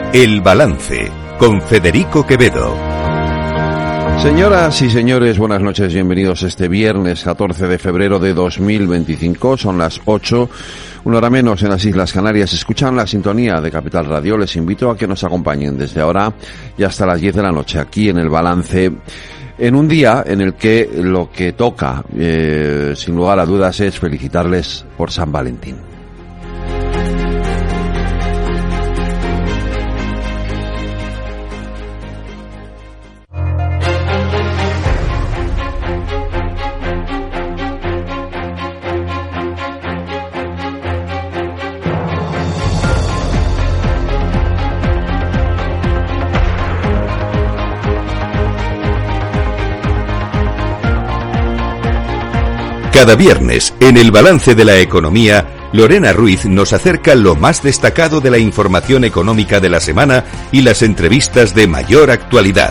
El Balance, con Federico Quevedo. Señoras y señores, buenas noches, bienvenidos este viernes 14 de febrero de 2025, son las 8, una hora menos en las Islas Canarias. Escuchan la sintonía de Capital Radio, les invito a que nos acompañen desde ahora y hasta las 10 de la noche aquí en El Balance, en un día en el que lo que toca, sin lugar a dudas, es felicitarles por San Valentín. Cada viernes, en el Balance de la Economía, Lorena Ruiz nos acerca lo más destacado de la información económica de la semana y las entrevistas de mayor actualidad.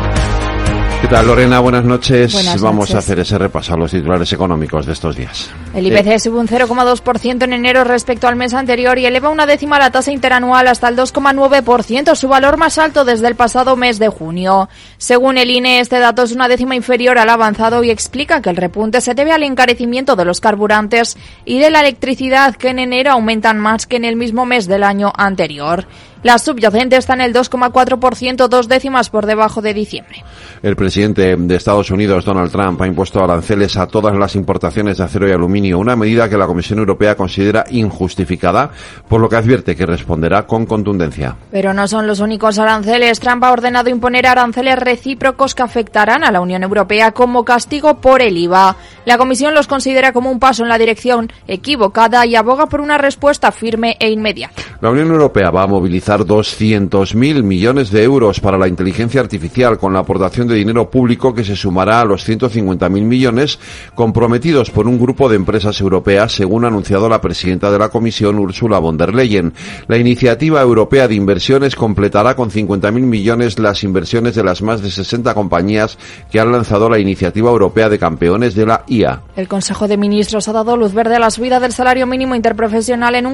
¿Qué tal, Lorena? Buenas noches. Buenas Vamos noches. a hacer ese repaso a los titulares económicos de estos días. El IPC sube un 0,2% en enero respecto al mes anterior y eleva una décima la tasa interanual hasta el 2,9%, su valor más alto desde el pasado mes de junio. Según el INE, este dato es una décima inferior al avanzado y explica que el repunte se debe al encarecimiento de los carburantes y de la electricidad, que en enero aumentan más que en el mismo mes del año anterior. La subyacente está en el 2,4%, 2 décimas por debajo de diciembre. El presidente de Estados Unidos, Donald Trump, ha impuesto aranceles a todas las importaciones de acero y aluminio, una medida que la Comisión Europea considera injustificada, por lo que advierte que responderá con contundencia. Pero no son los únicos aranceles. Trump ha ordenado imponer aranceles recíprocos que afectarán a la Unión Europea como castigo por el IVA. La Comisión los considera como un paso en la dirección equivocada y aboga por una respuesta firme e inmediata. La Unión Europea va a movilizar 200.000 millones de euros para la inteligencia artificial, con la aportación de dinero público que se sumará a los 150.000 millones comprometidos por un grupo de empresas europeas, según ha anunciado la presidenta de la Comisión, Ursula von der Leyen. La iniciativa europea de inversiones completará con 50.000 millones las inversiones de las más de 60 compañías que han lanzado la iniciativa europea de campeones de la IA. El Consejo de Ministros ha dado luz verde a la subida del salario mínimo interprofesional en un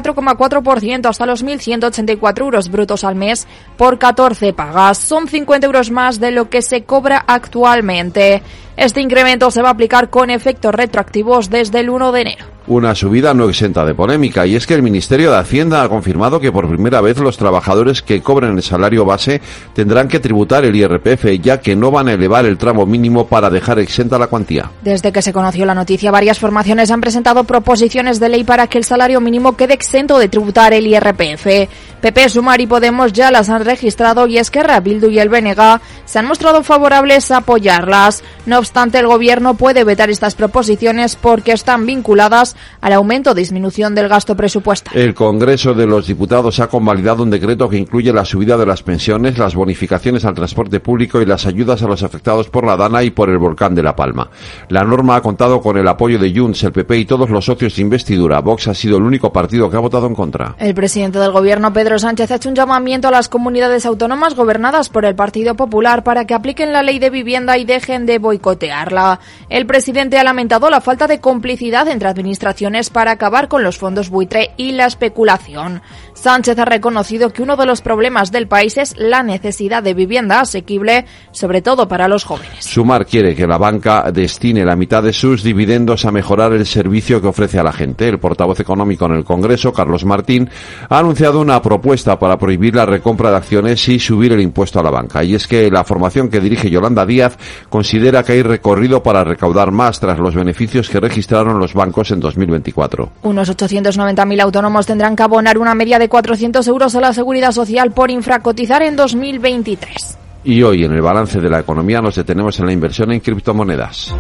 4,4% hasta los 1.184 euros brutos al mes por 14 pagas. Son 50 euros más de lo que se cobra actualmente. Este incremento se va a aplicar con efectos retroactivos desde el 1 de enero. Una subida no exenta de polémica, y es que el Ministerio de Hacienda ha confirmado que por primera vez los trabajadores que cobran el salario base tendrán que tributar el IRPF, ya que no van a elevar el tramo mínimo para dejar exenta la cuantía. Desde que se conoció la noticia, varias formaciones han presentado proposiciones de ley para que el salario mínimo quede exento de tributar el IRPF. PP, Sumar y Podemos ya las han registrado y Esquerra, Bildu y el BNG se han mostrado favorables a apoyarlas. No obstante, el Gobierno puede vetar estas proposiciones porque están vinculadas al aumento o disminución del gasto presupuestario. El Congreso de los Diputados ha convalidado un decreto que incluye la subida de las pensiones, las bonificaciones al transporte público y las ayudas a los afectados por la Dana y por el volcán de La Palma. La norma ha contado con el apoyo de Junts, el PP y todos los socios de investidura. Vox ha sido el único partido que ha votado en contra. El presidente del Gobierno, Pedro Sánchez, ha hecho un llamamiento a las comunidades autónomas gobernadas por el Partido Popular para que apliquen la ley de vivienda y dejen de boicotearla. El presidente ha lamentado la falta de complicidad entre administraciones para acabar con los fondos buitre y la especulación. Sánchez ha reconocido que uno de los problemas del país es la necesidad de vivienda asequible, sobre todo para los jóvenes. Sumar quiere que la banca destine la mitad de sus dividendos a mejorar el servicio que ofrece a la gente. El portavoz económico en el Congreso, Carlos Martín, ha anunciado una propuesta para prohibir la recompra de acciones y subir el impuesto a la banca. Y es que la formación que dirige Yolanda Díaz considera que hay recorrido para recaudar más tras los beneficios que registraron los bancos en 2024. Unos 890.000 autónomos tendrán que abonar una media de 400 euros a la Seguridad Social por infracotizar en 2023. Y hoy en el balance de la economía nos detenemos en la inversión en criptomonedas.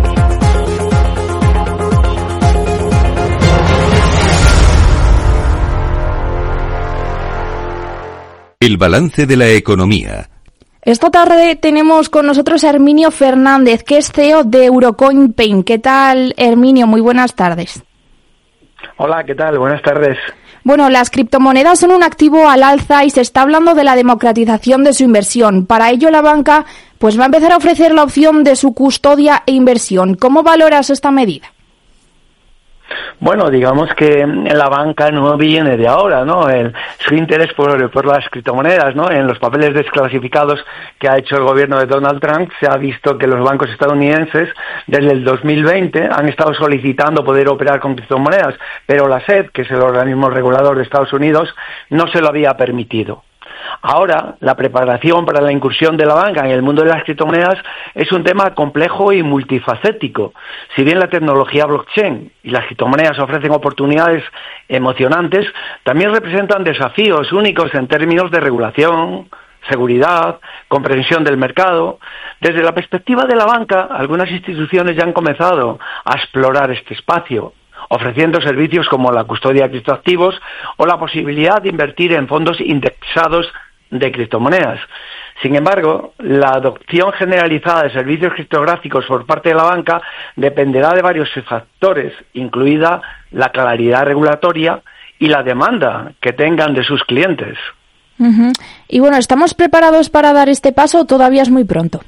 El balance de la economía. Esta tarde tenemos con nosotros a Herminio Fernández, que es CEO de Eurocoin Pain. ¿Qué tal, Herminio? Muy buenas tardes. Hola, ¿qué tal? Buenas tardes. Bueno, las criptomonedas son un activo al alza y se está hablando de la democratización de su inversión. Para ello, la banca pues va a empezar a ofrecer la opción de su custodia e inversión. ¿Cómo valoras esta medida? Bueno, digamos que la banca no viene de ahora, ¿no? Su interés por las criptomonedas, ¿no? En los papeles desclasificados que ha hecho el gobierno de Donald Trump se ha visto que los bancos estadounidenses desde el 2020 han estado solicitando poder operar con criptomonedas, pero la SEC, que es el organismo regulador de Estados Unidos, no se lo había permitido. Ahora, la preparación para la incursión de la banca en el mundo de las criptomonedas es un tema complejo y multifacético. Si bien la tecnología blockchain y las criptomonedas ofrecen oportunidades emocionantes, también representan desafíos únicos en términos de regulación, seguridad, comprensión del mercado. Desde la perspectiva de la banca, algunas instituciones ya han comenzado a explorar este espacio, ofreciendo servicios como la custodia de criptoactivos o la posibilidad de invertir en fondos indexados de criptomonedas. Sin embargo, la adopción generalizada de servicios criptográficos por parte de la banca dependerá de varios factores, incluida la claridad regulatoria y la demanda que tengan de sus clientes. Uh-huh. Y bueno, ¿estamos preparados para dar este paso o todavía es muy pronto?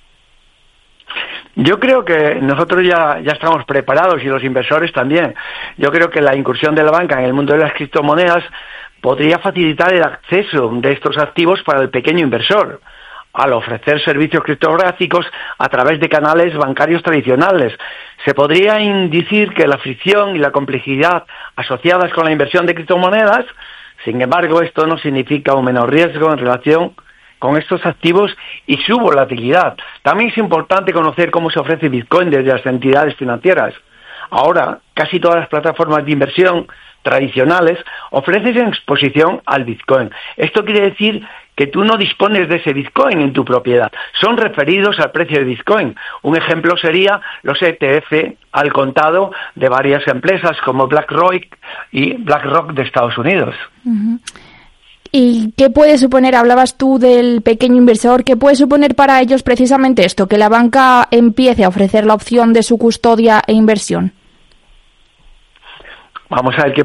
Yo creo que nosotros ya estamos preparados y los inversores también. Yo creo que la incursión de la banca en el mundo de las criptomonedas podría facilitar el acceso de estos activos para el pequeño inversor, al ofrecer servicios criptográficos a través de canales bancarios tradicionales. Se podría decir que la fricción y la complejidad asociadas con la inversión de criptomonedas, sin embargo, esto no significa un menor riesgo en relación con estos activos y su volatilidad. También es importante conocer cómo se ofrece Bitcoin desde las entidades financieras. Ahora, casi todas las plataformas de inversión tradicionales ofrecen exposición al Bitcoin. Esto quiere decir que tú no dispones de ese Bitcoin en tu propiedad. Son referidos al precio de Bitcoin. Un ejemplo sería los ETF al contado de varias empresas como BlackRock de Estados Unidos. Uh-huh. ¿Y qué puede suponer, hablabas tú del pequeño inversor, qué puede suponer para ellos precisamente esto, que la banca empiece a ofrecer la opción de su custodia e inversión? Vamos a ver, que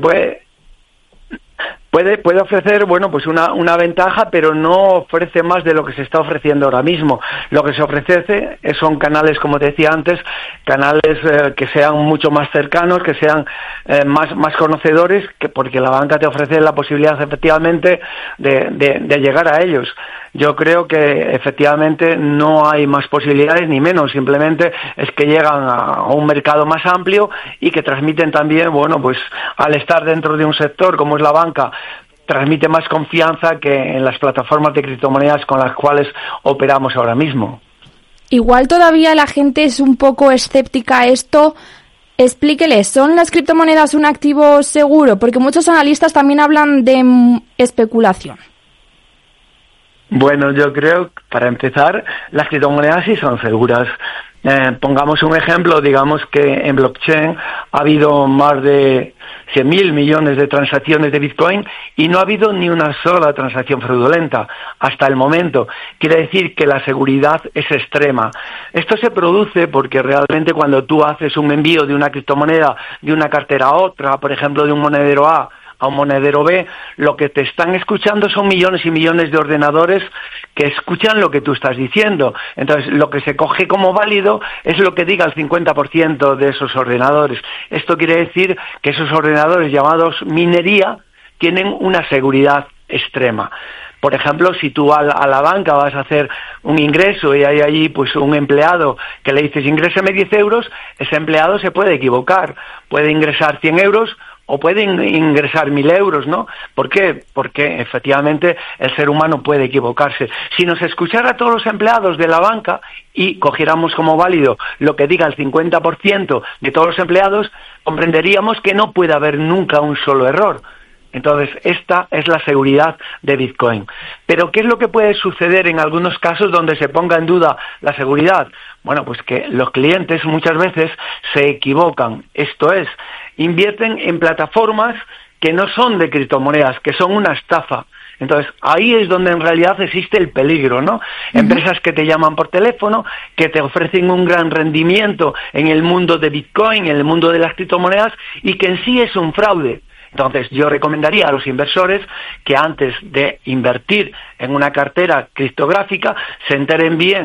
puede ofrecer, bueno, pues una ventaja, pero no ofrece más de lo que se está ofreciendo ahora mismo. Lo que se ofrece son canales, como te decía antes, canales que sean mucho más cercanos, que sean más conocedores, porque la banca te ofrece la posibilidad efectivamente de llegar a ellos. Yo creo que efectivamente no hay más posibilidades ni menos, simplemente es que llegan a un mercado más amplio y que transmiten también, bueno, pues al estar dentro de un sector como es la banca, transmite más confianza que en las plataformas de criptomonedas con las cuales operamos ahora mismo. Igual todavía la gente es un poco escéptica a esto. Explíqueles, ¿son las criptomonedas un activo seguro? Porque muchos analistas también hablan de especulación. Bueno, yo creo, para empezar, las criptomonedas sí son seguras. Pongamos un ejemplo, digamos que en blockchain ha habido más de 100.000 millones de transacciones de Bitcoin y no ha habido ni una sola transacción fraudulenta hasta el momento. Quiere decir que la seguridad es extrema. Esto se produce porque realmente cuando tú haces un envío de una criptomoneda de una cartera a otra, por ejemplo de un monedero A a un monedero B, lo que te están escuchando son millones y millones de ordenadores que escuchan lo que tú estás diciendo. Entonces, lo que se coge como válido es lo que diga el 50% de esos ordenadores. Esto quiere decir que esos ordenadores llamados minería tienen una seguridad extrema. Por ejemplo, si tú a la banca vas a hacer un ingreso y hay allí pues un empleado que le dices ingréseme 10 euros, ese empleado se puede equivocar, puede ingresar 100 euros o pueden ingresar 1.000 euros, ¿no? ¿Por qué? Porque efectivamente el ser humano puede equivocarse. Si nos escuchara a todos los empleados de la banca y cogiéramos como válido lo que diga el 50% de todos los empleados, comprenderíamos que no puede haber nunca un solo error. Entonces, esta es la seguridad de Bitcoin. Pero, ¿qué es lo que puede suceder en algunos casos donde se ponga en duda la seguridad? Bueno, pues que los clientes muchas veces se equivocan. Esto es, invierten en plataformas que no son de criptomonedas, que son una estafa. Entonces, ahí es donde en realidad existe el peligro, ¿no? Empresas que te llaman por teléfono, que te ofrecen un gran rendimiento en el mundo de Bitcoin, en el mundo de las criptomonedas, y que en sí es un fraude. Entonces, yo recomendaría a los inversores que antes de invertir en una cartera criptográfica se enteren bien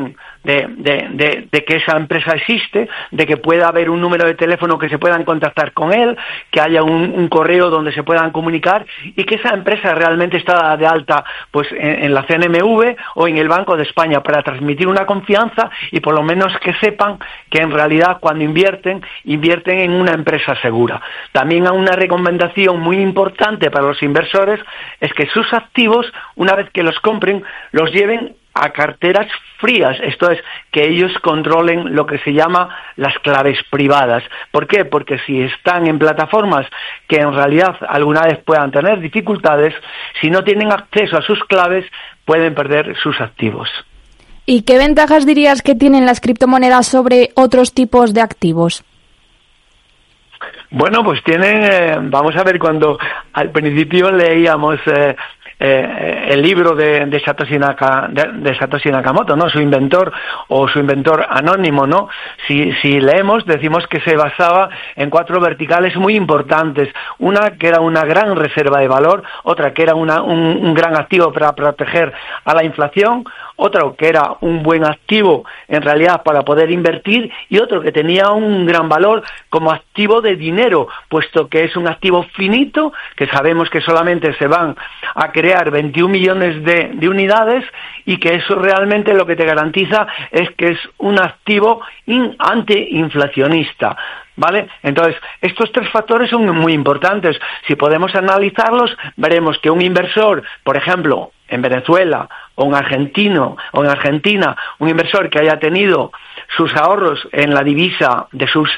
de que esa empresa existe, de que pueda haber un número de teléfono que se puedan contactar con él, que haya un correo donde se puedan comunicar y que esa empresa realmente está de alta pues en la CNMV o en el Banco de España para transmitir una confianza y por lo menos que sepan que en realidad cuando invierten en una empresa segura. También una recomendación muy importante para los inversores es que sus activos, una vez que los compren, los lleven a carteras frías, esto es, que ellos controlen lo que se llama las claves privadas. ¿Por qué? Porque si están en plataformas que en realidad alguna vez puedan tener dificultades, si no tienen acceso a sus claves, pueden perder sus activos. ¿Y qué ventajas dirías que tienen las criptomonedas sobre otros tipos de activos? Bueno, pues tienen, vamos a ver, cuando al principio leíamos el libro de Satoshi Nakamoto, ¿no? Su inventor anónimo, ¿no? Si leemos, decimos que se basaba en 4 verticales muy importantes. Una que era una gran reserva de valor, otra que era un gran activo para proteger a la inflación, otro que era un buen activo en realidad para poder invertir y otro que tenía un gran valor como activo de dinero, puesto que es un activo finito, que sabemos que solamente se van a crear 21 millones de unidades y que eso realmente lo que te garantiza es que es un activo antiinflacionista. ¿Vale? Entonces, estos 3 factores son muy importantes. Si podemos analizarlos, veremos que un inversor, por ejemplo, en Venezuela o en Argentina, un inversor que haya tenido sus ahorros en la divisa de sus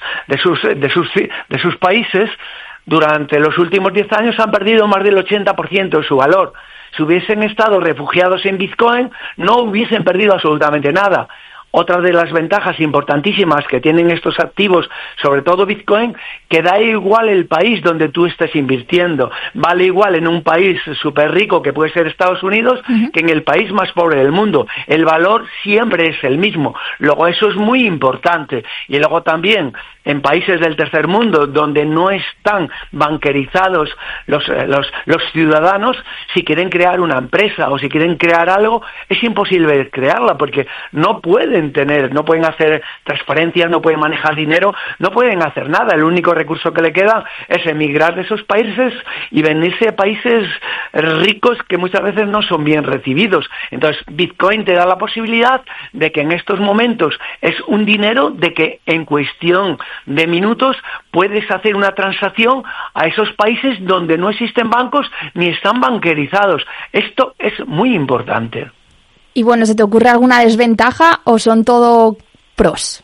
países, durante los últimos 10 años han perdido más del 80% de su valor. Si hubiesen estado refugiados en Bitcoin, no hubiesen perdido absolutamente nada. Otra de las ventajas importantísimas que tienen estos activos, sobre todo Bitcoin, que da igual el país donde tú estés invirtiendo. Vale igual en un país súper rico, que puede ser Estados Unidos, que en el país más pobre del mundo. El valor siempre es el mismo. Luego eso es muy importante. Y luego también en países del tercer mundo, donde no están banquerizados los ciudadanos, si quieren crear una empresa o si quieren crear algo, es imposible crearla porque no pueden hacer transferencias, no pueden manejar dinero, no pueden hacer nada. El único recurso que le queda es emigrar de esos países y venirse a países ricos que muchas veces no son bien recibidos. Entonces, Bitcoin te da la posibilidad de que en estos momentos es un dinero de que en cuestión de minutos puedes hacer una transacción a esos países donde no existen bancos ni están banquerizados. Esto es muy importante. Y bueno, ¿se te ocurre alguna desventaja o son todo pros?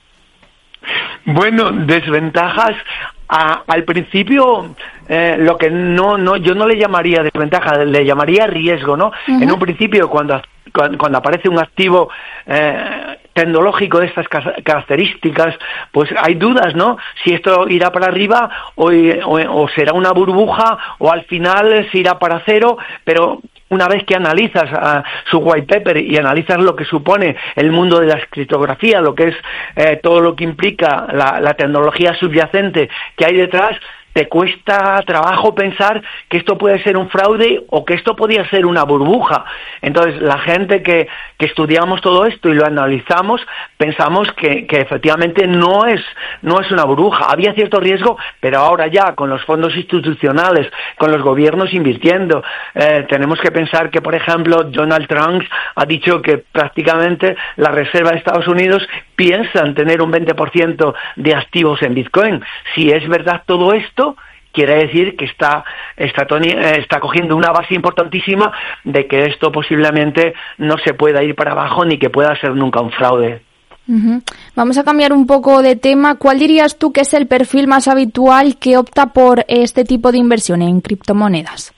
Bueno, desventajas. Al principio, lo que yo no le llamaría desventaja, le llamaría riesgo, ¿no? Uh-huh. En un principio, cuando aparece un activo tecnológico de estas características, pues hay dudas, ¿no? Si esto irá para arriba o será una burbuja o al final se irá para cero, pero una vez que analizas su white paper y analizas lo que supone el mundo de la criptografía, lo que es todo lo que implica la tecnología subyacente que hay detrás, te cuesta trabajo pensar que esto puede ser un fraude o que esto podía ser una burbuja. Entonces, la gente que estudiamos todo esto y lo analizamos, pensamos que efectivamente no es una burbuja. Había cierto riesgo, pero ahora ya con los fondos institucionales, con los gobiernos invirtiendo, tenemos que pensar que, por ejemplo, Donald Trump ha dicho que prácticamente la Reserva de Estados Unidos piensan tener un 20% de activos en Bitcoin. Si es verdad todo esto, quiere decir que está cogiendo una base importantísima de que esto posiblemente no se pueda ir para abajo ni que pueda ser nunca un fraude. Uh-huh. Vamos a cambiar un poco de tema. ¿Cuál dirías tú que es el perfil más habitual que opta por este tipo de inversión en criptomonedas?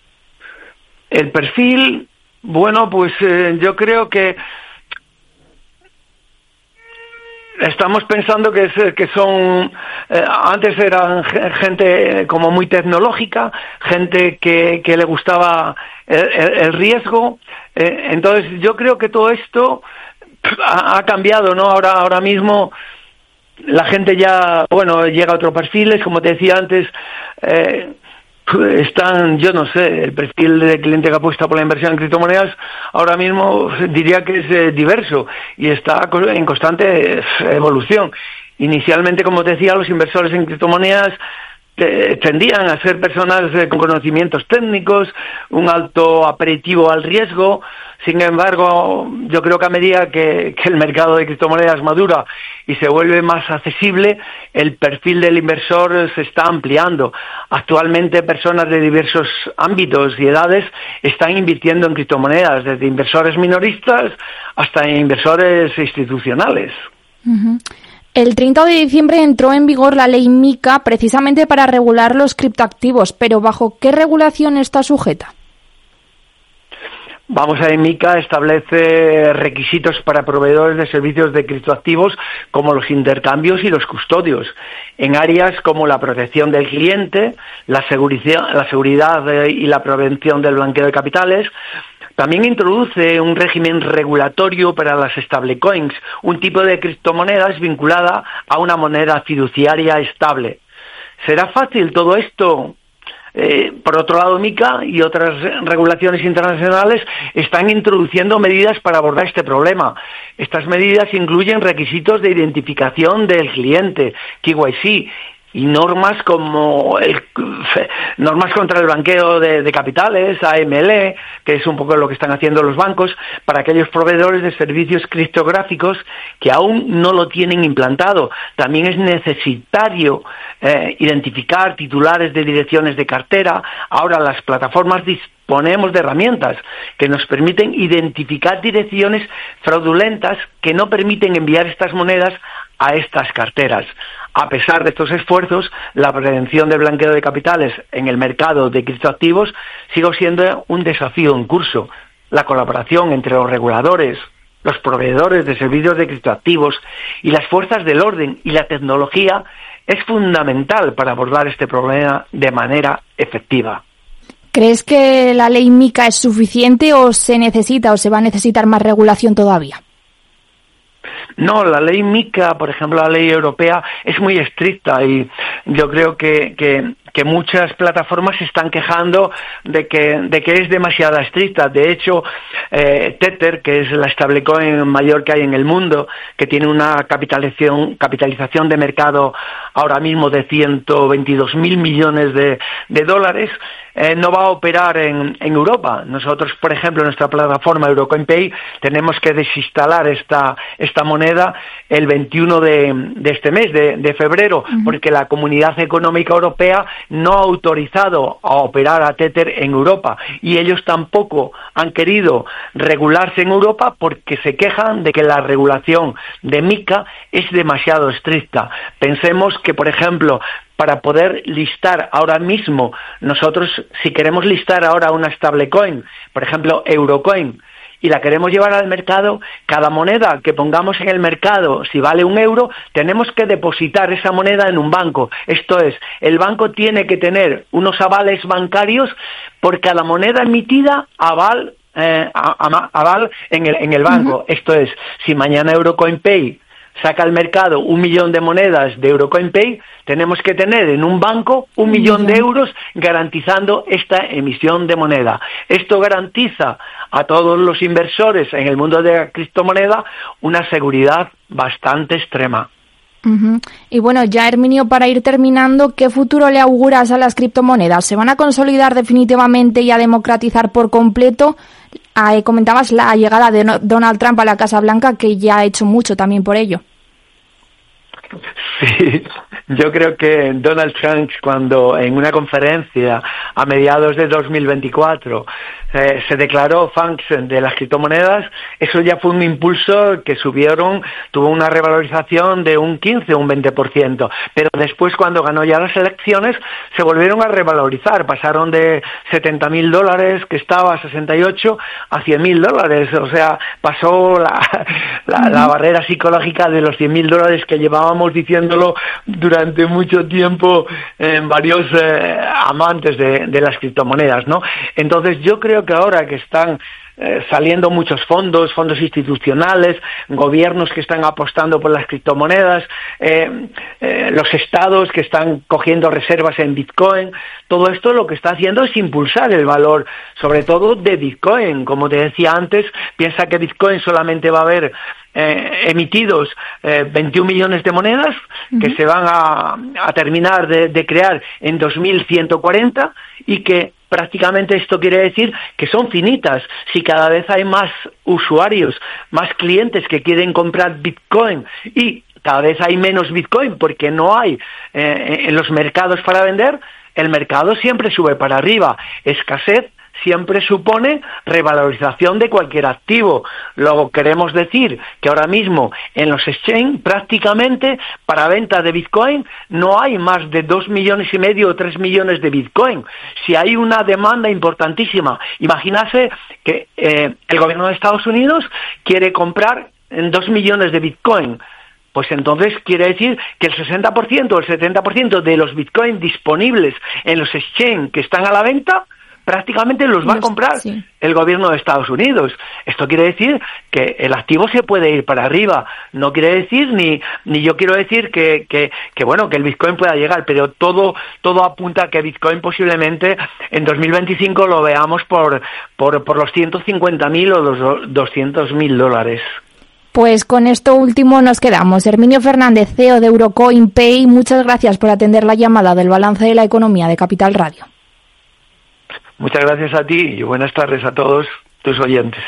El perfil, bueno, pues yo creo que estamos pensando que son antes eran gente como muy tecnológica, gente que le gustaba el riesgo. Entonces yo creo que todo esto ha cambiado, ¿no? Ahora mismo la gente ya, bueno, llega a otros perfiles, como te decía antes. están, yo no sé, el perfil de cliente que apuesta por la inversión en criptomonedas ahora mismo diría que es diverso y está en constante evolución. Inicialmente, como te decía, los inversores en criptomonedas tendían a ser personas con conocimientos técnicos, un alto aperitivo al riesgo. Sin embargo, yo creo que a medida que el mercado de criptomonedas madura y se vuelve más accesible, el perfil del inversor se está ampliando. Actualmente, personas de diversos ámbitos y edades están invirtiendo en criptomonedas, desde inversores minoristas hasta inversores institucionales. Uh-huh. El 30 de diciembre entró en vigor la ley MiCA precisamente para regular los criptoactivos, pero ¿bajo qué regulación está sujeta? Vamos a ver, MiCA establece requisitos para proveedores de servicios de criptoactivos como los intercambios y los custodios, en áreas como la protección del cliente, la seguridad y la prevención del blanqueo de capitales. También introduce un régimen regulatorio para las stablecoins, un tipo de criptomonedas vinculada a una moneda fiduciaria estable. ¿Será fácil todo esto? Por otro lado, MiCA y otras regulaciones internacionales están introduciendo medidas para abordar este problema. Estas medidas incluyen requisitos de identificación del cliente, KYC, y normas como normas contra el blanqueo de capitales, AML, que es un poco lo que están haciendo los bancos, para aquellos proveedores de servicios criptográficos que aún no lo tienen implantado. También es necesario identificar titulares de direcciones de cartera. Ahora las plataformas disponemos de herramientas que nos permiten identificar direcciones fraudulentas que no permiten enviar estas monedas a estas carteras. A pesar de estos esfuerzos, la prevención del blanqueo de capitales en el mercado de criptoactivos sigue siendo un desafío en curso. La colaboración entre los reguladores, los proveedores de servicios de criptoactivos y las fuerzas del orden y la tecnología es fundamental para abordar este problema de manera efectiva. ¿Crees que la ley MiCA es suficiente o se necesita o se va a necesitar más regulación todavía? No, la ley MiCA, por ejemplo, la ley europea, es muy estricta y yo creo que muchas plataformas se están quejando de que es demasiado estricta. De hecho, Tether, que es la stablecoin mayor que hay en el mundo, que tiene una capitalización de mercado ahora mismo de 122.000 millones de dólares, no va a operar en Europa. Nosotros, por ejemplo, en nuestra plataforma EuroCoinPay tenemos que desinstalar esta moneda el 21 de este mes, de febrero, porque la Comunidad Económica Europea no ha autorizado a operar a Tether en Europa y ellos tampoco han querido regularse en Europa porque se quejan de que la regulación de MiCA es demasiado estricta. Pensemos que, por ejemplo, para poder listar ahora mismo, nosotros si queremos listar ahora una stablecoin, por ejemplo Eurocoin, y la queremos llevar al mercado, cada moneda que pongamos en el mercado, si vale €1, tenemos que depositar esa moneda en un banco. Esto es, el banco tiene que tener unos avales bancarios por cada moneda emitida, aval en el banco. Esto es, si mañana EuroCoinPay saca al mercado 1 millón de monedas de EuroCoinPay, tenemos que tener en un banco 1 millón de euros garantizando esta emisión de moneda. Esto garantiza a todos los inversores en el mundo de la criptomoneda una seguridad bastante extrema. Uh-huh. Y bueno, ya Herminio, para ir terminando, ¿qué futuro le auguras a las criptomonedas? ¿Se van a consolidar definitivamente y a democratizar por completo? Comentabas la llegada de Donald Trump a la Casa Blanca, que ya ha hecho mucho también por ello. Sí, yo creo que Donald Trump, cuando en una conferencia a mediados de 2024 se declaró fans de las criptomonedas, eso ya fue un impulso que tuvo una revalorización de un 15 o un 20%, pero después cuando ganó ya las elecciones se volvieron a revalorizar, pasaron de $70,000 que estaba a 68 a $100,000, o sea, pasó la barrera psicológica de los $100,000 que llevábamos diciéndolo durante mucho tiempo en varios amantes de las criptomonedas, ¿no? Entonces yo creo que ahora que están saliendo muchos fondos institucionales, gobiernos que están apostando por las criptomonedas, los estados que están cogiendo reservas en Bitcoin. Todo esto lo que está haciendo es impulsar el valor, sobre todo de Bitcoin. Como te decía antes, piensa que Bitcoin solamente va a haber emitidos 21 millones de monedas que se van a terminar de crear en 2140 y que prácticamente esto quiere decir que son finitas. Si cada vez hay más usuarios, más clientes que quieren comprar Bitcoin y cada vez hay menos Bitcoin porque no hay en los mercados para vender, el mercado siempre sube para arriba. Escasez siempre supone revalorización de cualquier activo. Luego queremos decir que ahora mismo en los exchange prácticamente para venta de Bitcoin no hay más de 2,5 millones o 3 millones de Bitcoin. Si hay una demanda importantísima, imagínase que el gobierno de Estados Unidos quiere comprar 2 millones de Bitcoin. Pues entonces quiere decir que el 60% o el 70% de los Bitcoin disponibles en los exchange que están a la venta prácticamente los va a comprar el gobierno de Estados Unidos. Esto quiere decir que el activo se puede ir para arriba. No quiere decir ni yo quiero decir que el Bitcoin pueda llegar, pero todo apunta a que Bitcoin posiblemente en 2025 lo veamos por los 150.000 o los $200.000. Pues con esto último nos quedamos. Herminio Fernández, CEO de Eurocoin Pay, muchas gracias por atender la llamada del balance de la economía de Capital Radio. Muchas gracias a ti y buenas tardes a todos tus oyentes.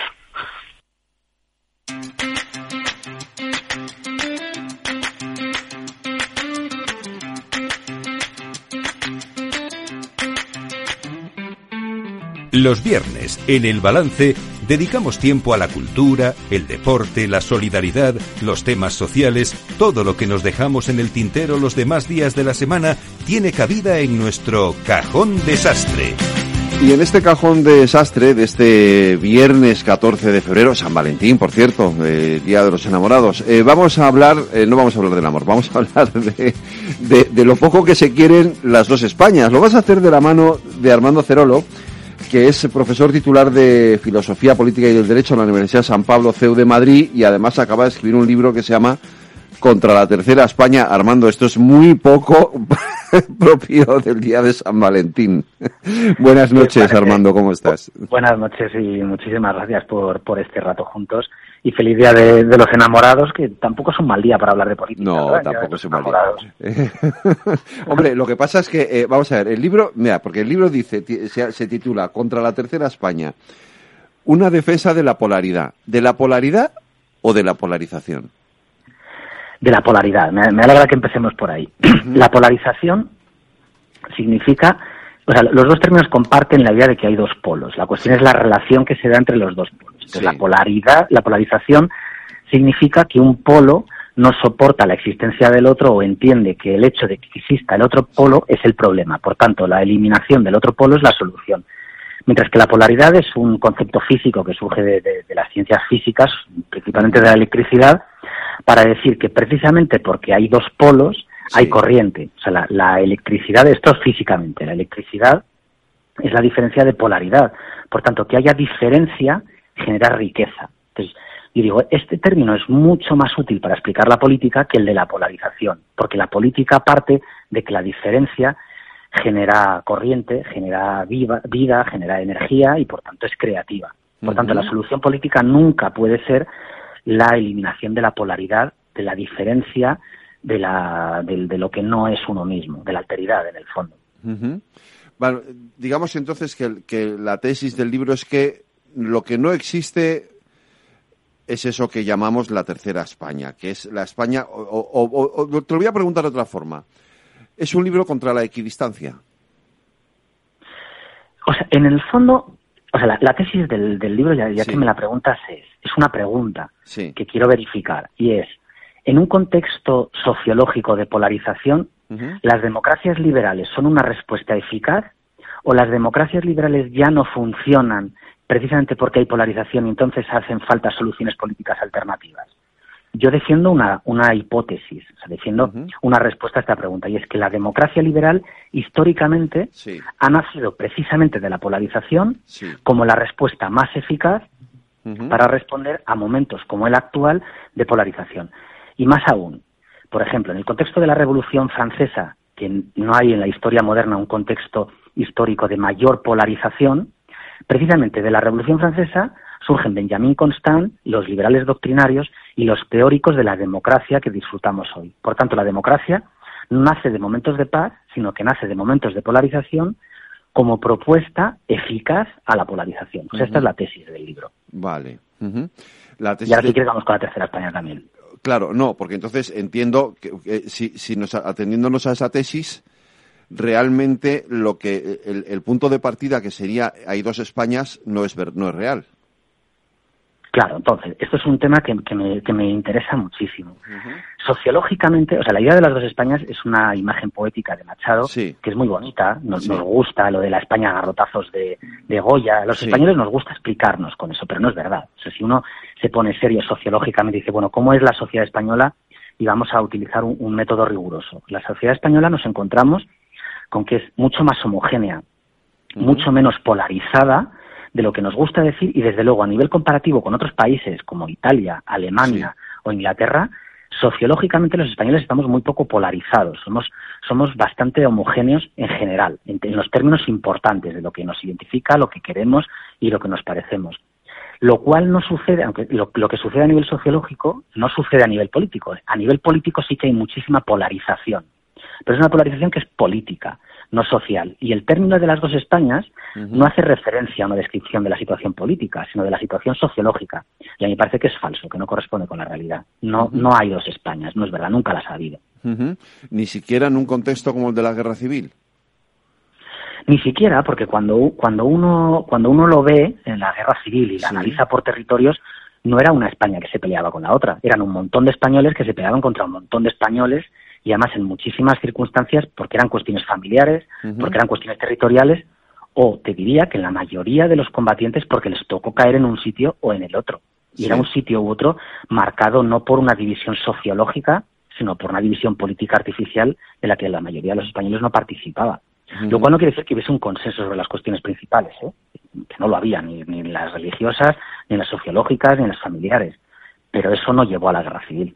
Los viernes, en El Balance, dedicamos tiempo a la cultura, el deporte, la solidaridad, los temas sociales. Todo lo que nos dejamos en el tintero los demás días de la semana tiene cabida en nuestro Cajón Desastre. Y en este cajón de desastre de este viernes 14 de febrero, San Valentín, por cierto, Día de los Enamorados, vamos a hablar, no vamos a hablar del amor, vamos a hablar de lo poco que se quieren las dos Españas. Lo vas a hacer de la mano de Armando Cerolo, que es profesor titular de Filosofía Política y del Derecho en la Universidad San Pablo CEU de Madrid y además acaba de escribir un libro que se llama Contra la Tercera España. Armando, esto es muy poco propio del día de San Valentín. Buenas noches, Armando, ¿cómo estás? Buenas noches y muchísimas gracias por este rato juntos. Y feliz día de los enamorados, que tampoco es un mal día para hablar de política. No, ¿verdad? Tampoco es un mal día. Hombre, lo que pasa es que, vamos a ver, el libro, mira, porque el libro dice, se titula Contra la Tercera España, una defensa de la polaridad. ¿De la polaridad o de la polarización? De la polaridad. Me alegra que empecemos por ahí. La polarización significa, o sea, los dos términos comparten la idea de que hay dos polos. La cuestión es la relación que se da entre los dos polos. Entonces, la polarización significa que un polo no soporta la existencia del otro o entiende que el hecho de que exista el otro polo es el problema. Por tanto, la eliminación del otro polo es la solución. Mientras que la polaridad es un concepto físico que surge de las ciencias físicas, principalmente de la electricidad, para decir que precisamente porque hay dos polos, hay corriente. O sea, la electricidad, esto es físicamente, la electricidad es la diferencia de polaridad. Por tanto, que haya diferencia genera riqueza. Entonces, yo digo, este término es mucho más útil para explicar la política que el de la polarización, porque la política parte de que la diferencia genera corriente, genera vida, genera energía y por tanto es creativa. Por tanto, la solución política nunca puede ser la eliminación de la polaridad, de la diferencia, de lo que no es uno mismo, de la alteridad en el fondo. Bueno, digamos entonces que la tesis del libro es que lo que no existe es eso que llamamos la tercera España, que es la España, o te lo voy a preguntar de otra forma. ¿Es un libro contra la equidistancia? O sea, en el fondo, o sea, la tesis del libro, ya que me la preguntas, es una pregunta que quiero verificar, y es, en un contexto sociológico de polarización, ¿las democracias liberales son una respuesta eficaz o las democracias liberales ya no funcionan precisamente porque hay polarización y entonces hacen falta soluciones políticas alternativas? Yo defiendo una hipótesis, o sea, defiendo una respuesta a esta pregunta, y es que la democracia liberal históricamente ha nacido precisamente de la polarización como la respuesta más eficaz para responder a momentos como el actual de polarización. Y más aún, por ejemplo, en el contexto de la Revolución Francesa, que no hay en la historia moderna un contexto histórico de mayor polarización, precisamente de la Revolución Francesa surgen Benjamin Constant, los liberales doctrinarios y los teóricos de la democracia que disfrutamos hoy. Por tanto, la democracia no nace de momentos de paz, sino que nace de momentos de polarización como propuesta eficaz a la polarización. O sea, esta es la tesis del libro. Vale. La tesis y ahora si quieres vamos con la tercera España también. Claro, no, porque entonces entiendo que si atendiéndonos a esa tesis, realmente lo que el punto de partida que sería hay dos Españas no es real. Claro, entonces, esto es un tema que me interesa muchísimo. Sociológicamente, o sea, la idea de las dos Españas es una imagen poética de Machado, que es muy bonita, nos gusta lo de la España a garrotazos de Goya. A los españoles nos gusta explicarnos con eso, pero no es verdad. O sea, si uno se pone serio sociológicamente y dice, bueno, ¿cómo es la sociedad española? Y vamos a utilizar un método riguroso. La sociedad española nos encontramos con que es mucho más homogénea, mucho menos polarizada de lo que nos gusta decir, y desde luego a nivel comparativo con otros países como Italia, Alemania o Inglaterra, sociológicamente los españoles estamos muy poco polarizados, somos bastante homogéneos en general, en los términos importantes de lo que nos identifica, lo que queremos y lo que nos parecemos. Lo cual no sucede, aunque lo que sucede a nivel sociológico no sucede a nivel político. A nivel político sí que hay muchísima polarización, pero es una polarización que es política, no social. Y el término de las dos Españas no hace referencia a una descripción de la situación política, sino de la situación sociológica. Y a mí me parece que es falso, que no corresponde con la realidad. No hay dos Españas, no es verdad, nunca las ha habido. Ni siquiera en un contexto como el de la Guerra Civil. Ni siquiera, porque cuando uno lo ve en la Guerra Civil y la analiza por territorios, no era una España que se peleaba con la otra, eran un montón de españoles que se peleaban contra un montón de españoles, y además en muchísimas circunstancias porque eran cuestiones familiares, porque eran cuestiones territoriales, o te diría que en la mayoría de los combatientes porque les tocó caer en un sitio o en el otro. Y era un sitio u otro marcado no por una división sociológica, sino por una división política artificial de la que la mayoría de los españoles no participaba. Lo cual no quiere decir que hubiese un consenso sobre las cuestiones principales, que no lo había, ni en las religiosas, ni en las sociológicas, ni en las familiares. Pero eso no llevó a la Guerra Civil.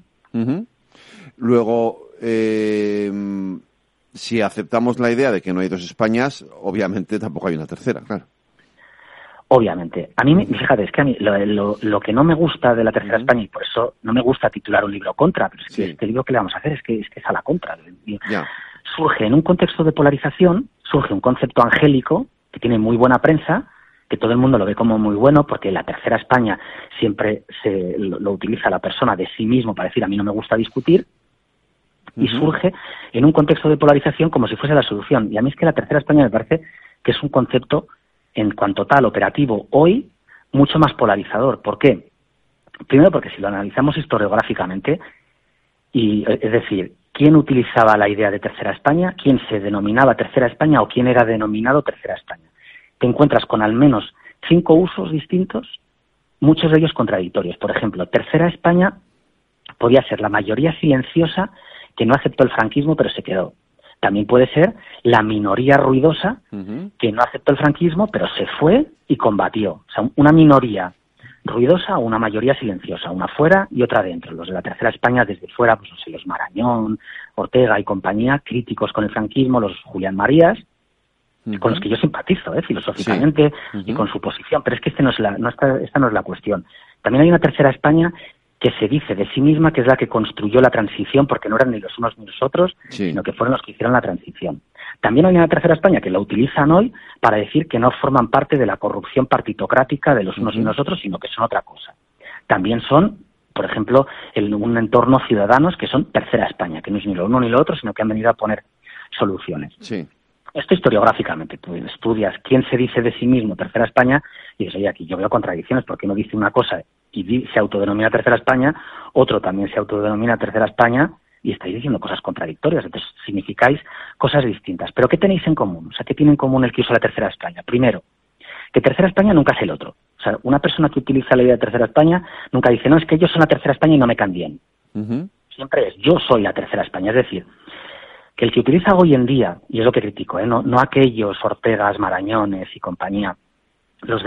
Luego, si aceptamos la idea de que no hay dos Españas, obviamente tampoco hay una tercera, claro. Obviamente. A mí, fíjate, es que a mí lo que no me gusta de la tercera España, y por eso no me gusta titular un libro contra, pero es que este libro que le vamos a hacer es que es a la contra. Surge en un contexto de polarización, surge un concepto angélico que tiene muy buena prensa, que todo el mundo lo ve como muy bueno, porque la tercera España siempre lo utiliza la persona de sí mismo para decir a mí no me gusta discutir, y surge en un contexto de polarización como si fuese la solución. Y a mí es que la tercera España me parece que es un concepto, en cuanto tal, operativo, hoy, mucho más polarizador. ¿Por qué? Primero porque si lo analizamos historiográficamente, es decir, ¿quién utilizaba la idea de tercera España? ¿Quién se denominaba tercera España o quién era denominado tercera España? Te encuentras con al menos 5 usos distintos, muchos de ellos contradictorios. Por ejemplo, tercera España podía ser la mayoría silenciosa que no aceptó el franquismo pero se quedó. También puede ser la minoría ruidosa que no aceptó el franquismo pero se fue y combatió. O sea, una minoría ruidosa o una mayoría silenciosa, una fuera y otra dentro. Los de la tercera España desde fuera, pues no sé, los Marañón, Ortega y compañía, críticos con el franquismo, los Julián Marías, con los que yo simpatizo, filosóficamente, y con su posición, pero es que esta no es la cuestión. También hay una tercera España que se dice de sí misma que es la que construyó la transición, porque no eran ni los unos ni los otros, sino que fueron los que hicieron la transición. También hay una tercera España que la utilizan hoy para decir que no forman parte de la corrupción partitocrática de los unos y los otros, sino que son otra cosa. También son, por ejemplo, un entorno ciudadanos que son tercera España, que no es ni lo uno ni lo otro, sino que han venido a poner soluciones. Esto historiográficamente, tú estudias quién se dice de sí mismo tercera España y dices, oye, aquí yo veo contradicciones, porque uno dice una cosa y se autodenomina tercera España, otro también se autodenomina tercera España y estáis diciendo cosas contradictorias, entonces significáis cosas distintas. ¿Pero qué tenéis en común? O sea, ¿qué tiene en común el que usa la tercera España? Primero, que tercera España nunca es el otro. O sea, una persona que utiliza la idea de tercera España nunca dice, no, es que ellos son la tercera España y no me caen bien. Siempre es, yo soy la tercera España, es decir, que el que utiliza hoy en día, y es lo que critico, no aquellos Ortegas, Marañones y compañía, los de hoy,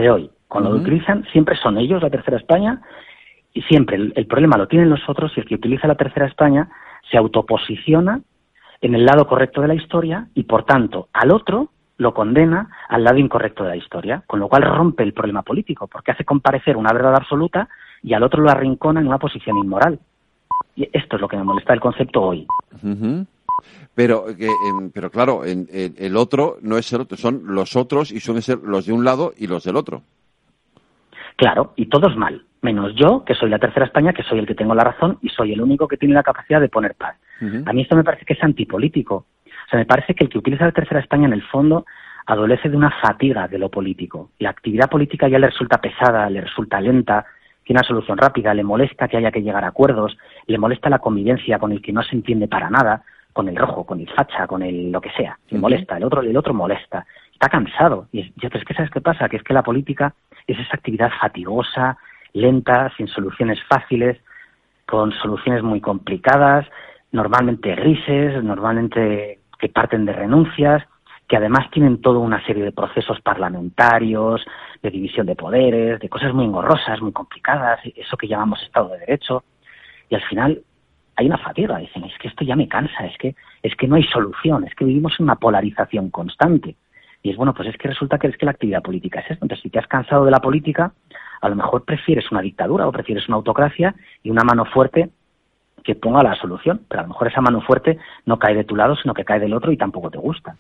Cuando lo utilizan, siempre son ellos, la Tercera España, y siempre el problema lo tienen los otros, y el que utiliza la Tercera España se autoposiciona en el lado correcto de la historia y, por tanto, al otro lo condena al lado incorrecto de la historia, con lo cual rompe el problema político, porque hace comparecer una verdad absoluta y al otro lo arrincona en una posición inmoral. Y esto es lo que me molesta del concepto hoy. Uh-huh. Pero claro, el otro no es el otro, son los otros y suelen ser los de un lado y los del otro. Claro, y todos mal, menos yo, que soy la Tercera España, que soy el que tengo la razón y soy el único que tiene la capacidad de poner paz. Uh-huh. A mí esto me parece que es antipolítico. O sea, me parece que el que utiliza la Tercera España, en el fondo, adolece de una fatiga de lo político. La actividad política ya le resulta pesada, le resulta lenta, tiene una solución rápida, le molesta que haya que llegar a acuerdos, le molesta la convivencia con el que no se entiende para nada, con el rojo, con el facha, con el lo que sea. Le molesta, el otro molesta. Está cansado. Pero es que ¿sabes qué pasa? Que es que la política es esa actividad fatigosa, lenta, sin soluciones fáciles, con soluciones muy complicadas, normalmente grises, normalmente que parten de renuncias, que además tienen toda una serie de procesos parlamentarios, de división de poderes, de cosas muy engorrosas, muy complicadas, eso que llamamos Estado de Derecho, y al final hay una fatiga. Dicen, es que esto ya me cansa, es que no hay solución, es que vivimos en una polarización constante. Y es bueno, pues es que resulta que la actividad política es esto. Entonces, si te has cansado de la política, a lo mejor prefieres una dictadura o prefieres una autocracia y una mano fuerte que ponga la solución, pero a lo mejor esa mano fuerte no cae de tu lado, sino que cae del otro y tampoco te gusta.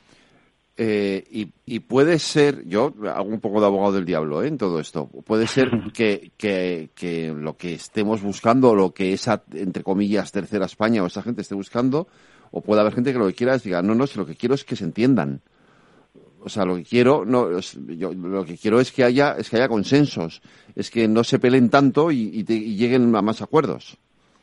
Y puede ser, yo hago un poco de abogado del diablo en todo esto, puede ser que lo que estemos buscando, lo que esa, entre comillas, Tercera España o esa gente esté buscando, o puede haber gente que lo que quiera es diga, no, si lo que quiero es que se entiendan. O sea, lo que quiero es que haya consensos, es que no se peleen tanto y lleguen a más acuerdos.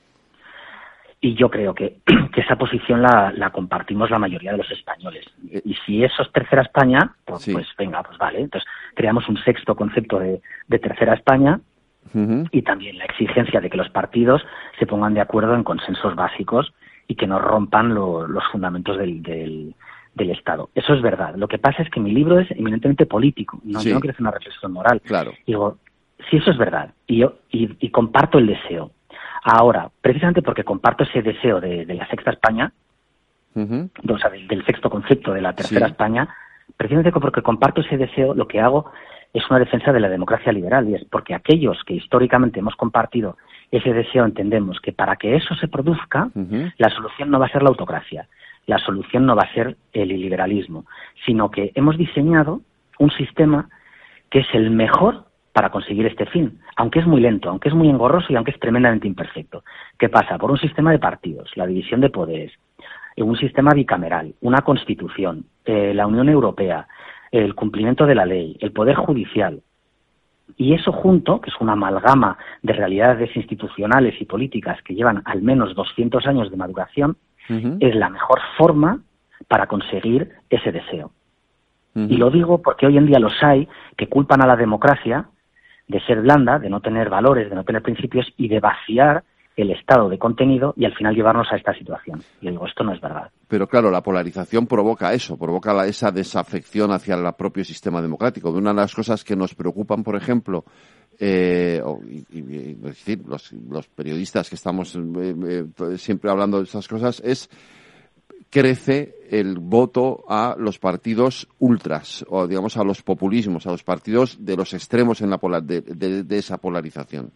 Y yo creo que esa posición la compartimos la mayoría de los españoles. Y si eso es Tercera España, pues venga, pues vale. Entonces creamos un sexto concepto de Tercera España, uh-huh, y también la exigencia de que los partidos se pongan de acuerdo en consensos básicos y que no rompan los fundamentos del Estado. Eso es verdad. Lo que pasa es que mi libro es eminentemente político. Yo no quiero hacer una reflexión moral. Claro. Digo, si eso es verdad, y comparto el deseo. Ahora, precisamente porque comparto ese deseo de la Sexta España, uh-huh, o sea, del sexto concepto de la Tercera España, precisamente porque comparto ese deseo, lo que hago es una defensa de la democracia liberal, y es porque aquellos que históricamente hemos compartido ese deseo entendemos que para que eso se produzca, uh-huh, la solución no va a ser la autocracia, la solución no va a ser el iliberalismo, sino que hemos diseñado un sistema que es el mejor para conseguir este fin, aunque es muy lento, aunque es muy engorroso y aunque es tremendamente imperfecto. ¿Qué pasa? Por un sistema de partidos, la división de poderes, un sistema bicameral, una constitución, la Unión Europea, el cumplimiento de la ley, el poder judicial, y eso junto, que es una amalgama de realidades institucionales y políticas que llevan al menos 200 años de maduración, uh-huh, es la mejor forma para conseguir ese deseo. Uh-huh. Y lo digo porque hoy en día los hay que culpan a la democracia de ser blanda, de no tener valores, de no tener principios y de vaciar el Estado de contenido y al final llevarnos a esta situación. Y yo digo, esto no es verdad. Pero claro, la polarización provoca eso, provoca esa desafección hacia el propio sistema democrático. Una de las cosas que nos preocupan, por ejemplo, es decir, los periodistas que estamos siempre hablando de esas cosas, es crece el voto a los partidos ultras, o digamos a los populismos, a los partidos de los extremos en de esa polarización.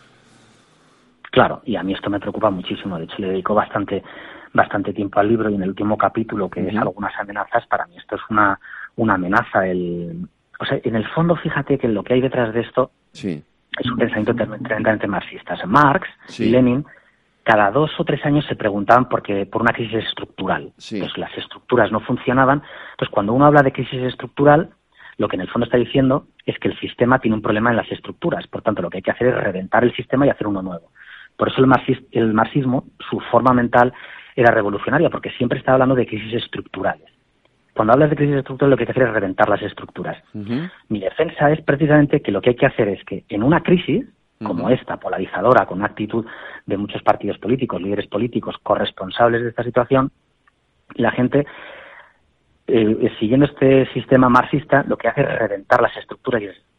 Claro, y a mí esto me preocupa muchísimo. De hecho, le dedico bastante tiempo al libro, y en el último capítulo, que es algunas amenazas, para mí esto es una amenaza. O sea, en el fondo, fíjate que lo que hay detrás de esto es un pensamiento tremendamente marxista. Marx y Lenin cada 2 o 3 años se preguntaban por una crisis estructural. Pues las estructuras no funcionaban. Entonces, cuando uno habla de crisis estructural, lo que en el fondo está diciendo es que el sistema tiene un problema en las estructuras. Por tanto, lo que hay que hacer es reventar el sistema y hacer uno nuevo. Por eso el marxismo, su forma mental era revolucionaria, porque siempre estaba hablando de crisis estructurales. Cuando hablas de crisis estructural, lo que hay que hacer es reventar las estructuras. Uh-huh. Mi defensa es precisamente que lo que hay que hacer es que en una crisis como esta, polarizadora, con una actitud de muchos partidos políticos, líderes políticos, corresponsables de esta situación, la gente, siguiendo este sistema marxista, lo que hace es reventar las estructuras y es,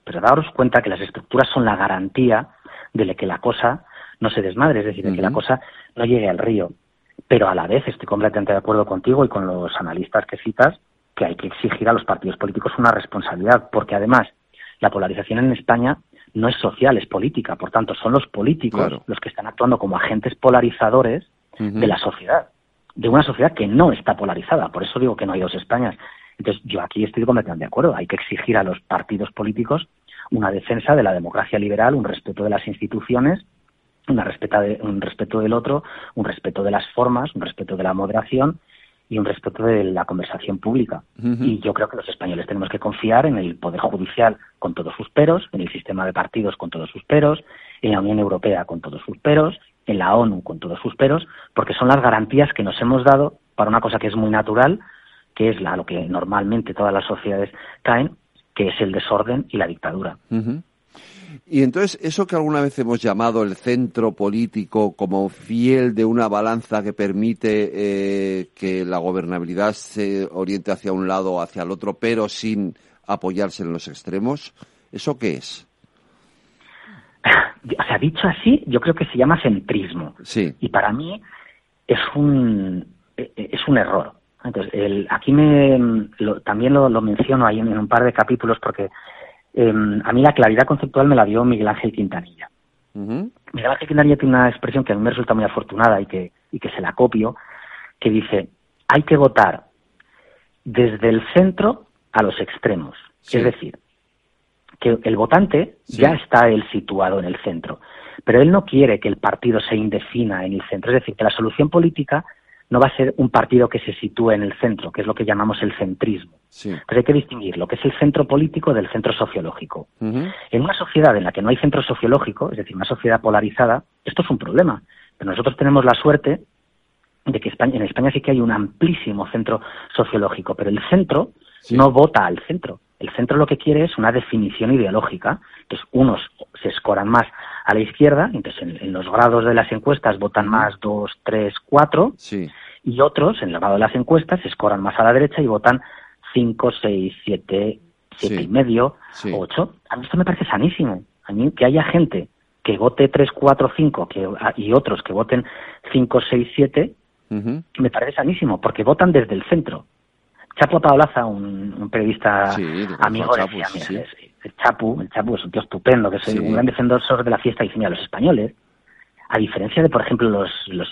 pero daros cuenta que las estructuras son la garantía de que la cosa no se desmadre, es decir, de que la cosa no llegue al río. Pero a la vez estoy completamente de acuerdo contigo y con los analistas que citas, que hay que exigir a los partidos políticos una responsabilidad, porque además la polarización en España no es social, es política. Por tanto, son los políticos los que están actuando como agentes polarizadores de la sociedad, de una sociedad que no está polarizada. Por eso digo que no hay dos Españas. Entonces, yo aquí estoy completamente de acuerdo. Hay que exigir a los partidos políticos una defensa de la democracia liberal, un respeto de las instituciones, un respeto del otro, un respeto de las formas, un respeto de la moderación y un respeto de la conversación pública. Y yo creo que los españoles tenemos que confiar en el Poder Judicial con todos sus peros, en el sistema de partidos con todos sus peros, en la Unión Europea con todos sus peros, en la ONU con todos sus peros, porque son las garantías que nos hemos dado para una cosa que es muy natural, que es a lo que normalmente todas las sociedades caen, que es el desorden y la dictadura. Y entonces, eso que alguna vez hemos llamado el centro político como fiel de una balanza que permite que la gobernabilidad se oriente hacia un lado o hacia el otro, pero sin apoyarse en los extremos, ¿eso qué es? O sea, dicho así, yo creo que se llama centrismo. Sí. Y para mí es un error. Entonces, aquí también lo menciono ahí en un par de capítulos porque a mí la claridad conceptual me la dio Miguel Ángel Quintanilla. Miguel Ángel Quintanilla tiene una expresión que a mí me resulta muy afortunada y que se la copio, que dice, hay que votar desde el centro a los extremos. Sí. Es decir, que el votante ya está él situado en el centro, pero él no quiere que el partido se indefina en el centro. Es decir, que la solución política no va a ser un partido que se sitúe en el centro, que es lo que llamamos el centrismo. Sí. Entonces hay que distinguir lo que es el centro político del centro sociológico. En una sociedad en la que no hay centro sociológico, es decir, una sociedad polarizada, esto es un problema. Pero nosotros tenemos la suerte de que en España sí que hay un amplísimo centro sociológico, pero el centro no vota al centro. El centro lo que quiere es una definición ideológica. Entonces, unos se escoran más a la izquierda, entonces en los grados de las encuestas votan más 2, 3, 4, y otros, en el grado de las encuestas, se escoran más a la derecha y votan 5, 6, 7, 7 y medio, 8. A mí esto me parece sanísimo. A mí que haya gente que vote 3, 4, 5 y otros que voten 5, 6, 7, me parece sanísimo, porque votan desde el centro. Chapo Paolaza, un periodista amigo, decía, mira, el Chapu es un tío estupendo, que es un gran defensor de la fiesta y señala a los españoles, a diferencia de, por ejemplo,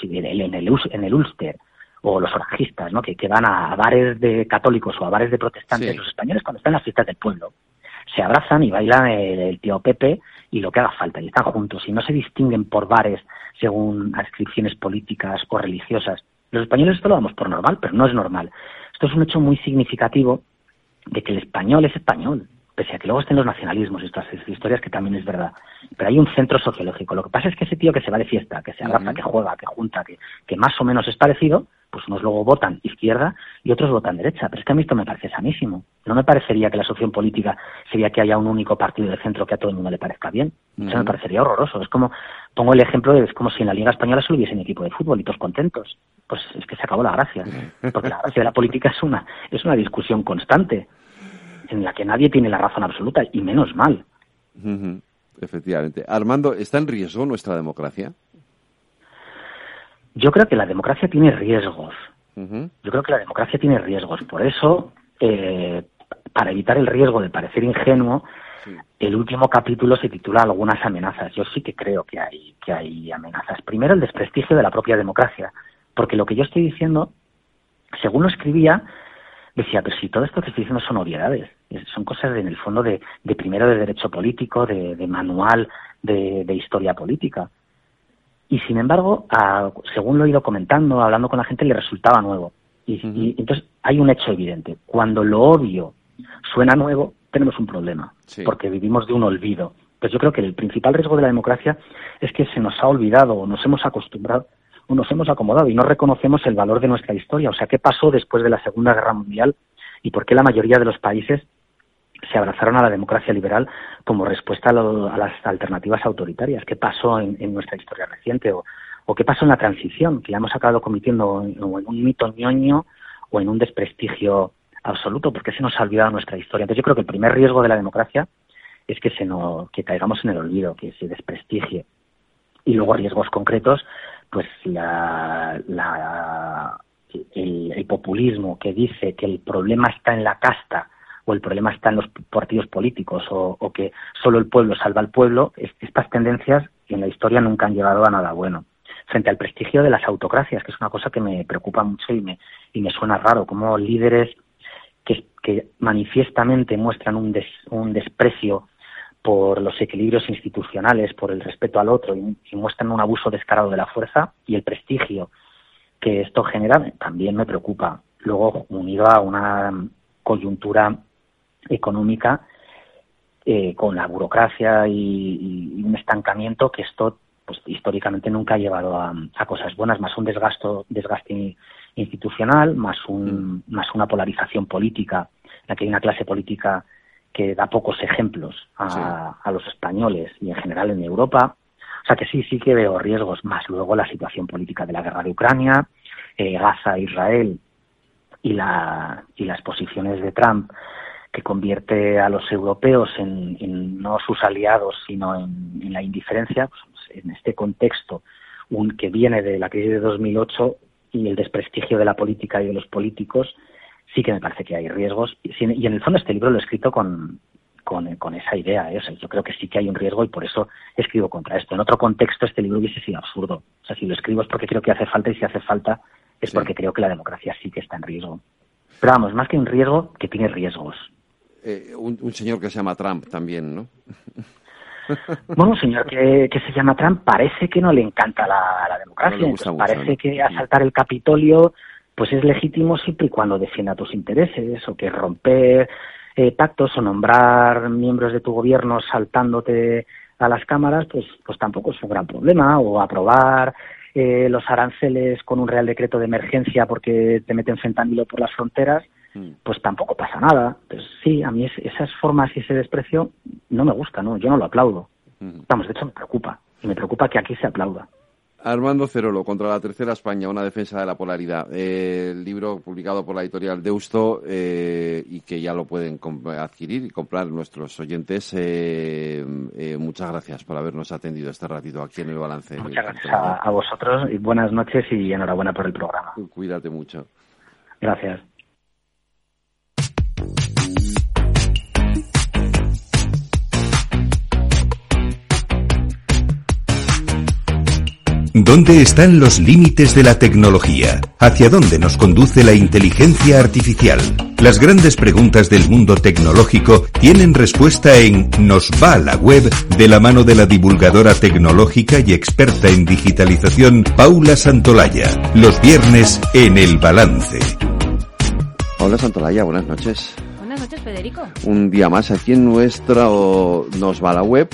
en el Ulster o los orangistas, ¿no? que van a bares de católicos o a bares de protestantes. Los españoles, cuando están en las fiestas del pueblo, se abrazan y bailan el tío Pepe y lo que haga falta, y están juntos, y no se distinguen por bares según adscripciones políticas o religiosas. Los españoles esto lo damos por normal, pero no es normal. Esto es un hecho muy significativo de que el español es español, pese a que luego estén los nacionalismos y estas historias, que también es verdad. Pero hay un centro sociológico. Lo que pasa es que ese tío que se va de fiesta, que se abraza, que juega, que junta, que más o menos es parecido, pues unos luego votan izquierda y otros votan derecha. Pero es que a mí esto me parece sanísimo. No me parecería que la solución política sería que haya un único partido de centro que a todo el mundo le parezca bien. Eso me parecería horroroso. Es como, pongo el ejemplo, es como si en la Liga Española solo hubiese un equipo de fútbol y todos contentos. Pues es que se acabó la gracia. Porque la gracia de la política es una discusión constante en la que nadie tiene la razón absoluta, y menos mal. Efectivamente. Armando, ¿está en riesgo nuestra democracia? Yo creo que la democracia tiene riesgos. Yo creo que la democracia tiene riesgos. Por eso, para evitar el riesgo de parecer ingenuo, el último capítulo se titula Algunas amenazas. Yo sí que creo que hay amenazas. Primero, el desprestigio de la propia democracia. Porque lo que yo estoy diciendo, según lo escribía, decía, pero si todo esto que estoy diciendo son obviedades, son cosas en el fondo de primero de derecho político, de manual de historia política. Y sin embargo, según lo he ido comentando, hablando con la gente, le resultaba nuevo. Y entonces hay un hecho evidente. Cuando lo obvio suena nuevo, tenemos un problema, porque vivimos de un olvido. Pues yo creo que el principal riesgo de la democracia es que se nos ha olvidado, o nos hemos acostumbrado, o nos hemos acomodado y no reconocemos el valor de nuestra historia. O sea, ¿qué pasó después de la Segunda Guerra Mundial y por qué la mayoría de los países se abrazaron a la democracia liberal como respuesta a las alternativas autoritarias? ¿Qué pasó en nuestra historia reciente? ¿O qué pasó en la transición? Que la hemos acabado convirtiendo en un mito ñoño o en un desprestigio absoluto, porque se nos ha olvidado nuestra historia. Entonces yo creo que el primer riesgo de la democracia es que que caigamos en el olvido, que se desprestigie. Y luego riesgos concretos, pues el populismo que dice que el problema está en la casta o el problema está en los partidos políticos o que solo el pueblo salva al pueblo, estas tendencias en la historia nunca han llevado a nada bueno. Frente al prestigio de las autocracias, que es una cosa que me preocupa mucho y me suena raro, como líderes que manifiestamente muestran un desprecio por los equilibrios institucionales, por el respeto al otro y muestran un abuso descarado de la fuerza y el prestigio que esto genera también me preocupa. Luego, unido a una coyuntura económica con la burocracia y un estancamiento que esto pues históricamente nunca ha llevado a cosas buenas, más un desgaste institucional, más una polarización política, en la que hay una clase política que da pocos ejemplos a los españoles y en general en Europa. O sea que sí que veo riesgos, más luego la situación política de la guerra de Ucrania, Gaza, Israel y las posiciones de Trump, que convierte a los europeos en no sus aliados, sino en la indiferencia. Pues, en este contexto que viene de la crisis de 2008 y el desprestigio de la política y de los políticos, sí que me parece que hay riesgos. Y en el fondo este libro lo he escrito con esa idea. O sea, yo creo que sí que hay un riesgo y por eso escribo contra esto. En otro contexto este libro hubiese sido absurdo. O sea, si lo escribo es porque creo que hace falta, y si hace falta es porque creo que la democracia sí que está en riesgo. Pero vamos, más que un riesgo, que tiene riesgos. Un señor que se llama Trump también, ¿no? Bueno, un señor que se llama Trump parece que no le encanta la democracia. No mucho, parece ¿no? que asaltar el Capitolio pues es legítimo siempre y cuando defienda tus intereses, o que romper pactos o nombrar miembros de tu gobierno saltándote a las cámaras, pues tampoco es un gran problema, o aprobar los aranceles con un real decreto de emergencia porque te meten fentanilo por las fronteras, pues tampoco pasa nada. Pues sí, a mí esas formas y ese desprecio no me gusta, ¿no? Yo no lo aplaudo. Vamos, de hecho me preocupa, y me preocupa que aquí se aplauda. Armando Cerolo, Contra la Tercera España, una defensa de la polaridad. El libro publicado por la editorial Deusto y que ya lo pueden adquirir y comprar nuestros oyentes. Muchas gracias por habernos atendido este ratito aquí en El Balance. Muchas gracias a vosotros y buenas noches y enhorabuena por el programa. Cuídate mucho. Gracias. ¿Dónde están los límites de la tecnología? ¿Hacia dónde nos conduce la inteligencia artificial? Las grandes preguntas del mundo tecnológico tienen respuesta en Nos va la web, de la mano de la divulgadora tecnológica y experta en digitalización Paula Santolaya. Los viernes en El Balance. Paula Santolaya, buenas noches. Buenas noches, Federico. Un día más aquí en nuestro Nos va la web.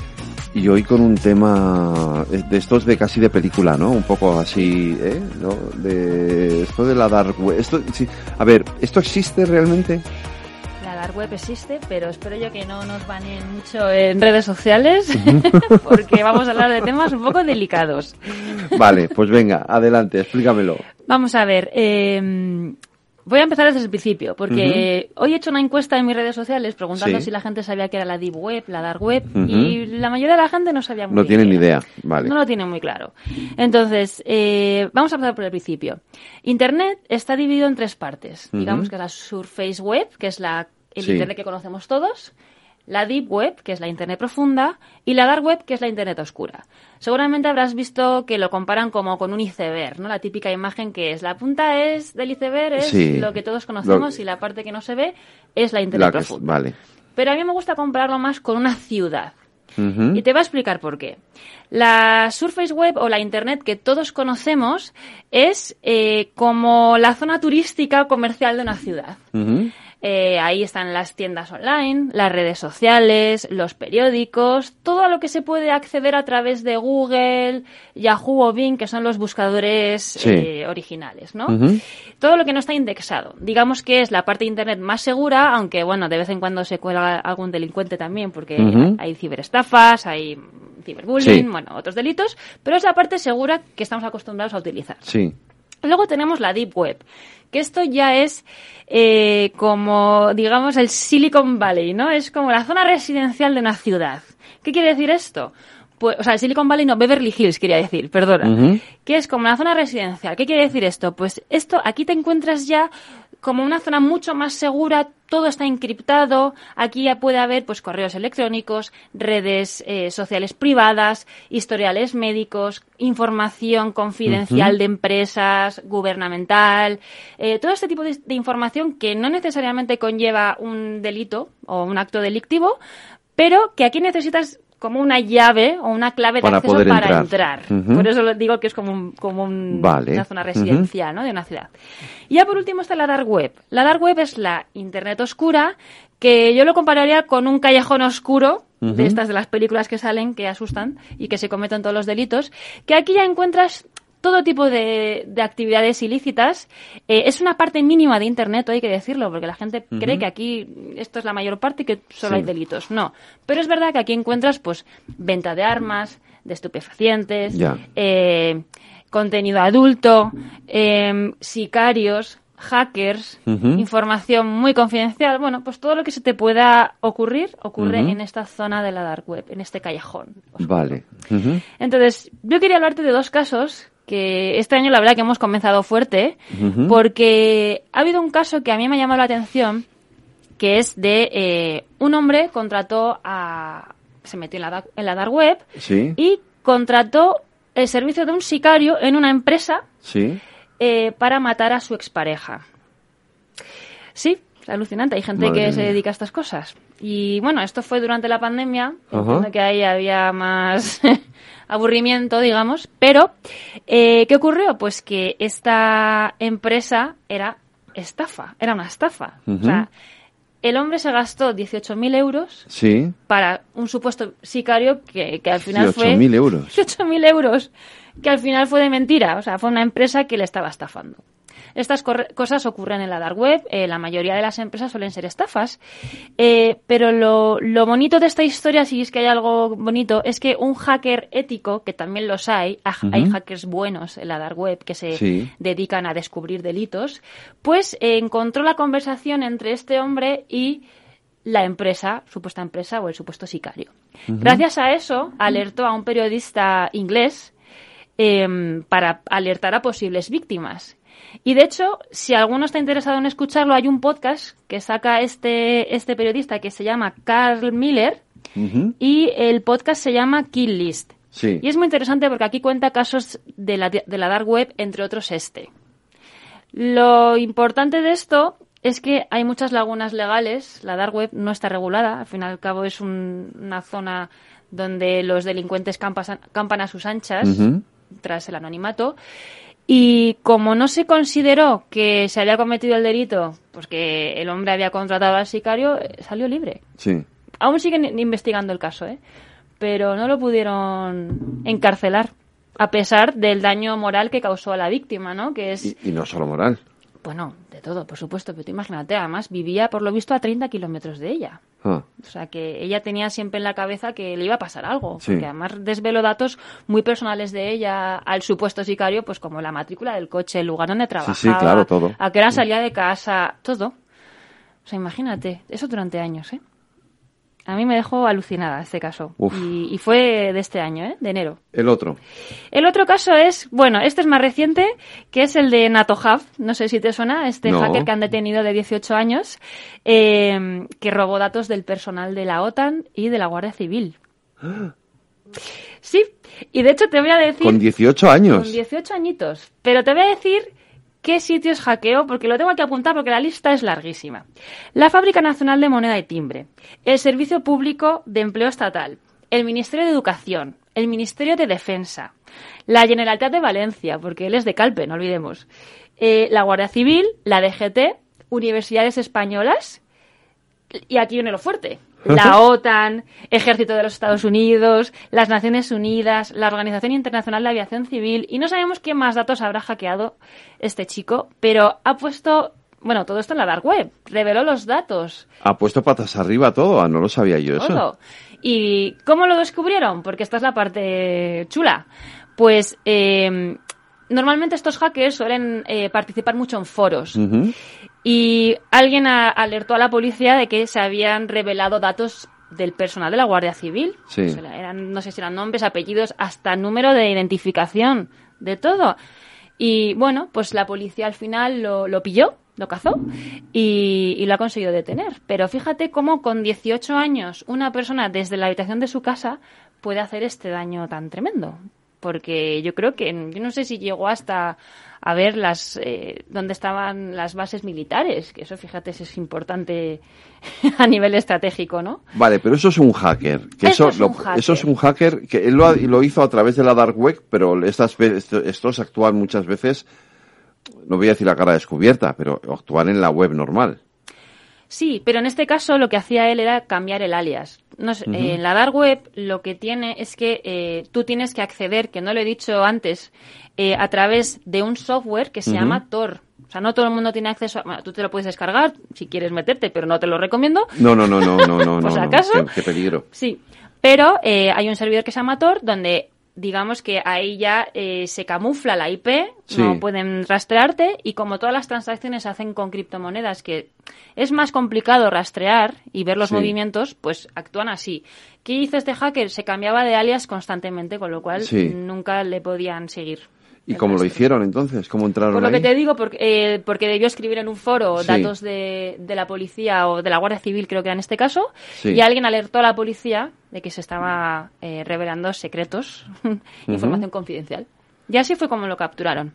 Y hoy con un tema de estos de casi de película, ¿no? Un poco así, ¿no? De esto de la dark web. Esto, sí. A ver, ¿esto existe realmente? La dark web existe, pero espero yo que no nos baneen mucho en redes sociales, porque vamos a hablar de temas un poco delicados. Vale, pues venga, adelante, explícamelo. Vamos a ver, voy a empezar desde el principio, porque hoy he hecho una encuesta en mis redes sociales preguntando si la gente sabía qué era la deep web, la dark web, y la mayoría de la gente no sabía muy bien. No tienen ni idea, vale. No lo tienen muy claro. Entonces, vamos a empezar por el principio. Internet está dividido en tres partes. Digamos que es la surface web, que es el Internet que conocemos todos, la deep web, que es la Internet profunda, y la dark web, que es la Internet oscura. Seguramente habrás visto que lo comparan como con un iceberg, ¿no? La típica imagen que es la punta del iceberg es lo que todos conocemos y la parte que no se ve es la Internet profunda. Vale. Pero a mí me gusta compararlo más con una ciudad. Y te voy a explicar por qué. La surface web o la Internet que todos conocemos es como la zona turística comercial de una ciudad. Ahí están las tiendas online, las redes sociales, los periódicos, todo a lo que se puede acceder a través de Google, Yahoo o Bing, que son los buscadores originales, ¿no? Todo lo que no está indexado. Digamos que es la parte de Internet más segura, aunque, bueno, de vez en cuando se cuela algún delincuente también, porque hay ciberestafas, hay ciberbullying, bueno, otros delitos, pero es la parte segura que estamos acostumbrados a utilizar. Sí. Luego tenemos la Deep Web, que esto ya es como, digamos, el Silicon Valley, ¿no? Es como la zona residencial de una ciudad. ¿Qué quiere decir esto? Pues, o sea, el Silicon Valley no, Beverly Hills quería decir, perdona. Que es como la zona residencial. ¿Qué quiere decir esto? Pues esto, aquí te encuentras ya como una zona mucho más segura, todo está encriptado, aquí ya puede haber pues correos electrónicos, redes sociales privadas, historiales médicos, información confidencial de empresas, gubernamental, todo este tipo de información que no necesariamente conlleva un delito o un acto delictivo, pero que aquí necesitas como una llave o una clave de acceso para entrar. Por eso digo que es como una zona residencial, ¿no? De una ciudad. Y ya por último está la Dark Web. La Dark Web es la Internet oscura, que yo lo compararía con un callejón oscuro, de estas de las películas que salen, que asustan y que se cometen todos los delitos, que aquí ya encuentras todo tipo de actividades ilícitas. Es una parte mínima de Internet, hay que decirlo, porque la gente cree que aquí esto es la mayor parte y que solo hay delitos. No, pero es verdad que aquí encuentras pues venta de armas, de estupefacientes, contenido adulto, sicarios, hackers, información muy confidencial. Bueno, pues todo lo que se te pueda ocurre en esta zona de la Dark Web, en este callejón oscuro. Vale. Entonces, yo quería hablarte de dos casos que este año la verdad que hemos comenzado fuerte, porque ha habido un caso que a mí me ha llamado la atención, que es de un hombre se metió en la Dark Web y contrató el servicio de un sicario en una empresa para matar a su expareja. Sí, es alucinante, hay gente que se dedica a estas cosas. Y bueno, esto fue durante la pandemia, entiendo que ahí había más aburrimiento, digamos, pero ¿qué ocurrió? Pues que esta empresa era una estafa. O sea, el hombre se gastó 18.000 euros para un supuesto sicario que al final fue... 18.000 euros. 18.000 euros, que al final fue de mentira. O sea, fue una empresa que le estaba estafando. Estas cosas ocurren en la Dark Web, la mayoría de las empresas suelen ser estafas, pero lo bonito de esta historia, si es que hay algo bonito, es que un hacker ético, que también los hay hackers buenos en la Dark Web que se dedican a descubrir delitos, pues encontró la conversación entre este hombre y la supuesta empresa o el supuesto sicario. Gracias a eso, alertó a un periodista inglés para alertar a posibles víctimas. Y de hecho, si alguno está interesado en escucharlo, hay un podcast que saca este periodista que se llama Carl Miller y el podcast se llama Kill List. Y es muy interesante porque aquí cuenta casos de la Dark Web, entre otros este. Lo importante de esto es que hay muchas lagunas legales. La Dark Web no está regulada. Al fin y al cabo es una zona donde los delincuentes campan a sus anchas tras el anonimato. Y como no se consideró que se había cometido el delito, pues que el hombre había contratado al sicario, salió libre. Aún siguen investigando el caso, pero no lo pudieron encarcelar, a pesar del daño moral que causó a la víctima, ¿no? Que es... Y no solo moral. Bueno, de todo, por supuesto, pero tú imagínate, además vivía, por lo visto, a 30 kilómetros de ella. O sea, que ella tenía siempre en la cabeza que le iba a pasar algo, porque además desveló datos muy personales de ella al supuesto sicario, pues como la matrícula del coche, el lugar donde trabajaba, claro, todo. a qué hora salía de casa, todo. O sea, imagínate, eso durante años, A mí me dejó alucinada este caso. Y fue de este año, de enero. El otro caso es, bueno, este es más reciente, que es el de Natohav. No sé si te suena, hacker que han detenido de 18 años, que robó datos del personal de la OTAN y de la Guardia Civil. Sí, y de hecho te voy a decir... ¿Con 18 años? Con 18 añitos. Pero te voy a decir... ¿Qué sitios hackeó? Porque lo tengo que apuntar porque la lista es larguísima. La Fábrica Nacional de Moneda y Timbre, el Servicio Público de Empleo Estatal, el Ministerio de Educación, el Ministerio de Defensa, la Generalitat de Valencia, porque él es de Calpe, no olvidemos, la Guardia Civil, la DGT, universidades españolas, y aquí viene lo fuerte, la OTAN, Ejército de los Estados Unidos, las Naciones Unidas, la Organización Internacional de Aviación Civil, y no sabemos qué más datos habrá hackeado este chico, pero ha puesto, bueno, todo esto en la Dark Web, reveló los datos. Ha puesto patas arriba todo, no lo sabía yo eso. Todo. ¿Y cómo lo descubrieron? Porque esta es la parte chula. Pues normalmente estos hackers suelen participar mucho en foros. Y alguien alertó a la policía de que se habían revelado datos del personal de la Guardia Civil. Sí. O sea, no sé si eran nombres, apellidos, hasta número de identificación, de todo. Y bueno, pues la policía al final lo pilló, lo cazó y lo ha conseguido detener. Pero fíjate cómo con 18 años una persona desde la habitación de su casa puede hacer este daño tan tremendo. Porque yo creo que, yo no sé si llegó hasta a ver dónde estaban las bases militares, que eso, fíjate, es importante a nivel estratégico, ¿no? Vale, pero eso es un hacker. Eso es un hacker que él lo hizo a través de la dark web, pero estos actúan muchas veces, no voy a decir la cara descubierta, pero actúan en la web normal. Sí, pero en este caso lo que hacía él era cambiar el alias. No sé, en la dark web lo que tiene es que tú tienes que acceder, que no lo he dicho antes, a través de un software que se llama Tor. O sea, no todo el mundo tiene acceso bueno, tú te lo puedes descargar si quieres meterte, pero no te lo recomiendo. No. Por si acaso. Qué peligro. Sí, pero hay un servidor que se llama Tor donde digamos que ahí ya se camufla la IP, sí. No pueden rastrearte y como todas las transacciones se hacen con criptomonedas que es más complicado rastrear y ver los movimientos, pues actúan así. ¿Qué hizo este hacker? Se cambiaba de alias constantemente, con lo cual nunca le podían seguir. ¿Y cómo lo hicieron entonces? ¿Cómo entraron Por lo ahí? que te digo, porque debió escribir en un foro datos de la policía o de la Guardia Civil, creo que era en este caso, y alguien alertó a la policía de que se estaba revelando secretos, información confidencial. Y así fue como lo capturaron.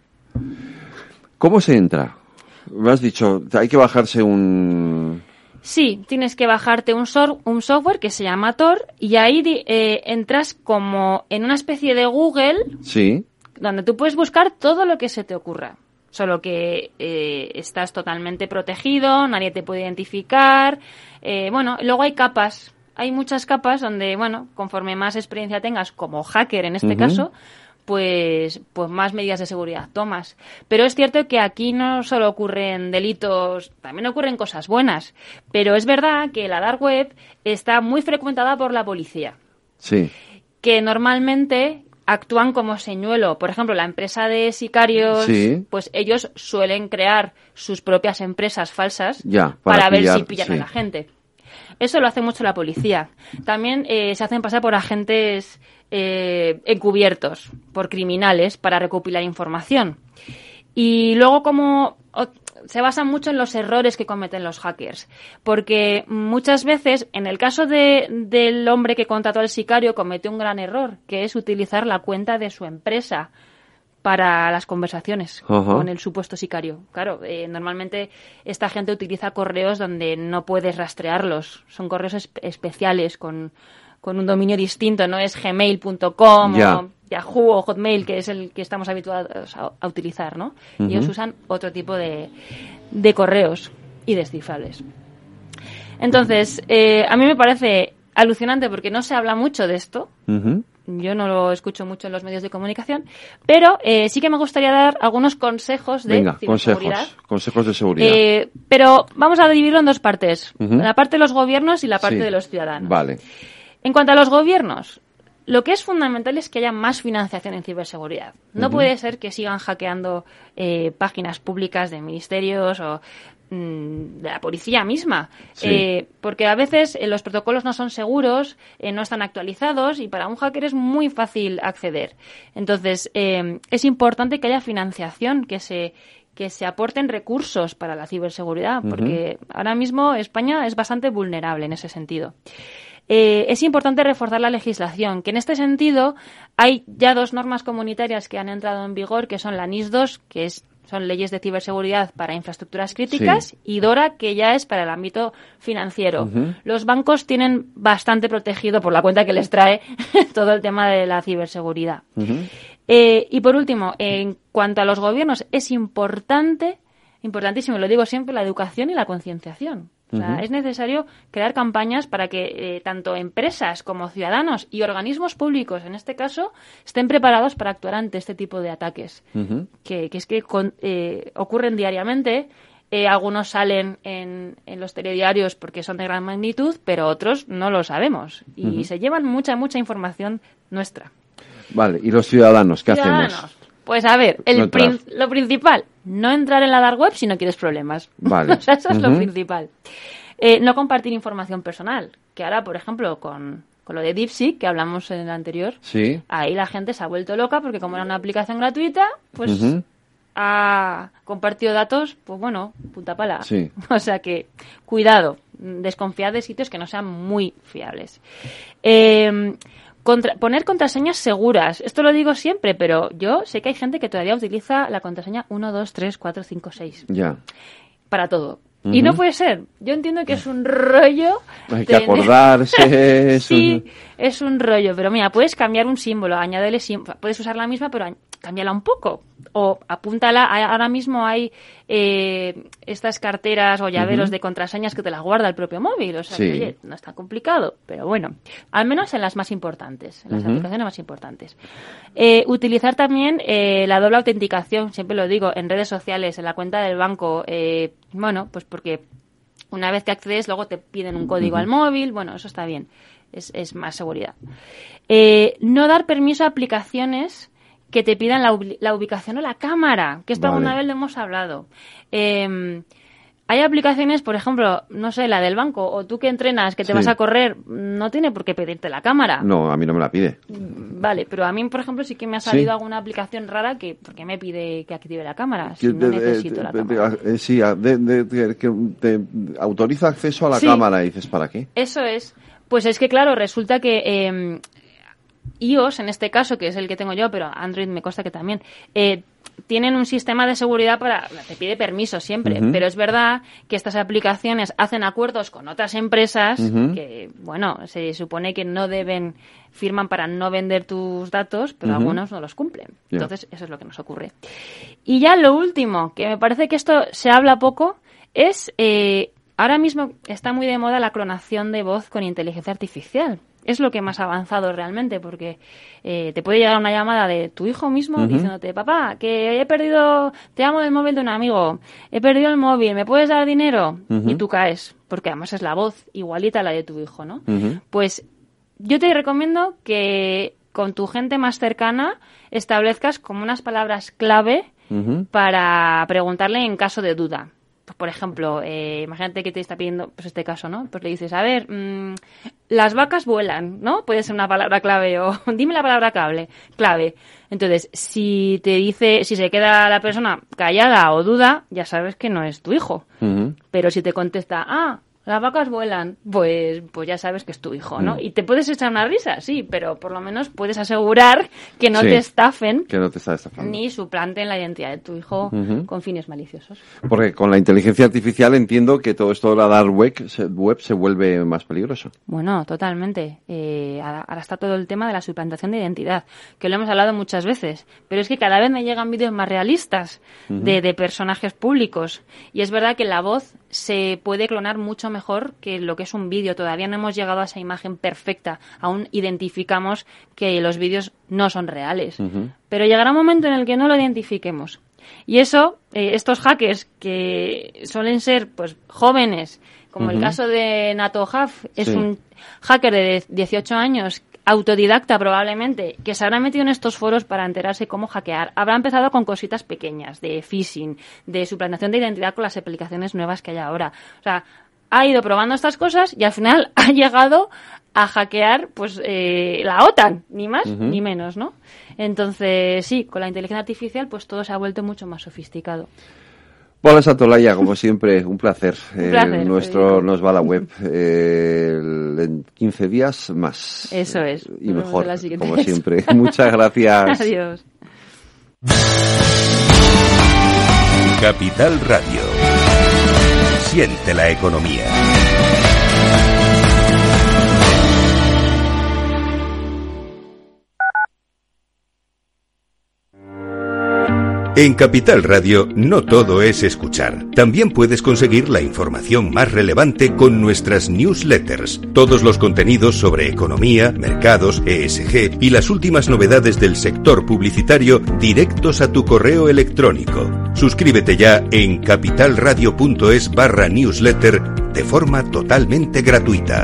¿Cómo se entra? Me has dicho, hay que bajarse un... Sí, tienes que bajarte un software que se llama Tor y ahí entras como en una especie de Google... Sí. Donde tú puedes buscar todo lo que se te ocurra. Solo que estás totalmente protegido, nadie te puede identificar. Luego hay capas. Hay muchas capas donde, conforme más experiencia tengas como hacker en este caso, pues más medidas de seguridad tomas. Pero es cierto que aquí no solo ocurren delitos, también ocurren cosas buenas. Pero es verdad que la dark web está muy frecuentada por la policía. Sí. Que normalmente actúan como señuelo. Por ejemplo, la empresa de sicarios, pues ellos suelen crear sus propias empresas falsas para ver si pillan a la gente. Eso lo hace mucho la policía. También se hacen pasar por agentes encubiertos, por criminales, para recopilar información. Y luego se basan mucho en los errores que cometen los hackers, porque muchas veces, en el caso del hombre que contrató al sicario, cometió un gran error, que es utilizar la cuenta de su empresa para las conversaciones con el supuesto sicario. Claro, normalmente esta gente utiliza correos donde no puedes rastrearlos, son correos especiales con un dominio distinto, no es gmail.com o Yahoo o Hotmail, que es el que estamos habituados a utilizar, ¿no? Ellos usan otro tipo de correos y descifrables. Entonces, a mí me parece alucinante porque no se habla mucho de esto. Yo no lo escucho mucho en los medios de comunicación, pero sí que me gustaría dar algunos consejos de ciberseguridad. Consejos de seguridad. Pero vamos a dividirlo en dos partes. La parte de los gobiernos y la parte de los ciudadanos. Vale. En cuanto a los gobiernos, lo que es fundamental es que haya más financiación en ciberseguridad. No puede ser que sigan hackeando páginas públicas de ministerios o de la policía misma, porque a veces los protocolos no son seguros, no están actualizados y para un hacker es muy fácil acceder. Entonces, es importante que haya financiación, que se aporten recursos para la ciberseguridad, porque ahora mismo España es bastante vulnerable en ese sentido. Es importante reforzar la legislación, que en este sentido hay ya 2 normas comunitarias que han entrado en vigor, que son la NIS2, que son leyes de ciberseguridad para infraestructuras críticas, y DORA, que ya es para el ámbito financiero. Los bancos tienen bastante protegido por la cuenta que les trae todo el tema de la ciberseguridad. Y por último, en cuanto a los gobiernos, es importantísimo, lo digo siempre, la educación y la concienciación. O sea, es necesario crear campañas para que tanto empresas como ciudadanos y organismos públicos, en este caso, estén preparados para actuar ante este tipo de ataques, que ocurren diariamente. Algunos salen en los telediarios porque son de gran magnitud, pero otros no lo sabemos. Y se llevan mucha información nuestra. Vale, ¿y los ciudadanos qué hacemos? Pues a ver, lo principal, no entrar en la dark web si no quieres problemas. Vale. O sea, eso es lo principal. No compartir información personal, que ahora, por ejemplo, con lo de DeepSeek, que hablamos en el anterior, sí. Ahí la gente se ha vuelto loca porque como era una aplicación gratuita, pues ha compartido datos, pues bueno, punta pala. Sí. O sea que, cuidado, desconfiad de sitios que no sean muy fiables. Poner contraseñas seguras. Esto lo digo siempre, pero yo sé que hay gente que todavía utiliza la contraseña 1, 2, 3, 4, 5, 6. Ya. Para todo. Y no puede ser. Yo entiendo que es un rollo. Hay que acordarse. Sí, es un rollo. Pero mira, puedes cambiar un símbolo, añadirle símbolo. Puedes usar la misma, pero cámbiala un poco. O apúntala. Ahora mismo hay estas carteras o llaveros de contraseñas que te las guarda el propio móvil. O sea, que, oye, no es tan complicado. Pero bueno, al menos en las más importantes, en las aplicaciones más importantes. Utilizar también la doble autenticación, siempre lo digo, en redes sociales, en la cuenta del banco. Bueno, pues porque una vez que accedes luego te piden un código al móvil. Bueno, eso está bien. Es más seguridad. No dar permiso a aplicaciones que te pidan la ubicación o la cámara, que esto alguna vez lo hemos hablado. Hay aplicaciones, por ejemplo, no sé, la del banco, o tú que entrenas, que te vas a correr, no tiene por qué pedirte la cámara. No, a mí no me la pide. Vale, pero a mí, por ejemplo, sí que me ha salido alguna aplicación rara porque me pide que active la cámara, si no necesito la cámara. Sí, que te autoriza acceso a la cámara, y dices, ¿para qué? Eso es. Pues es que, claro, resulta que iOS, en este caso, que es el que tengo yo, pero Android me consta que también, tienen un sistema de seguridad te pide permiso siempre, pero es verdad que estas aplicaciones hacen acuerdos con otras empresas que, bueno, se supone que firman para no vender tus datos, pero algunos no los cumplen. Entonces, eso es lo que nos ocurre. Y ya lo último, que me parece que esto se habla poco, es, ahora mismo está muy de moda la clonación de voz con inteligencia artificial. Es lo que más ha avanzado realmente, porque te puede llegar una llamada de tu hijo mismo diciéndote, papá, que te llamo del móvil de un amigo, he perdido el móvil, ¿me puedes dar dinero? Y tú caes, porque además es la voz igualita a la de tu hijo, ¿no? Pues yo te recomiendo que con tu gente más cercana establezcas como unas palabras clave para preguntarle en caso de duda. Pues, por ejemplo, imagínate que te está pidiendo, pues este caso, ¿no? Pues le dices, a ver, las vacas vuelan, ¿no? Puede ser una palabra clave, o dime la palabra clave. Entonces, si se queda la persona callada o duda, ya sabes que no es tu hijo. Pero si te contesta, las vacas vuelan, pues ya sabes que es tu hijo, ¿no? Y te puedes echar una risa, sí, pero por lo menos puedes asegurar que no te estafen. Que no te está estafando. Ni suplanten la identidad de tu hijo con fines maliciosos. Porque con la inteligencia artificial entiendo que todo esto de la dark web se vuelve más peligroso. Bueno, totalmente. Ahora está todo el tema de la suplantación de identidad, que lo hemos hablado muchas veces. Pero es que cada vez me llegan vídeos más realistas de personajes públicos. Y es verdad que la voz se puede clonar mucho mejor que lo que es un vídeo. Todavía no hemos llegado a esa imagen perfecta. Aún identificamos que los vídeos no son reales. Pero llegará un momento en el que no lo identifiquemos. Y eso, estos hackers que suelen ser pues jóvenes, como el caso de Nato Haf, es un hacker de 18 años, autodidacta probablemente, que se habrá metido en estos foros para enterarse cómo hackear. Habrá empezado con cositas pequeñas, de phishing, de suplantación de identidad con las aplicaciones nuevas que hay ahora. O sea, ha ido probando estas cosas y al final ha llegado a hackear pues la OTAN, ni más ni menos, ¿no? Entonces, sí, con la inteligencia artificial pues todo se ha vuelto mucho más sofisticado. Hola Santolaya, como siempre, un placer. Federico. Nos va la web en 15 días más. Eso es. Y mejor, como siempre. Muchas gracias. Adiós. Capital Radio. Siente la economía. En Capital Radio no todo es escuchar. También puedes conseguir la información más relevante con nuestras newsletters. Todos los contenidos sobre economía, mercados, ESG y las últimas novedades del sector publicitario directos a tu correo electrónico. Suscríbete ya en capitalradio.es/newsletter de forma totalmente gratuita.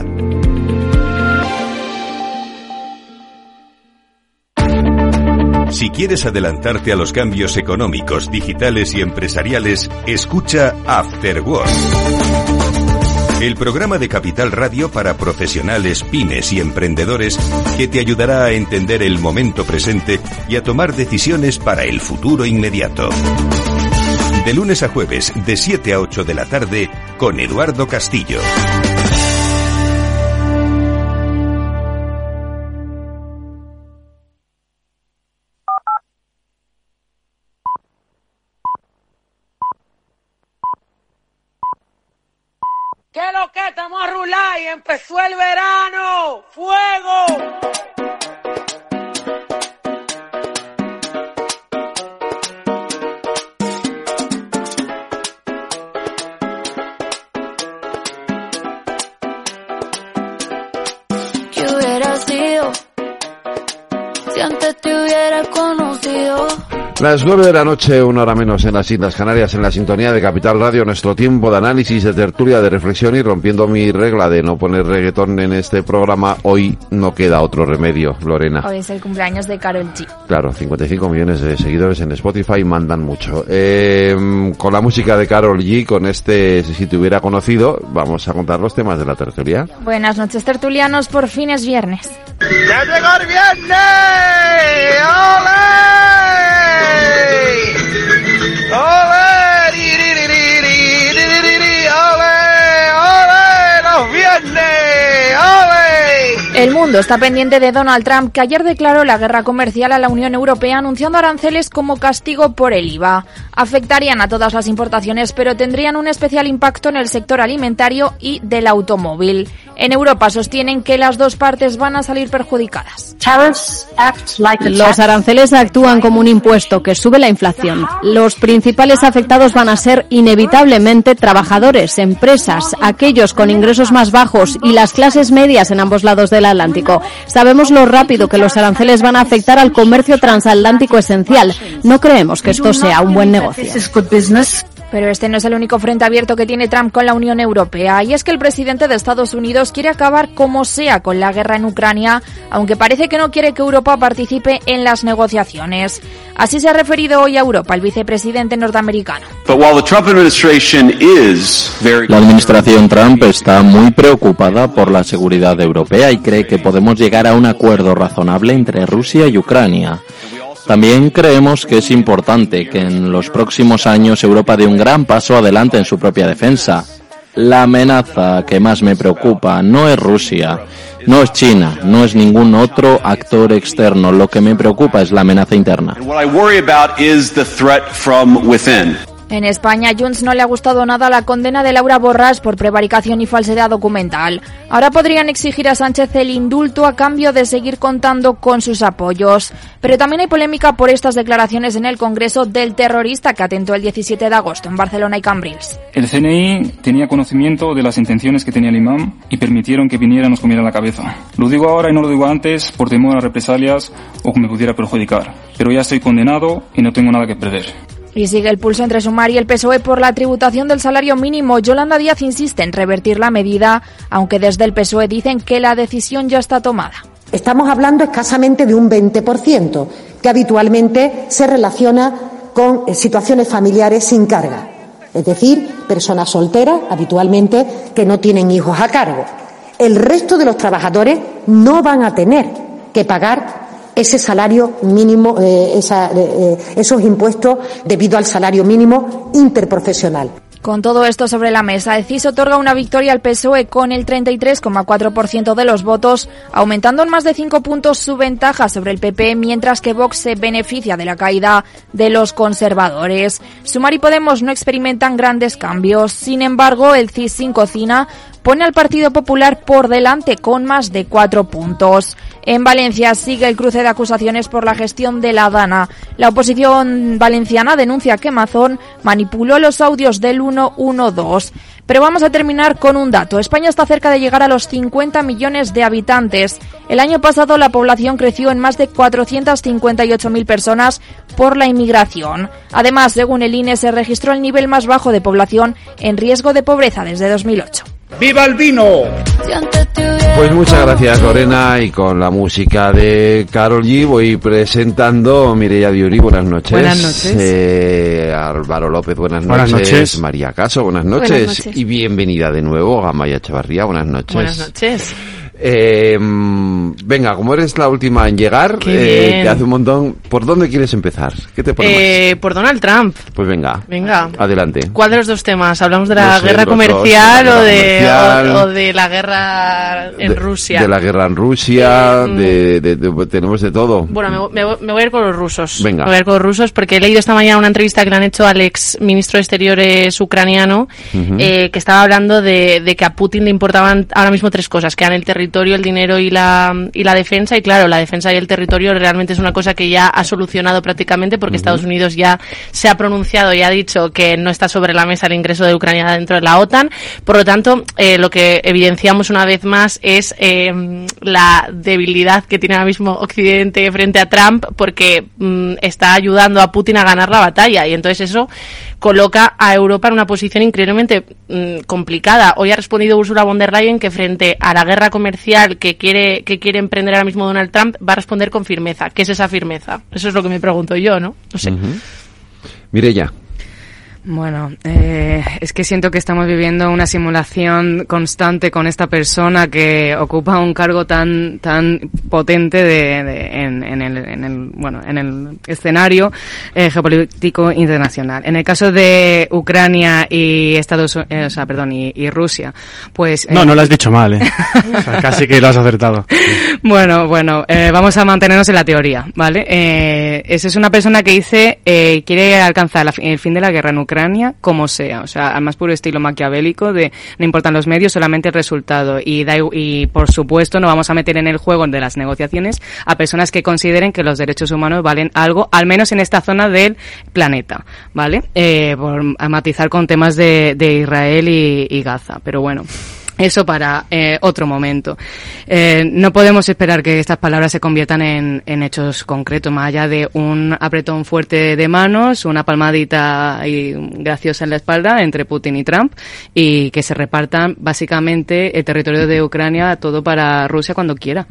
Si quieres adelantarte a los cambios económicos, digitales y empresariales, escucha After Work. El programa de Capital Radio para profesionales, pymes y emprendedores que te ayudará a entender el momento presente y a tomar decisiones para el futuro inmediato. De lunes a jueves, de 7 a 8 de la tarde, con Eduardo Castillo. ¿Qué es lo que? Estamos a rular y empezó el verano. ¡Fuego! ¿Qué hubiera sido si antes te hubiera conocido? Las 9 de la noche, 1 hora menos en las Islas Canarias, en la sintonía de Capital Radio, nuestro tiempo de análisis, de tertulia, de reflexión, y rompiendo mi regla de no poner reggaetón en este programa, hoy no queda otro remedio, Lorena. Hoy es el cumpleaños de Karol G. Claro, 55 millones de seguidores en Spotify, mandan mucho. Con la música de Karol G, con este Si te hubiera conocido, vamos a contar los temas de la tertulia. Buenas noches, tertulianos, por fin es viernes. ¡Ya llegó el viernes! ¡Ole! ¡Ole! ¡Ole! ¡Los viernes! ¡Ole! El mundo está pendiente de Donald Trump, que ayer declaró la guerra comercial a la Unión Europea anunciando aranceles como castigo por el IVA. Afectarían a todas las importaciones, pero tendrían un especial impacto en el sector alimentario y del automóvil. En Europa sostienen que las dos partes van a salir perjudicadas. Los aranceles actúan como un impuesto que sube la inflación. Los principales afectados van a ser inevitablemente trabajadores, empresas, aquellos con ingresos más bajos y las clases medias en ambos lados del Atlántico. Sabemos lo rápido que los aranceles van a afectar al comercio transatlántico esencial. No creemos que esto sea un buen negocio. Pero este no es el único frente abierto que tiene Trump con la Unión Europea, y es que el presidente de Estados Unidos quiere acabar como sea con la guerra en Ucrania, aunque parece que no quiere que Europa participe en las negociaciones. Así se ha referido hoy a Europa el vicepresidente norteamericano. La administración Trump está muy preocupada por la seguridad europea y cree que podemos llegar a un acuerdo razonable entre Rusia y Ucrania. También creemos que es importante que en los próximos años Europa dé un gran paso adelante en su propia defensa. La amenaza que más me preocupa no es Rusia, no es China, no es ningún otro actor externo. Lo que me preocupa es la amenaza interna. En España, a Junts no le ha gustado nada la condena de Laura Borràs por prevaricación y falsedad documental. Ahora podrían exigir a Sánchez el indulto a cambio de seguir contando con sus apoyos. Pero también hay polémica por estas declaraciones en el Congreso del terrorista que atentó el 17 de agosto en Barcelona y Cambrils. El CNI tenía conocimiento de las intenciones que tenía el imam y permitieron que viniera y nos comiera la cabeza. Lo digo ahora y no lo digo antes por temor a represalias o que me pudiera perjudicar. Pero ya estoy condenado y no tengo nada que perder. Y sigue el pulso entre Sumar y el PSOE por la tributación del salario mínimo. Yolanda Díaz insiste en revertir la medida, aunque desde el PSOE dicen que la decisión ya está tomada. Estamos hablando escasamente de un 20%, que habitualmente se relaciona con situaciones familiares sin carga. Es decir, personas solteras, habitualmente, que no tienen hijos a cargo. El resto de los trabajadores no van a tener que pagar ese salario mínimo, esos impuestos debido al salario mínimo interprofesional. Con todo esto sobre la mesa, el CIS otorga una victoria al PSOE con el 33,4% de los votos, aumentando en más de 5 puntos su ventaja sobre el PP, mientras que Vox se beneficia de la caída de los conservadores. Sumar y Podemos no experimentan grandes cambios. Sin embargo, el CIS sin cocina pone al Partido Popular por delante con más de 4 puntos. En Valencia sigue el cruce de acusaciones por la gestión de la Dana. La oposición valenciana denuncia que Mazón manipuló los audios del 112. Pero vamos a terminar con un dato. España está cerca de llegar a los 50 millones de habitantes. El año pasado la población creció en más de 458.000 personas por la inmigración. Además, según el INE, se registró el nivel más bajo de población en riesgo de pobreza desde 2008. ¡Viva el vino! Si antes te hubiera Pues muchas gracias, Lorena, y con la música de Karol G voy presentando Mireia Diuri, buenas noches. Buenas noches. Álvaro López, buenas Buenas noches. María Caso, buenas noches. Y bienvenida de nuevo, Amaya Echevarría, buenas noches. Buenas noches. Venga, como eres la última en llegar, te hace un montón. ¿Por dónde quieres empezar? ¿Qué te pone Por Donald Trump. Pues venga. Adelante. ¿Cuál de los dos temas? ¿Hablamos de la guerra comercial o de la guerra en Rusia? De la guerra en Rusia, tenemos de todo. Bueno, me voy a ir con los rusos. Venga. Me voy a ir con los rusos porque he leído esta mañana una entrevista que le han hecho al ex ministro de Exteriores ucraniano, que estaba hablando de que a Putin le importaban ahora mismo tres cosas, que eran el territorio, el dinero y la defensa. Y claro, la defensa y el territorio realmente es una cosa que ya ha solucionado prácticamente, porque Estados Unidos ya se ha pronunciado y ha dicho que no está sobre la mesa el ingreso de Ucrania dentro de la OTAN. Por lo tanto, lo que evidenciamos una vez más es la debilidad que tiene ahora mismo Occidente frente a Trump, porque está ayudando a Putin a ganar la batalla, y entonces eso coloca a Europa en una posición increíblemente complicada. Hoy ha respondido Ursula von der Leyen que frente a la guerra comercial que quiere emprender ahora mismo Donald Trump, va a responder con firmeza. ¿Qué es esa firmeza? Eso es lo que me pregunto yo, ¿no? No sé. Mireia. Bueno, es que siento que estamos viviendo una simulación constante con esta persona que ocupa un cargo tan potente en el escenario geopolítico internacional. En el caso de Ucrania y y Rusia, pues no lo has dicho mal, o sea, casi que lo has acertado. Bueno, vamos a mantenernos en la teoría, ¿vale? Esa es una persona que dice quiere alcanzar el fin de la guerra en Ucrania como sea, o sea, al más puro estilo maquiavélico de no importan los medios, solamente el resultado, y por supuesto no vamos a meter en el juego de las negociaciones a personas que consideren que los derechos humanos valen algo, al menos en esta zona del planeta, ¿vale? Por matizar con temas de Israel y Gaza, pero bueno, eso para otro momento. No podemos esperar que estas palabras se conviertan en hechos concretos, más allá de un apretón fuerte de manos, una palmadita y graciosa en la espalda entre Putin y Trump, y que se repartan básicamente el territorio de Ucrania todo para Rusia cuando quiera.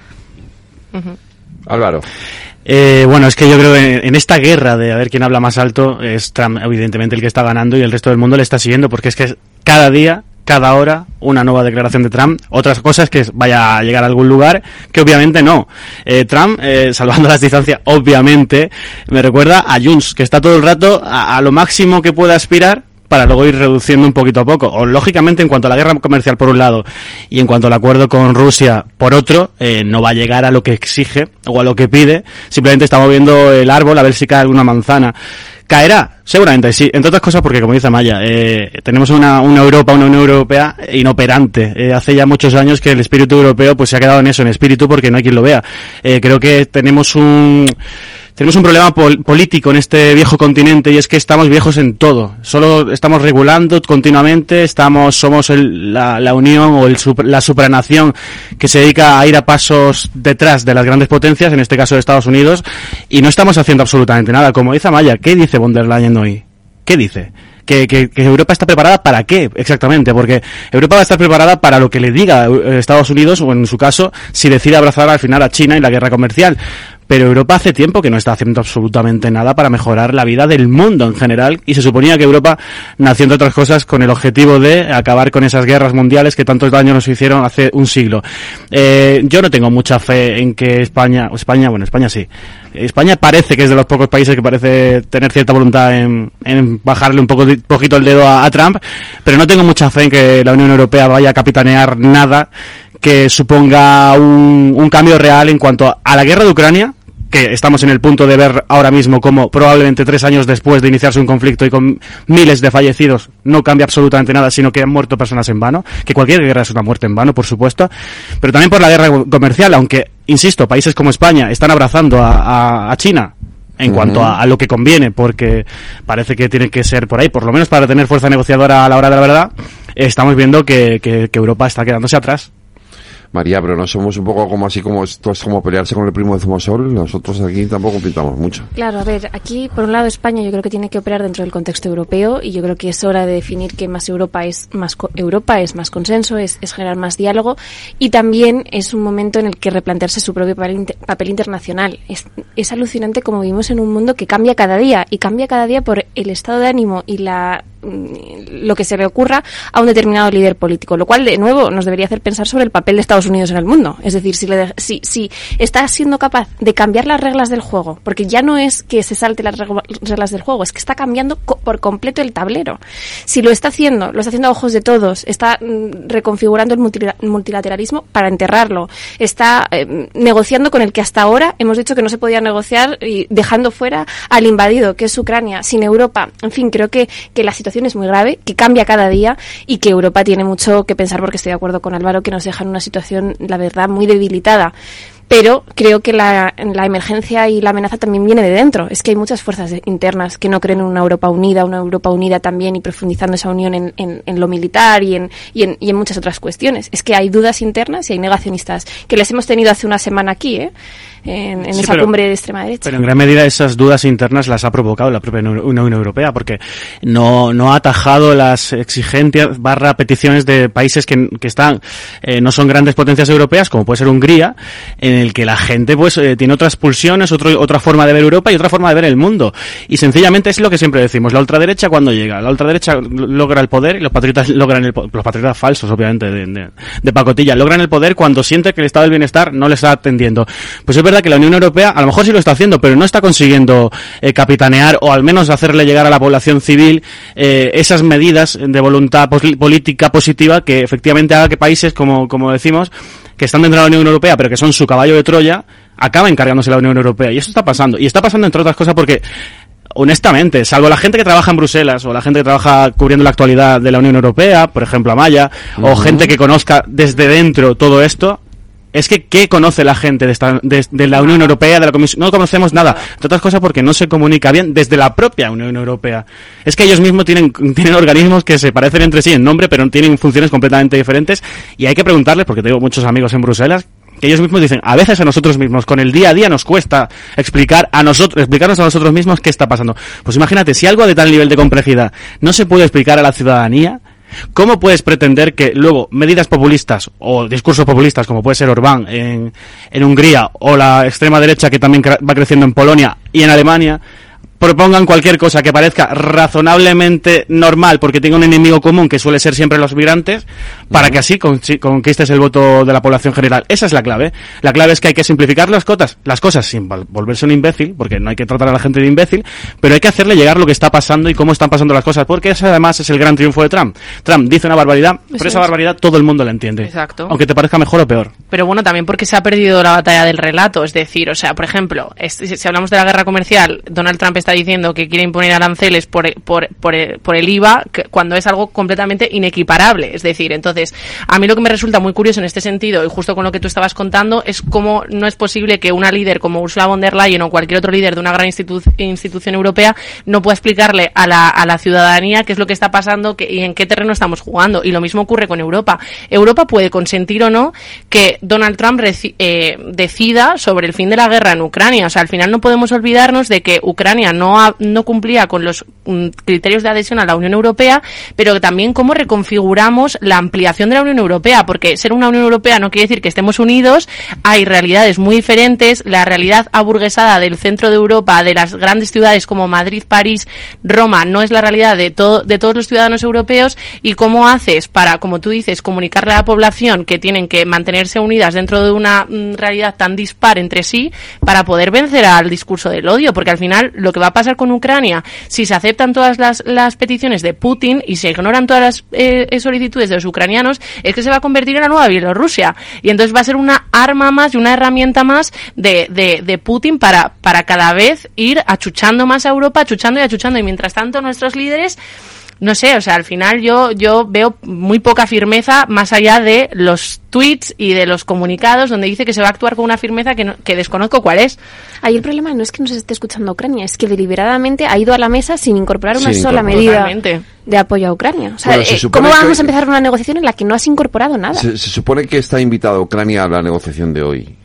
Álvaro. Bueno, es que yo creo que en esta guerra de a ver quién habla más alto es Trump evidentemente el que está ganando, y el resto del mundo le está siguiendo, porque es que cada día, cada hora, una nueva declaración de Trump. Otras cosas que vaya a llegar a algún lugar, que obviamente no. Trump, salvando las distancias, obviamente, me recuerda a Junts, que está todo el rato a lo máximo que puede aspirar, para luego ir reduciendo un poquito a poco. O, lógicamente, en cuanto a la guerra comercial por un lado y en cuanto al acuerdo con Rusia por otro, no va a llegar a lo que exige o a lo que pide. Simplemente está moviendo el árbol a ver si cae alguna manzana. ¿Caerá? Seguramente sí, entre otras cosas porque, como dice Amaya, tenemos una Unión Europea inoperante. Hace ya muchos años que el espíritu europeo pues se ha quedado en eso, en espíritu, porque no hay quien lo vea. Creo que tenemos un problema político en este viejo continente, y es que estamos viejos en todo. Solo estamos regulando continuamente, somos la unión o la supranación que se dedica a ir a pasos detrás de las grandes potencias, en este caso de Estados Unidos, y no estamos haciendo absolutamente nada. Como dice Amaya, ¿qué dice von der Leyen hoy? ¿Qué dice? Que Europa está preparada para qué exactamente, porque Europa va a estar preparada para lo que le diga Estados Unidos, o en su caso, si decide abrazar al final a China y la guerra comercial. Pero Europa hace tiempo que no está haciendo absolutamente nada para mejorar la vida del mundo en general, y se suponía que Europa nació, entre otras cosas, con el objetivo de acabar con esas guerras mundiales que tantos daños nos hicieron hace un siglo. Yo no tengo mucha fe en que España sí. España parece que es de los pocos países que parece tener cierta voluntad en bajarle un poquito el dedo a Trump, pero no tengo mucha fe en que la Unión Europea vaya a capitanear nada que suponga un cambio real en cuanto a la guerra de Ucrania, que estamos en el punto de ver ahora mismo como probablemente 3 años después de iniciarse un conflicto y con miles de fallecidos no cambia absolutamente nada, sino que han muerto personas en vano, que cualquier guerra es una muerte en vano, por supuesto, pero también por la guerra comercial, aunque, insisto, países como España están abrazando a China en cuanto a lo que conviene, porque parece que tiene que ser por ahí, por lo menos para tener fuerza negociadora a la hora de la verdad. Estamos viendo que Europa está quedándose atrás. María, pero no somos un poco como así como esto es como pelearse con el primo de Zumosol. Nosotros aquí tampoco pintamos mucho. Claro, a ver, aquí por un lado España yo creo que tiene que operar dentro del contexto europeo y yo creo que es hora de definir que más Europa es más consenso, es generar más diálogo y también es un momento en el que replantearse su propio papel internacional. Es alucinante como vivimos en un mundo que cambia cada día y cambia cada día por el estado de ánimo y lo que se le ocurra a un determinado líder político, lo cual de nuevo nos debería hacer pensar sobre el papel de Estados Unidos en el mundo. Es decir, si está siendo capaz de cambiar las reglas del juego, porque ya no es que se salte las reglas del juego, es que está cambiando por completo el tablero. Si lo está haciendo a ojos de todos, está reconfigurando el multilateralismo para enterrarlo, está negociando con el que hasta ahora hemos dicho que no se podía negociar y dejando fuera al invadido, que es Ucrania, sin Europa. En fin, creo que la situación es muy grave, que cambia cada día y que Europa tiene mucho que pensar, porque estoy de acuerdo con Álvaro que nos deja en una situación, la verdad, muy debilitada. Pero creo que la emergencia y la amenaza también viene de dentro. Es que hay muchas fuerzas internas que no creen en una Europa unida también y profundizando esa unión en lo militar y en muchas otras cuestiones. Es que hay dudas internas y hay negacionistas, que les hemos tenido hace una semana aquí, en esa cumbre de extrema derecha. Pero en gran medida esas dudas internas las ha provocado la propia Unión Europea, porque no ha atajado las exigencias / peticiones de países que están no son grandes potencias europeas, como puede ser Hungría, en el que la gente pues tiene otras pulsiones, otra forma de ver Europa y otra forma de ver el mundo. Y sencillamente es lo que siempre decimos, la ultraderecha cuando llega, la ultraderecha logra el poder y los patriotas logran los patriotas falsos, obviamente, de pacotilla, logran el poder cuando siente que el estado del bienestar no les está atendiendo. Pues es verdad que la Unión Europea a lo mejor sí lo está haciendo, pero no está consiguiendo capitanear o al menos hacerle llegar a la población civil esas medidas de voluntad política positiva que efectivamente haga que países como decimos, que están dentro de la Unión Europea pero que son su caballo de Troya, acaben cargándose la Unión Europea. Y eso está pasando. Y está pasando entre otras cosas porque, honestamente, salvo la gente que trabaja en Bruselas o la gente que trabaja cubriendo la actualidad de la Unión Europea, por ejemplo Amaya, o gente que conozca desde dentro todo esto, es que ¿qué conoce la gente de la Unión Europea, de la Comisión? No conocemos nada, entre otras cosas porque no se comunica bien desde la propia Unión Europea. Es que ellos mismos tienen organismos que se parecen entre sí en nombre, pero tienen funciones completamente diferentes, y hay que preguntarles, porque tengo muchos amigos en Bruselas, que ellos mismos dicen, a veces a nosotros mismos, con el día a día nos cuesta explicarnos a nosotros mismos qué está pasando. Pues imagínate, si algo de tal nivel de complejidad no se puede explicar a la ciudadanía, ¿cómo puedes pretender que luego medidas populistas o discursos populistas, como puede ser Orbán en Hungría, o la extrema derecha que también va creciendo en Polonia y en Alemania, propongan cualquier cosa que parezca razonablemente normal porque tenga un enemigo común que suele ser siempre los migrantes, para que así conquistes el voto de la población general? Esa es la clave. La clave es que hay que simplificar las cosas sin volverse un imbécil, porque no hay que tratar a la gente de imbécil, pero hay que hacerle llegar lo que está pasando y cómo están pasando las cosas, porque ese además es el gran triunfo de Trump. Trump dice una barbaridad, pero esa barbaridad todo el mundo la entiende. Exacto. Aunque te parezca mejor o peor. Pero bueno, también porque se ha perdido la batalla del relato, es decir, o sea, por ejemplo, si hablamos de la guerra comercial, Donald Trump está diciendo que quiere imponer aranceles por el IVA, cuando es algo completamente inequiparable. Es decir, entonces, a mí lo que me resulta muy curioso en este sentido, y justo con lo que tú estabas contando, es cómo no es posible que una líder como Ursula von der Leyen o cualquier otro líder de una gran institución europea no pueda explicarle a la ciudadanía qué es lo que está pasando y en qué terreno estamos jugando. Y lo mismo ocurre con Europa. Europa puede consentir o no que Donald Trump decida sobre el fin de la guerra en Ucrania. O sea, al final no podemos olvidarnos de que Ucrania no cumplía con los criterios de adhesión a la Unión Europea, pero también cómo reconfiguramos la ampliación de la Unión Europea, porque ser una Unión Europea no quiere decir que estemos unidos, hay realidades muy diferentes, la realidad aburguesada del centro de Europa, de las grandes ciudades como Madrid, París, Roma, no es la realidad de todos los ciudadanos europeos, y cómo haces para, como tú dices, comunicarle a la población que tienen que mantenerse unidas dentro de una realidad tan dispar entre sí para poder vencer al discurso del odio, porque al final lo que va a pasar con Ucrania, si se aceptan todas las peticiones de Putin y se ignoran todas las solicitudes de los ucranianos, es que se va a convertir en la nueva Bielorrusia, y entonces va a ser una arma más y una herramienta más de Putin para cada vez ir achuchando más a Europa, achuchando, y mientras tanto nuestros líderes, no sé, o sea, al final yo veo muy poca firmeza más allá de los tweets y de los comunicados donde dice que se va a actuar con una firmeza que desconozco cuál es. Ahí el problema no es que no se esté escuchando a Ucrania, es que deliberadamente ha ido a la mesa sin incorporar una sola medida de apoyo a Ucrania. O sea, ¿cómo vamos a empezar una negociación en la que no has incorporado nada? Se supone que está invitada Ucrania a la negociación de hoy.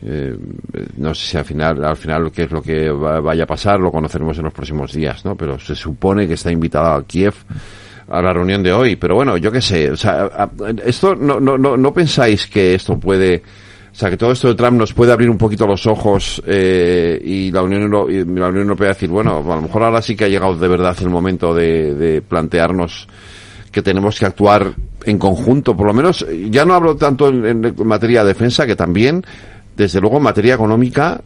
No sé si al final qué es lo que vaya a pasar, lo conoceremos en los próximos días, ¿no? Pero se supone que está invitada a Kiev a la reunión de hoy. Pero bueno, yo qué sé, o sea, esto no pensáis que esto puede... O sea, que todo esto de Trump nos puede abrir un poquito los ojos y la Unión Europea decir, bueno, a lo mejor ahora sí que ha llegado de verdad el momento de plantearnos que tenemos que actuar en conjunto. Por lo menos, ya no hablo tanto en materia de defensa, que también, desde luego en materia económica,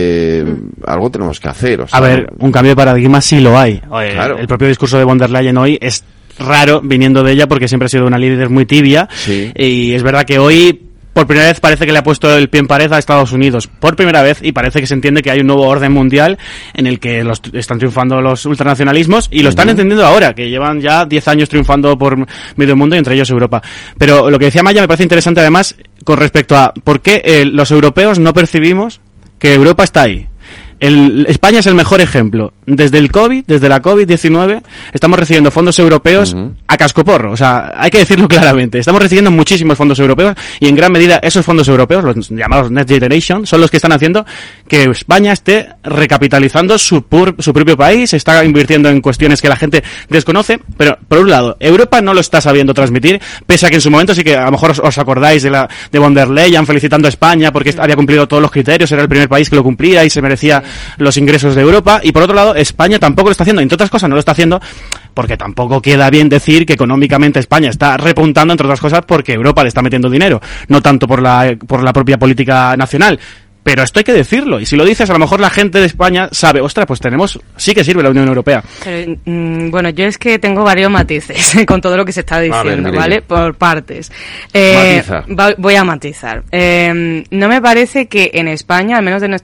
algo tenemos que hacer. O sea, a ver, un cambio de paradigma sí lo hay. Claro. El propio discurso de von der Leyen hoy es raro viniendo de ella porque siempre ha sido una líder muy tibia. Sí. Y es verdad que hoy, por primera vez, parece que le ha puesto el pie en pared a Estados Unidos. Por primera vez, y parece que se entiende que hay un nuevo orden mundial en el que están triunfando los ultranacionalismos, y lo están entendiendo ahora, que llevan ya 10 años triunfando por medio mundo, y entre ellos Europa. Pero lo que decía Maya me parece interesante, además, con respecto a por qué los europeos no percibimos que Europa está ahí. España es el mejor ejemplo. Desde la COVID-19, estamos recibiendo fondos europeos a cascoporro. O sea, hay que decirlo claramente. Estamos recibiendo muchísimos fondos europeos y en gran medida esos fondos europeos, los llamados Next Generation, son los que están haciendo que España esté recapitalizando su propio país, está invirtiendo en cuestiones que la gente desconoce. Pero, por un lado, Europa no lo está sabiendo transmitir, pese a que en su momento sí que a lo mejor os acordáis de von der Leyen felicitando a España porque había cumplido todos los criterios, era el primer país que lo cumplía y se merecía los ingresos de Europa. Y por otro lado, España tampoco lo está haciendo, entre otras cosas no lo está haciendo porque tampoco queda bien decir que económicamente España está repuntando, entre otras cosas porque Europa le está metiendo dinero, no tanto por la propia política nacional. Pero esto hay que decirlo, y si lo dices, a lo mejor la gente de España sabe, ostras, pues sí que sirve la Unión Europea. Pero, bueno, yo es que tengo varios matices con todo lo que se está diciendo, ¿vale? Por partes. Voy a matizar. No me parece que en España, al menos de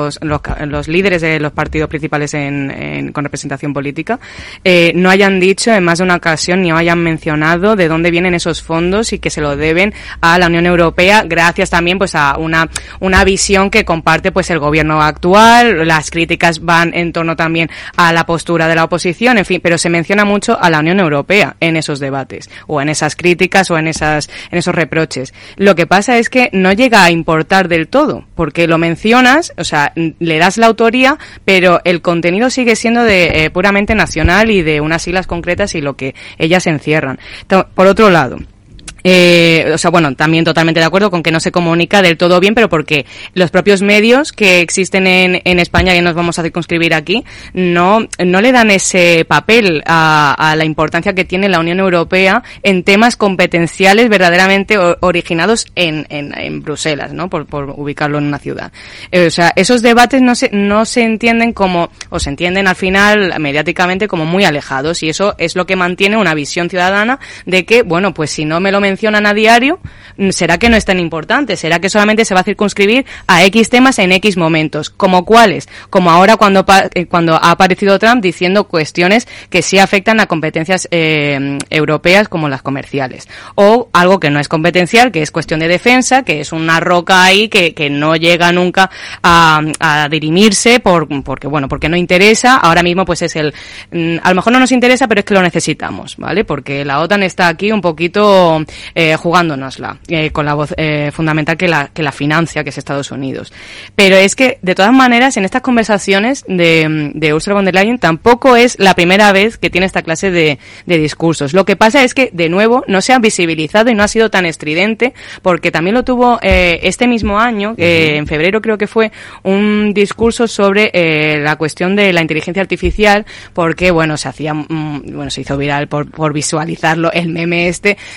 los líderes de los partidos principales con representación política, no hayan dicho en más de una ocasión ni hayan mencionado de dónde vienen esos fondos y que se lo deben a la Unión Europea, gracias también pues a una visión que comparte pues el gobierno actual. Las críticas van en torno también a la postura de la oposición, en fin, pero se menciona mucho a la Unión Europea en esos debates, o en esas críticas, o en esos reproches. Lo que pasa es que no llega a importar del todo, porque lo mencionas, o sea, le das la autoría, pero el contenido sigue siendo de puramente nacional y de unas siglas concretas y lo que ellas encierran. Por otro lado, o sea, bueno, también totalmente de acuerdo con que no se comunica del todo bien, pero porque los propios medios que existen en España, y nos vamos a circunscribir aquí, no le dan ese papel a la importancia que tiene la Unión Europea en temas competenciales verdaderamente originados en Bruselas, ¿no? Por ubicarlo en una ciudad. O sea, esos debates no se entienden o se entienden al final mediáticamente como muy alejados, y eso es lo que mantiene una visión ciudadana de que, bueno, pues si no me lo mencionan a diario, ¿será que no es tan importante? ¿Será que solamente se va a circunscribir a X temas en X momentos? ¿Como cuáles? Como ahora cuando ha aparecido Trump diciendo cuestiones que sí afectan a competencias europeas como las comerciales. O algo que no es competencial, que es cuestión de defensa, que es una roca ahí que no llega nunca a dirimirse porque no interesa. Ahora mismo pues es a lo mejor no nos interesa, pero es que lo necesitamos, ¿vale? Porque la OTAN está aquí un poquito jugándonosla, con la voz fundamental que la financia, que es Estados Unidos. Pero es que, de todas maneras, en estas conversaciones de Ursula von der Leyen tampoco es la primera vez que tiene esta clase de discursos. Lo que pasa es que, de nuevo, no se ha visibilizado y no ha sido tan estridente, porque también lo tuvo este mismo año, en febrero creo que fue, un discurso sobre la cuestión de la inteligencia artificial, porque, bueno, se hizo viral por visualizarlo, el meme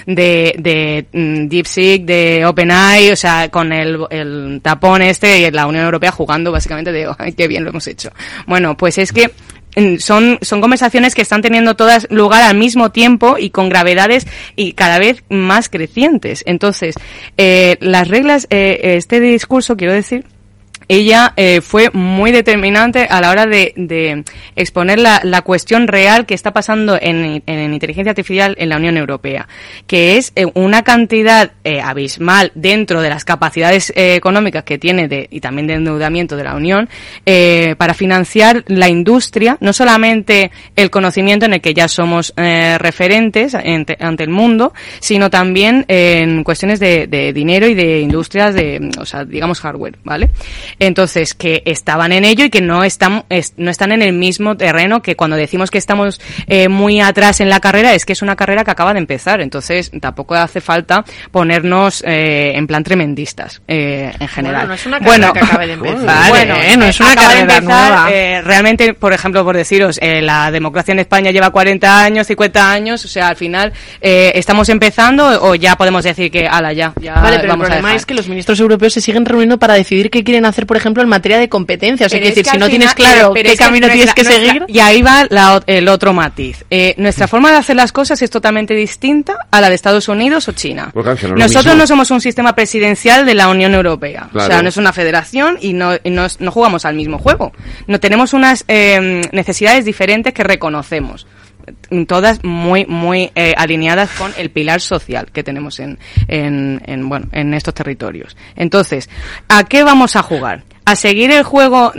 de DeepSeek, de OpenAI, o sea, con el tapón y la Unión Europea jugando básicamente de ¡ay, qué bien lo hemos hecho! Bueno, pues es que son conversaciones que están teniendo todas lugar al mismo tiempo y con gravedades y cada vez más crecientes. Entonces, las reglas, este discurso, quiero decir, ella fue muy determinante a la hora de exponer la cuestión real que está pasando en inteligencia artificial en la Unión Europea, que es una cantidad abismal dentro de las capacidades económicas que tiene y también de endeudamiento de la Unión para financiar la industria, no solamente el conocimiento en el que ya somos referentes ante el mundo, sino también en cuestiones de dinero y de industrias o sea, digamos hardware, ¿vale? Entonces, que estaban en ello y que no están en el mismo terreno, que cuando decimos que estamos muy atrás en la carrera, es que es una carrera que acaba de empezar. Entonces, tampoco hace falta ponernos en plan tremendistas, en general. Bueno, no es una carrera que acabe de empezar. No es una carrera nueva. Realmente, por ejemplo, por deciros, la democracia en España lleva 40 años, 50 años, o sea, al final, ¿estamos empezando o ya podemos decir que, ya vale, pero vamos el problema es que los ministros europeos se siguen reuniendo para decidir qué quieren hacer, por ejemplo, en materia de competencia. O sea, es decir, si no tienes claro qué camino tienes que seguir... Y ahí va el otro matiz. Nuestra forma de hacer las cosas es totalmente distinta a la de Estados Unidos o China. Nosotros no somos un sistema presidencial de la Unión Europea. Claro. O sea, no es una federación y no jugamos al mismo juego. No tenemos unas necesidades diferentes que reconocemos. Todas muy alineadas con el pilar social que tenemos en estos territorios. Entonces, ¿a qué vamos a jugar? ¿A seguir el juego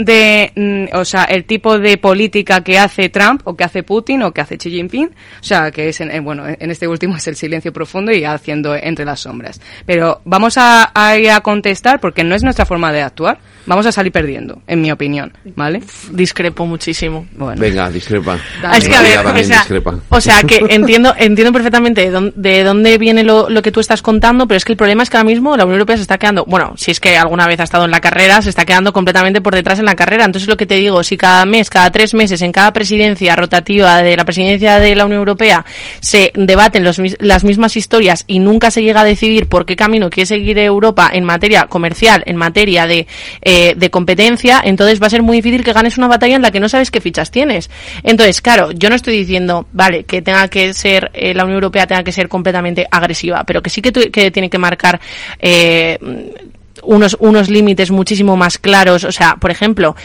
el tipo de política que hace Trump o que hace Putin o que hace Xi Jinping? O sea, que es en este último es el silencio profundo y haciendo entre las sombras. Pero vamos a ir a contestar porque no es nuestra forma de actuar. Vamos a salir perdiendo, en mi opinión, ¿vale? Discrepo muchísimo. Bueno. Venga, discrepa. Es que a ver, o sea, que entiendo perfectamente de dónde viene lo que tú estás contando, pero es que el problema es que ahora mismo la Unión Europea se está quedando, bueno, si es que alguna vez ha estado en la carrera, se está quedando completamente por detrás en la carrera. Entonces lo que te digo, si cada 3 meses, en cada presidencia rotativa de la presidencia de la Unión Europea se debaten las mismas historias y nunca se llega a decidir por qué camino quiere seguir Europa en materia comercial, en materia de competencia, entonces va a ser muy difícil que ganes una batalla en la que no sabes qué fichas tienes. Entonces, claro, yo no estoy diciendo, vale, que tenga que ser, la Unión Europea tenga que ser completamente agresiva, pero que sí que tiene que marcar unos límites muchísimo más claros. O sea, por ejemplo,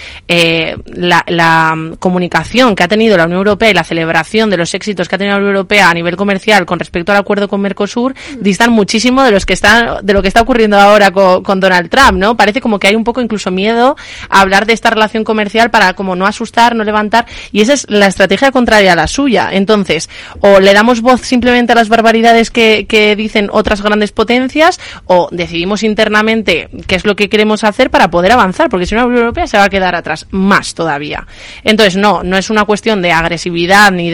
la comunicación que ha tenido la Unión Europea y la celebración de los éxitos que ha tenido la Unión Europea a nivel comercial con respecto al acuerdo con Mercosur distan muchísimo de lo que está ocurriendo ahora con Donald Trump, ¿no? Parece como que hay un poco incluso miedo a hablar de esta relación comercial para como no asustar, no levantar, y esa es la estrategia contraria a la suya. Entonces, o le damos voz simplemente a las barbaridades que dicen otras grandes potencias, o decidimos internamente qué es lo que queremos hacer para poder avanzar, porque si no la Unión Europea se va a quedar atrás más todavía. Entonces no es una cuestión de agresividad ni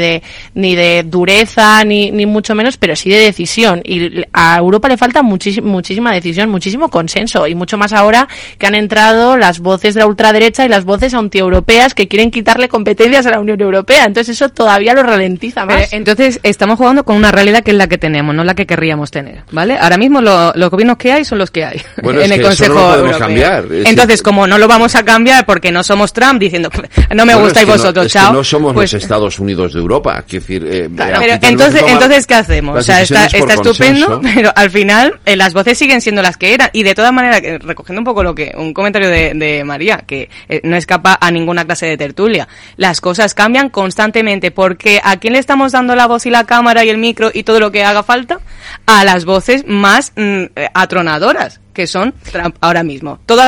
de dureza ni mucho menos, pero sí de decisión, y a Europa le falta muchísima decisión, muchísimo consenso, y mucho más ahora que han entrado las voces de la ultraderecha y las voces antieuropeas que quieren quitarle competencias a la Unión Europea. Entonces eso todavía lo ralentiza más. Entonces estamos jugando con una realidad que es la que tenemos, no la que querríamos tener, ¿vale? Ahora mismo los gobiernos que hay son los que hay. Bueno, en el Consejo no lo podemos Europeo. Cambiar. Entonces, como no lo vamos a cambiar porque no somos Trump diciendo no me gustáis vosotros, chao. No somos los Estados Unidos de Europa, quiero decir. Claro, pero entonces ¿qué hacemos? O sea, está estupendo, pero al final las voces siguen siendo las que eran, y de todas maneras, recogiendo un poco un comentario de María, que no escapa a ninguna clase de tertulia, las cosas cambian constantemente, porque ¿a quién le estamos dando la voz y la cámara y el micro y todo lo que haga falta? A las voces más atronadoras, que son Trump ahora mismo. Todo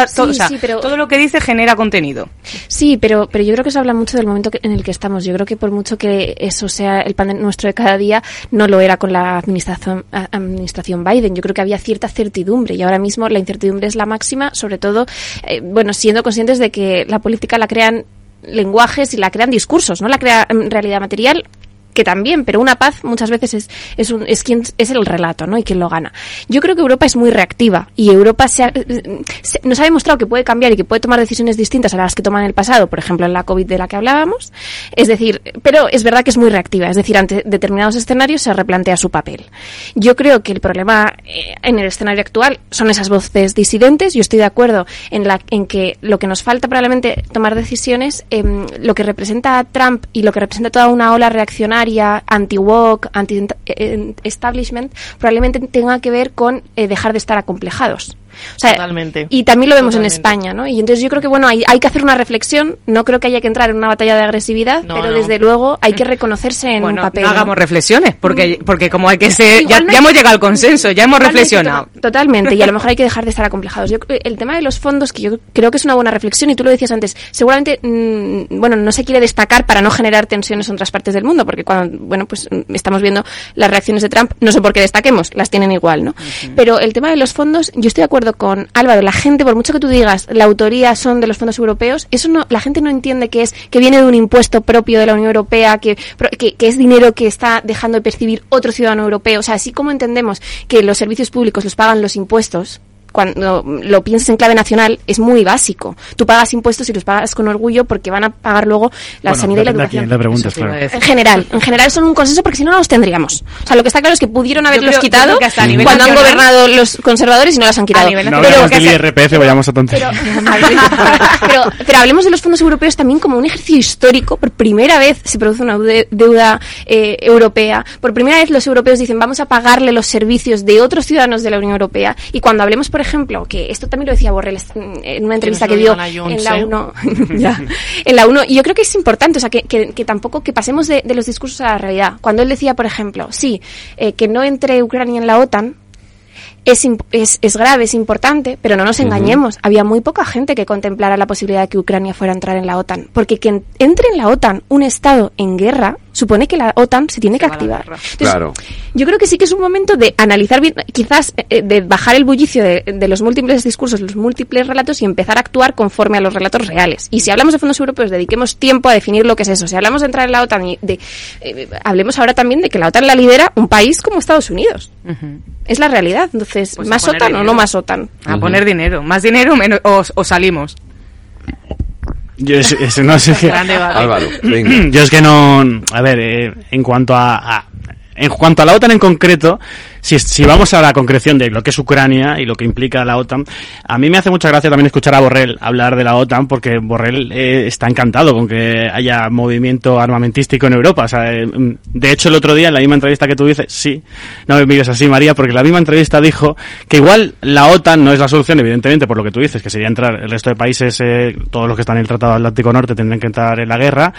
lo que dice genera contenición. Sí, pero yo creo que eso habla mucho del momento en el que estamos. Yo creo que por mucho que eso sea el pan nuestro de cada día, no lo era con la administración Biden. Yo creo que había cierta certidumbre, y ahora mismo la incertidumbre es la máxima, sobre todo, siendo conscientes de que la política la crean lenguajes y la crean discursos, no la crea realidad material, que también, pero una paz muchas veces es quien es el relato, ¿no? Y quien lo gana. Yo creo que Europa es muy reactiva, y Europa nos ha demostrado que puede cambiar y que puede tomar decisiones distintas a las que toma en el pasado, por ejemplo en la COVID de la que hablábamos. Es decir, pero es verdad que es muy reactiva, es decir, ante determinados escenarios se replantea su papel. Yo creo que el problema en el escenario actual son esas voces disidentes. Yo estoy de acuerdo en que lo que nos falta probablemente tomar decisiones, lo que representa a Trump y lo que representa toda una ola reaccionaria, anti-woke, anti-establishment, probablemente tenga que ver con dejar de estar acomplejados. O sea, totalmente. Y también lo vemos en España, ¿no? Y entonces yo creo que, bueno, hay que hacer una reflexión. No creo que haya que entrar en una batalla de agresividad, pero desde luego hay que reconocerse en un papel. No hagamos reflexiones, porque como hay que ser... Ya hemos llegado al consenso, ya hemos reflexionado. Totalmente, y a lo mejor hay que dejar de estar acomplejados. El tema de los fondos, que yo creo que es una buena reflexión, y tú lo decías antes, seguramente, no se quiere destacar para no generar tensiones en otras partes del mundo, porque cuando, pues estamos viendo las reacciones de Trump, no sé por qué destaquemos, las tienen igual, ¿no? Uh-huh. Pero el tema de los fondos, yo estoy de acuerdo con Álvaro, la gente, por mucho que tú digas, la autoría son de los fondos europeos, eso no, la gente no entiende que viene de un impuesto propio de la Unión Europea, que es dinero que está dejando de percibir otro ciudadano europeo. O sea, así como entendemos que los servicios públicos los pagan los impuestos, cuando lo piensas en clave nacional, es muy básico. Tú pagas impuestos y los pagas con orgullo porque van a pagar luego la sanidad y la educación. Claro. En general son un consenso porque si no los tendríamos. O sea, lo que está claro es que pudieron haberlos quitado cuando han gobernado los conservadores y no los han quitado. No hablamos del IRPF, vayamos a tonterías. Pero hablemos de los fondos europeos también como un ejercicio histórico. Por primera vez se produce una deuda europea. Por primera vez los europeos dicen vamos a pagarle los servicios de otros ciudadanos de la Unión Europea. Y cuando hablemos, por ejemplo, que esto también lo decía Borrell en una entrevista que dio en la 1, en la 1, y yo creo que es importante, o sea, que tampoco que pasemos de los discursos a la realidad. Cuando él decía, por ejemplo, que no entre Ucrania en la OTAN, es grave, es importante, pero no nos engañemos. Había muy poca gente que contemplara la posibilidad de que Ucrania fuera a entrar en la OTAN, porque que entre en la OTAN un Estado en guerra supone que la OTAN se tiene que activar. Entonces, claro. Yo creo que sí que es un momento de analizar bien, quizás de bajar el bullicio de los múltiples discursos, los múltiples relatos y empezar a actuar conforme a los relatos reales. Y si hablamos de fondos europeos, dediquemos tiempo a definir lo que es eso. Si hablamos de entrar en la OTAN, hablemos ahora también de que la OTAN la lidera un país como Estados Unidos. Uh-huh. Es la realidad. Entonces, pues ¿más OTAN dinero o no más OTAN? A poner dinero. ¿Más dinero o salimos? Yo no sé qué. Álvaro, venga. Yo es que no. A ver, en cuanto a la OTAN en concreto, si vamos a la concreción de lo que es Ucrania y lo que implica la OTAN, a mí me hace mucha gracia también escuchar a Borrell hablar de la OTAN, porque Borrell está encantado con que haya movimiento armamentístico en Europa. O sea, de hecho el otro día en la misma entrevista que tú dices, sí, no me mires así, María, porque en la misma entrevista dijo que igual la OTAN no es la solución, evidentemente, por lo que tú dices, que sería entrar el resto de países, todos los que están en el Tratado Atlántico Norte tendrían que entrar en la guerra,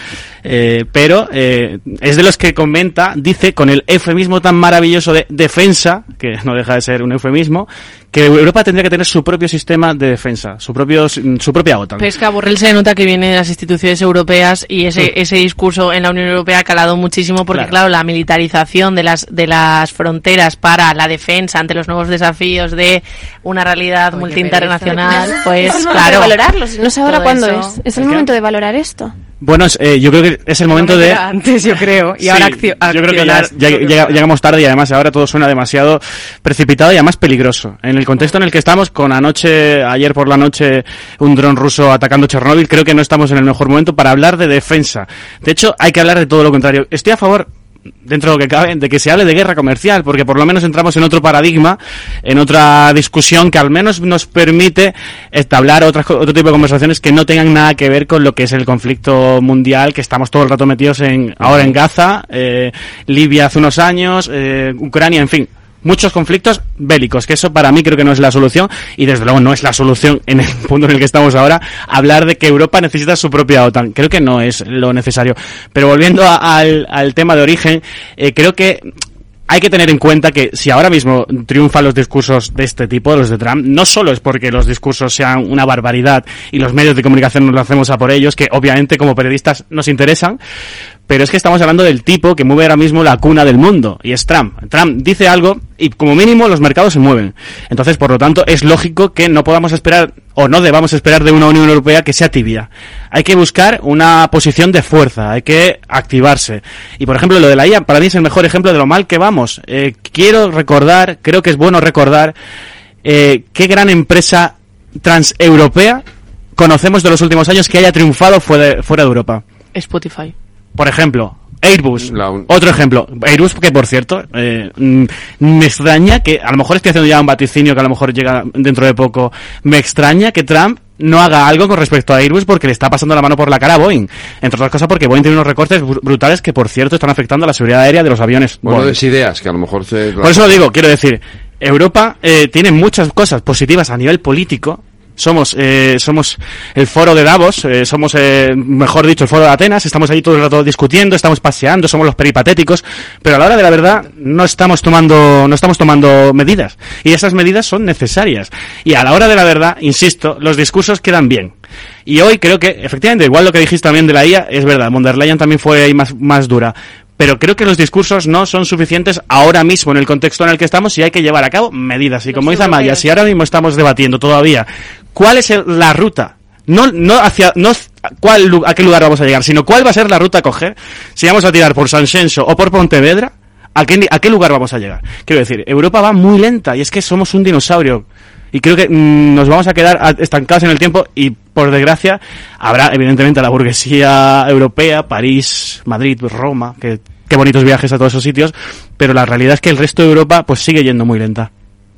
pero es de los que dice con el eufemismo tan maravilloso de defensa, que no deja de ser un eufemismo, que Europa tendría que tener su propio sistema de defensa, su propia OTAN. Pero es que a Borrell se nota que viene de las instituciones europeas y ese discurso en la Unión Europea ha calado muchísimo porque, claro, la militarización de las fronteras para la defensa ante los nuevos desafíos de una realidad multi-internacional, pues claro. Valorarlo, no sé ahora cuándo es. Es el momento de valorar esto. Bueno, yo creo que es el momento de... Antes, yo creo. Y sí, ahora yo creo que ya llegamos tarde y además ahora todo suena demasiado precipitado y además peligroso. En el contexto en el que estamos, con ayer por la noche, un dron ruso atacando Chernóbil, creo que no estamos en el mejor momento para hablar de defensa. De hecho, hay que hablar de todo lo contrario. Estoy a favor, dentro de lo que cabe, de que se hable de guerra comercial, porque por lo menos entramos en otro paradigma, en otra discusión que al menos nos permite establecer otro tipo de conversaciones que no tengan nada que ver con lo que es el conflicto mundial, que estamos todo el rato metidos ahora en Gaza, Libia hace unos años, Ucrania, en fin. Muchos conflictos bélicos, que eso para mí creo que no es la solución, y desde luego no es la solución en el punto en el que estamos ahora, hablar de que Europa necesita su propia OTAN. Creo que no es lo necesario. Pero volviendo al tema de origen, creo que hay que tener en cuenta que si ahora mismo triunfan los discursos de este tipo, los de Trump, no solo es porque los discursos sean una barbaridad y los medios de comunicación nos lo hacemos a por ellos, que obviamente como periodistas nos interesan, pero es que estamos hablando del tipo que mueve ahora mismo la cuna del mundo, y es Trump. Trump dice algo y como mínimo los mercados se mueven. Entonces, por lo tanto, es lógico que no podamos esperar o no debamos esperar de una Unión Europea que sea tibia. Hay que buscar una posición de fuerza, hay que activarse. Y, por ejemplo, lo de la IA para mí es el mejor ejemplo de lo mal que vamos. Creo que es bueno recordar qué gran empresa transeuropea conocemos de los últimos años que haya triunfado fuera de Europa. Spotify. Por ejemplo, Airbus, otro ejemplo. Airbus, que por cierto, me extraña que, a lo mejor estoy haciendo ya un vaticinio que a lo mejor llega dentro de poco, me extraña que Trump no haga algo con respecto a Airbus porque le está pasando la mano por la cara a Boeing. Entre otras cosas porque Boeing tiene unos recortes brutales que, por cierto, están afectando a la seguridad aérea de los aviones. Bueno, es ideas que a lo mejor Por eso lo digo, quiero decir, Europa tiene muchas cosas positivas a nivel político. Somos el foro de Davos, somos, mejor dicho, el foro de Atenas, estamos ahí todo el rato discutiendo, estamos paseando, somos los peripatéticos, pero a la hora de la verdad no estamos tomando medidas, y esas medidas son necesarias. Y a la hora de la verdad, insisto, los discursos quedan bien. Y hoy creo que, efectivamente, igual lo que dijiste también de la IA, es verdad, von der Leyen también fue ahí más dura. Pero creo que los discursos no son suficientes ahora mismo en el contexto en el que estamos y hay que llevar a cabo medidas. Y como dice Amaya, si ahora mismo estamos debatiendo todavía cuál es la ruta, a qué lugar vamos a llegar, sino cuál va a ser la ruta a coger, si vamos a tirar por Sanxenxo o por Pontevedra, ¿a qué lugar vamos a llegar? Quiero decir, Europa va muy lenta y es que somos un dinosaurio. Y creo que nos vamos a quedar estancados en el tiempo y, por desgracia, habrá, evidentemente, la burguesía europea, París, Madrid, Roma, qué bonitos viajes a todos esos sitios, pero la realidad es que el resto de Europa pues sigue yendo muy lenta.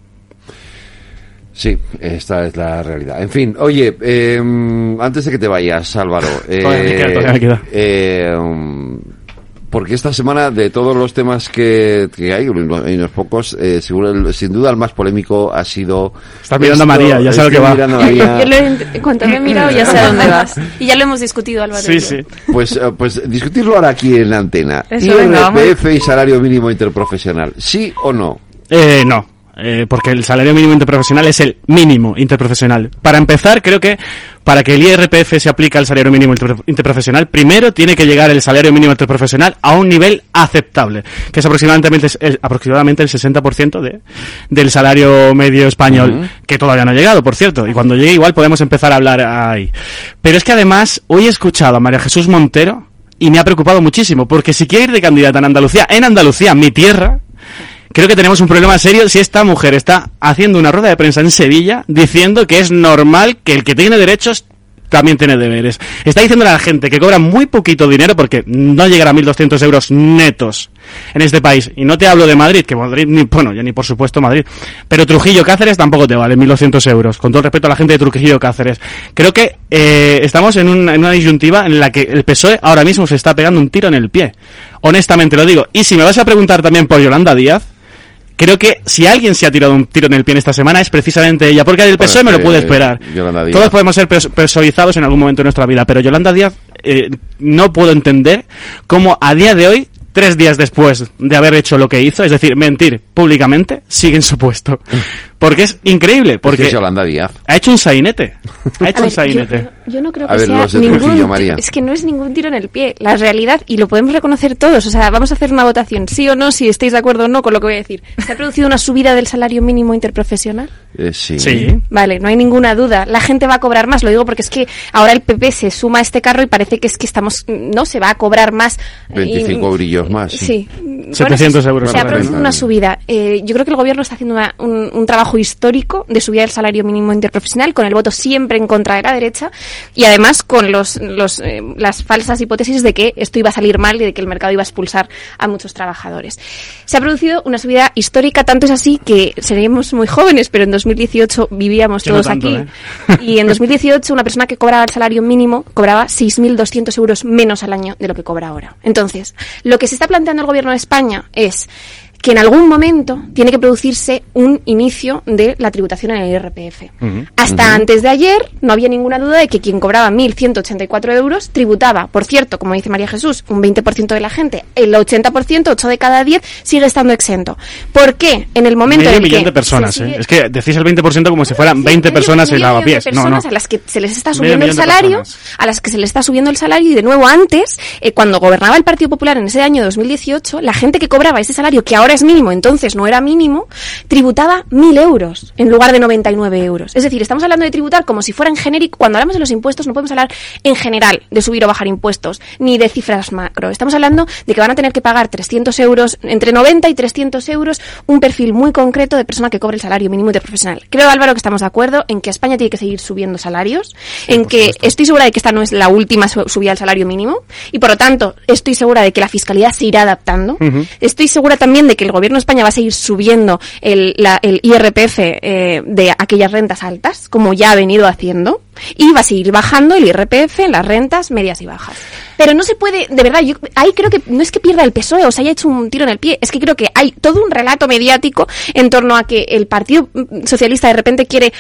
Sí, esta es la realidad. En fin, oye, antes de que te vayas, Álvaro, todavía me queda. Porque esta semana, de todos los temas que hay, y unos pocos, sin duda el más polémico ha sido... Estás mirando a María, ya sé lo que va. En cuanto me he mirado, ya sé a dónde vas. Y ya lo hemos discutido, Álvaro. Sí. Pues discutirlo ahora aquí en la antena. IRPF y salario mínimo interprofesional, ¿sí o no? No. Porque el salario mínimo interprofesional es el mínimo interprofesional. Para empezar, creo que para que el IRPF se aplique al salario mínimo interprofesional, primero tiene que llegar el salario mínimo interprofesional a un nivel aceptable, que es aproximadamente el 60% del salario medio español, que todavía no ha llegado, por cierto, y cuando llegue igual podemos empezar a hablar ahí. Pero es que además, hoy he escuchado a María Jesús Montero y me ha preocupado muchísimo, porque si quiere ir de candidata en Andalucía, mi tierra, creo que tenemos un problema serio si esta mujer está haciendo una rueda de prensa en Sevilla diciendo que es normal que el que tiene derechos también tiene deberes. Está diciendo a la gente que cobra muy poquito dinero, porque no llegará a 1.200 euros netos en este país. Y no te hablo de Madrid, que Madrid, ya ni por supuesto Madrid. Pero Trujillo Cáceres tampoco te vale 1.200 euros. Con todo respeto a la gente de Trujillo Cáceres. Creo que estamos en una disyuntiva en la que el PSOE ahora mismo se está pegando un tiro en el pie. Honestamente lo digo. Y si me vas a preguntar también por Yolanda Díaz, creo que si alguien se ha tirado un tiro en el pie en esta semana es precisamente ella, porque del PSOE me lo puede esperar. Todos podemos ser personificados en algún momento de nuestra vida, pero Yolanda Díaz no puedo entender cómo a día de hoy, 3 días después de haber hecho lo que hizo, es decir, mentir públicamente, sigue en su puesto. Porque es increíble, porque es Yolanda Díaz. Ha hecho un sainete. Yo no creo que sea ningún... Es que no es ningún tiro en el pie. La realidad, y lo podemos reconocer todos, o sea, vamos a hacer una votación, sí o no, si estáis de acuerdo o no con lo que voy a decir. ¿Se ha producido una subida del salario mínimo interprofesional? Sí. Vale, no hay ninguna duda. La gente va a cobrar más, lo digo porque es que ahora el PP se suma a este carro y parece que estamos... No, se va a cobrar más. 25 eurillos más. Sí. 700 euros. Se ha producido una subida. Yo creo que el gobierno está haciendo un trabajo histórico de subida del salario mínimo interprofesional, con el voto siempre en contra de la derecha, y además con las falsas hipótesis de que esto iba a salir mal y de que el mercado iba a expulsar a muchos trabajadores. Se ha producido una subida histórica, tanto es así que seríamos muy jóvenes, pero en 2018 vivíamos todos aquí, y en 2018 una persona que cobraba el salario mínimo cobraba 6.200 euros menos al año de lo que cobra ahora. Entonces, lo que se está planteando el gobierno de España es que en algún momento tiene que producirse un inicio de la tributación en el IRPF. Hasta antes de ayer no había ninguna duda de que quien cobraba 1.184 euros tributaba. Por cierto, como dice María Jesús, un 20% de la gente, el 80%, 8 de cada 10, sigue estando exento. ¿Por qué? En el momento en el que... Medio millón de personas, Es que decís el 20% como si fueran 20 personas en lavapiés. Personas a las que se les está subiendo el salario, y de nuevo antes, cuando gobernaba el Partido Popular en ese año 2018, la gente que cobraba ese salario, que ahora es mínimo, entonces no era mínimo, tributaba 1.000 euros en lugar de 99 euros. Es decir, estamos hablando de tributar como si fuera en genérico. Cuando hablamos de los impuestos no podemos hablar en general de subir o bajar impuestos, ni de cifras macro. Estamos hablando de que van a tener que pagar 300 euros, entre 90 y 300 euros, un perfil muy concreto de persona que cobre el salario mínimo interprofesional. Creo, Álvaro, que estamos de acuerdo en que España tiene que seguir subiendo salarios, en que estoy segura de que esta no es la última subida del salario mínimo, y por lo tanto estoy segura de que la fiscalidad se irá adaptando. Estoy segura también de que el gobierno de España va a seguir subiendo el IRPF de aquellas rentas altas, como ya ha venido haciendo, y va a seguir bajando el IRPF en las rentas medias y bajas. Pero no se puede, de verdad, yo ahí creo que no es que pierda el PSOE o se haya hecho un tiro en el pie, es que creo que hay todo un relato mediático en torno a que el Partido Socialista de repente quiere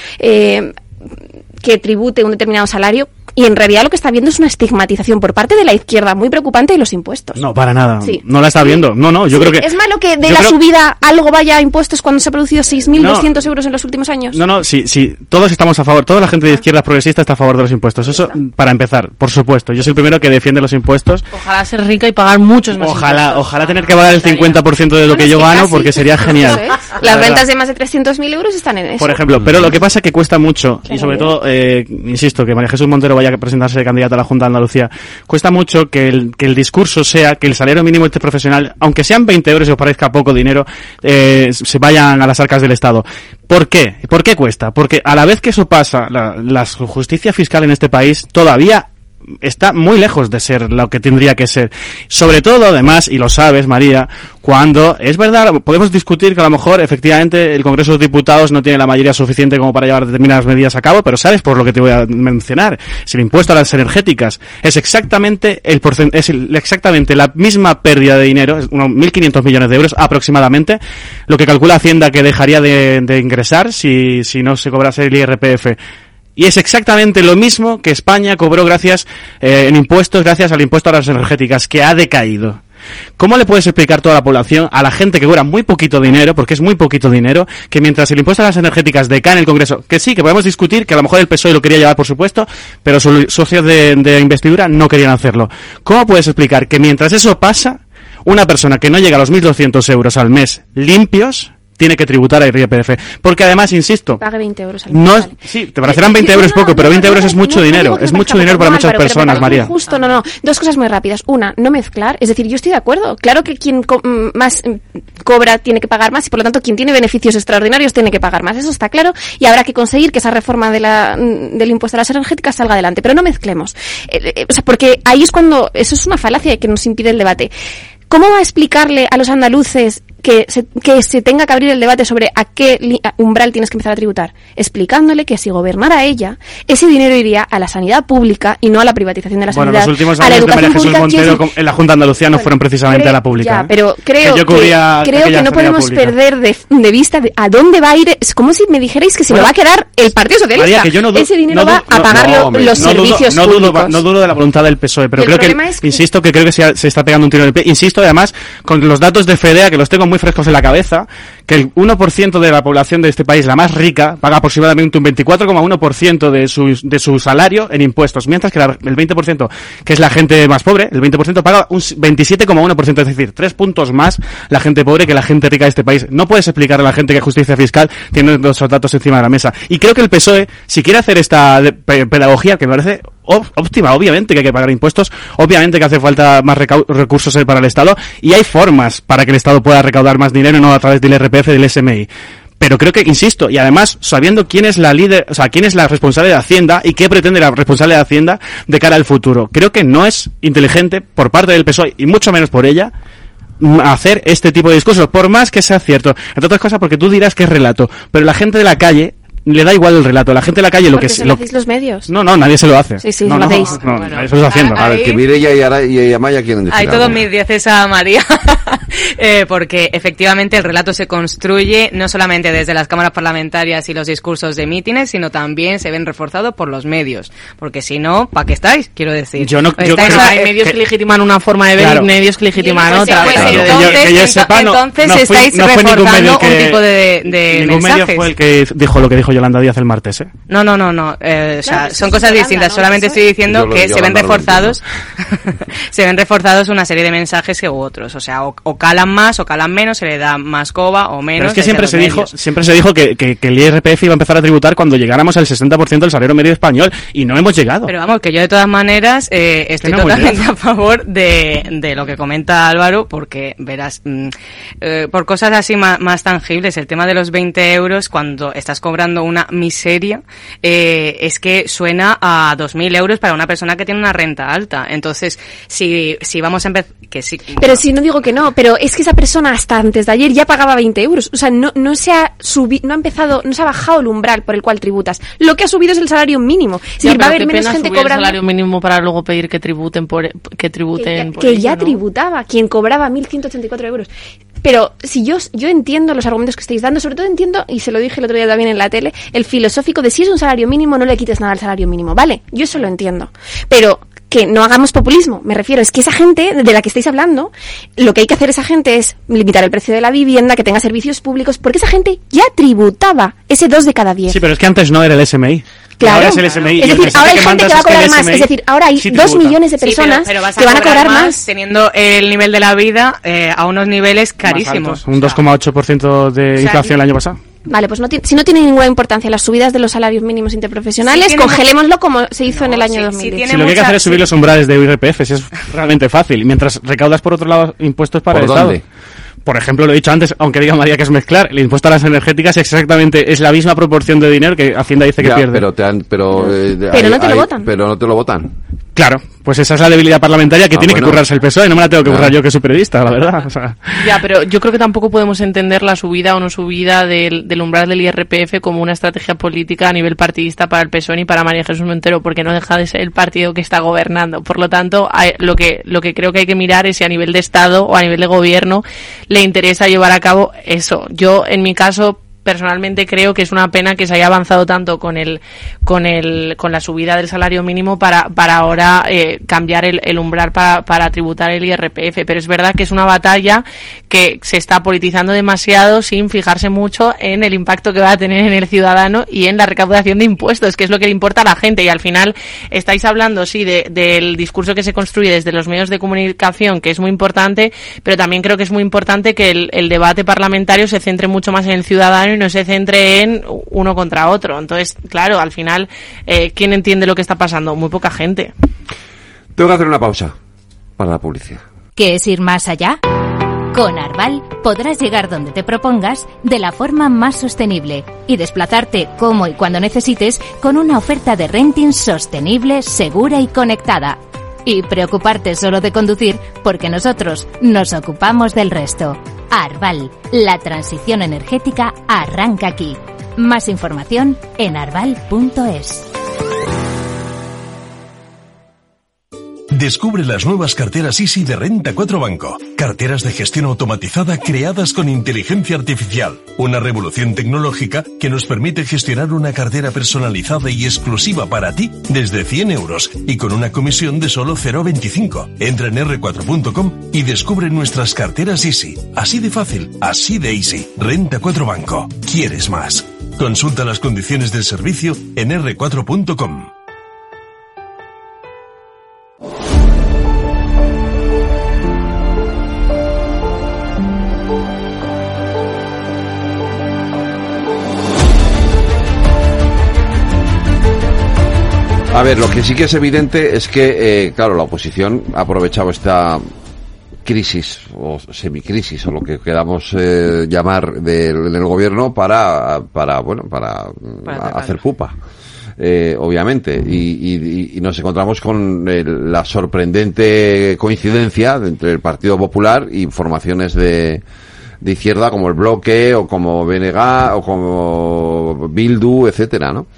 que tribute un determinado salario, y en realidad lo que está viendo es una estigmatización por parte de la izquierda muy preocupante de los impuestos. No, para nada. Sí. No la está viendo. No, yo creo que... ¿Es malo que de la subida algo vaya a impuestos cuando se ha producido 6.200 euros en los últimos años? No, sí, todos estamos a favor, toda la gente de izquierda progresista está a favor de los impuestos. Eso, para empezar, por supuesto. Yo soy el primero que defiende los impuestos. Ojalá ser rica y pagar muchos más impuestos. Ojalá tener que pagar el 50% de lo que yo gano, porque sería genial. Las rentas de más de 300.000 euros están en eso. Por ejemplo, pero lo que pasa es que cuesta mucho, y sobre todo, insisto, que María Jesús Montero vaya a presentarse de candidata a la Junta de Andalucía, cuesta mucho que el discurso sea que el salario mínimo interprofesional, aunque sean 20 euros y os parezca poco dinero, se vayan a las arcas del Estado. ¿Por qué? ¿Por qué cuesta? Porque a la vez que eso pasa, la justicia fiscal en este país todavía está muy lejos de ser lo que tendría que ser. Sobre todo, además, y lo sabes, María, cuando es verdad, podemos discutir que a lo mejor efectivamente el Congreso de los Diputados no tiene la mayoría suficiente como para llevar determinadas medidas a cabo, pero sabes por lo que te voy a mencionar. Si el impuesto a las energéticas es exactamente exactamente la misma pérdida de dinero, es unos 1.500 millones de euros aproximadamente, lo que calcula Hacienda que dejaría de ingresar si no se cobrase el IRPF. Y es exactamente lo mismo que España cobró en impuestos gracias al impuesto a las energéticas, que ha decaído. ¿Cómo le puedes explicar toda la población, a la gente que cobra muy poquito dinero, porque es muy poquito dinero, que mientras el impuesto a las energéticas decae en el Congreso, que sí, que podemos discutir, que a lo mejor el PSOE lo quería llevar, por supuesto, pero sus socios de investidura no querían hacerlo? ¿Cómo puedes explicar que mientras eso pasa, una persona que no llega a los 1.200 euros al mes limpios tiene que tributar al IRPF? Porque además, insisto, pague 20 euros al mes. No, sí, te parecerán 20 euros poco, pero 20 euros es mucho dinero. Es mucho dinero para muchas personas, María. Justo, no. Dos cosas muy rápidas. Una, no mezclar. Es decir, yo estoy de acuerdo. Claro que quien más cobra tiene que pagar más y, por lo tanto, quien tiene beneficios extraordinarios tiene que pagar más. Eso está claro. Y habrá que conseguir que esa reforma del impuesto a las energéticas salga adelante. Pero no mezclemos. Porque ahí es cuando... Eso es una falacia que nos impide el debate. ¿Cómo va a explicarle a los andaluces que se tenga que abrir el debate sobre a qué umbral tienes que empezar a tributar? Explicándole que si gobernara ella, ese dinero iría a la sanidad pública y no a la privatización de la sanidad. Los últimos años de María Jesús Montero en la Junta de Andalucía no fueron precisamente a la pública. Ya, pero creo que no podemos perder de vista a dónde va a ir. Es como si me dijerais que se lo va a quedar el Partido Socialista. María, que yo ese dinero va a pagar los servicios públicos. No dudo de la voluntad del PSOE, pero creo que creo que se está pegando un tiro en el pie. Insisto, además, con los datos de FEDEA, que los tengo muy frescos en la cabeza, que el 1% de la población de este país, la más rica, paga aproximadamente un 24,1% de su salario en impuestos, mientras que el 20%, que es la gente más pobre, el 20% paga un 27,1%, es decir, 3 puntos más la gente pobre que la gente rica de este país. No puedes explicar a la gente que justicia fiscal tiene esos datos encima de la mesa. Y creo que el PSOE, si quiere hacer esta pedagogía, que me parece óptima, obviamente que hay que pagar impuestos, obviamente que hace falta más recursos para el Estado, y hay formas para que el Estado pueda recaudar más dinero, no a través del IRPF y del SMI. Pero creo que, insisto, y además sabiendo quién es la líder, o sea, quién es la responsable de Hacienda y qué pretende la responsable de Hacienda de cara al futuro, creo que no es inteligente por parte del PSOE, y mucho menos por ella, hacer este tipo de discursos, por más que sea cierto. Entre otras cosas porque tú dirás que es relato, pero la gente de la calle le da igual el relato. La gente de la calle lo hacéis los medios. No, nadie se lo hace. Sí, lo hacéis. Nadie se lo está haciendo. A ver, que Mireia y Amaya quieren decir hay algo. todos mis dieces a María. Porque efectivamente el relato se construye no solamente desde las cámaras parlamentarias y los discursos de mítines, sino también se ven reforzados por los medios. Porque si no, ¿para qué estáis? Quiero decir. Hay medios que legitiman una forma de ver y medios que legitiman otra. Entonces estáis reforzando un tipo de ningún mensajes. Medio fue el que dijo lo que dijo Yolanda Díaz el martes, ¿eh? No. O sea, son cosas distintas. Solamente estoy diciendo que se ven reforzados se ven reforzados una serie de mensajes que u otros. O sea, o calan más o calan menos, se le da más coba o menos. Pero es que siempre se dijo que el IRPF iba a empezar a tributar cuando llegáramos al 60% del salario medio español, y no hemos llegado. Pero vamos, que yo de todas maneras estoy totalmente a favor de lo que comenta Álvaro, porque verás, por cosas así más tangibles, el tema de los 20 euros cuando estás cobrando pagando una miseria, es que suena a 2.000 euros para una persona que tiene una renta alta. Entonces, si vamos a empezar... que sí. Pero si no digo que no, pero es que esa persona hasta antes de ayer ya pagaba 20 euros. O sea, no se ha subido, no se ha bajado el umbral por el cual tributas. Lo que ha subido es el salario mínimo. Es decir, va a haber menos gente cobrando. El salario mínimo para luego pedir que tributen que ya tributaba quien cobraba 1.184 euros. Pero si yo entiendo los argumentos que estáis dando, sobre todo entiendo, y se lo dije el otro día también en la tele, el filosófico de si es un salario mínimo no le quites nada al salario mínimo, ¿vale? Yo eso lo entiendo. Pero que no hagamos populismo, me refiero, es que esa gente de la que estáis hablando, lo que hay que hacer esa gente es limitar el precio de la vivienda, que tenga servicios públicos, porque esa gente ya tributaba ese 2 de cada 10. Sí, pero es que antes no era el SMI. Claro. Ahora es el SMI. Es decir, ahora hay gente que va a cobrar más. Es decir, ahora hay 2 millones de personas pero que van a cobrar más. Teniendo el nivel de la vida a unos niveles carísimos. Un 2,8% de inflación el año pasado. Vale, pues si no tiene ninguna importancia las subidas de los salarios mínimos interprofesionales, congelémoslo como se hizo en el año 2010. Si lo que hay que hacer es subir los umbrales de IRPF, si es realmente fácil. Mientras recaudas por otro lado impuestos para el Estado. Por ejemplo, lo he dicho antes, aunque diga María que es mezclar, el impuesto a las energéticas es la misma proporción de dinero que Hacienda dice que pierde. Pero no te lo votan. Pero no te lo votan. Claro, pues esa es la debilidad parlamentaria que tiene que currarse el PSOE, no me la tengo que currar yo que soy periodista, la verdad. O sea. Ya, pero yo creo que tampoco podemos entender la subida o no subida del umbral del IRPF como una estrategia política a nivel partidista para el PSOE ni para María Jesús Montero, porque no deja de ser el partido que está gobernando. Por lo tanto, lo que creo que hay que mirar es si a nivel de Estado o a nivel de gobierno le interesa llevar a cabo eso. Yo, en mi caso, personalmente creo que es una pena que se haya avanzado tanto con la subida del salario mínimo para ahora cambiar el umbral para tributar el IRPF, pero es verdad que es una batalla que se está politizando demasiado sin fijarse mucho en el impacto que va a tener en el ciudadano y en la recaudación de impuestos, que es lo que le importa a la gente. Y al final estáis hablando, sí, del discurso que se construye desde los medios de comunicación, que es muy importante, pero también creo que es muy importante que el debate parlamentario se centre mucho más en el ciudadano y no se centre en uno contra otro. Entonces, claro, al final, ¿quién entiende lo que está pasando? Muy poca gente. Tengo que hacer una pausa para la publicidad. ¿Qué es ir más allá? Con Arval podrás llegar donde te propongas de la forma más sostenible y desplazarte como y cuando necesites con una oferta de renting sostenible, segura y conectada. Y preocuparte solo de conducir porque nosotros nos ocupamos del resto. Arval, la transición energética arranca aquí. Más información en arval.es. Descubre las nuevas carteras Easy de Renta 4 Banco. Carteras de gestión automatizada creadas con inteligencia artificial. Una revolución tecnológica que nos permite gestionar una cartera personalizada y exclusiva para ti desde 100 euros y con una comisión de solo 0,25. Entra en r4.com y descubre nuestras carteras Easy. Así de fácil, así de easy. Renta 4 Banco. ¿Quieres más? Consulta las condiciones del servicio en r4.com. A ver, lo que sí que es evidente es que, claro, la oposición ha aprovechado esta crisis o semicrisis o lo que queramos llamar del gobierno para hacer pupa. Obviamente, y nos encontramos con la sorprendente coincidencia entre el Partido Popular y formaciones de izquierda como el Bloque o como BNG o como Bildu, etcétera, ¿no?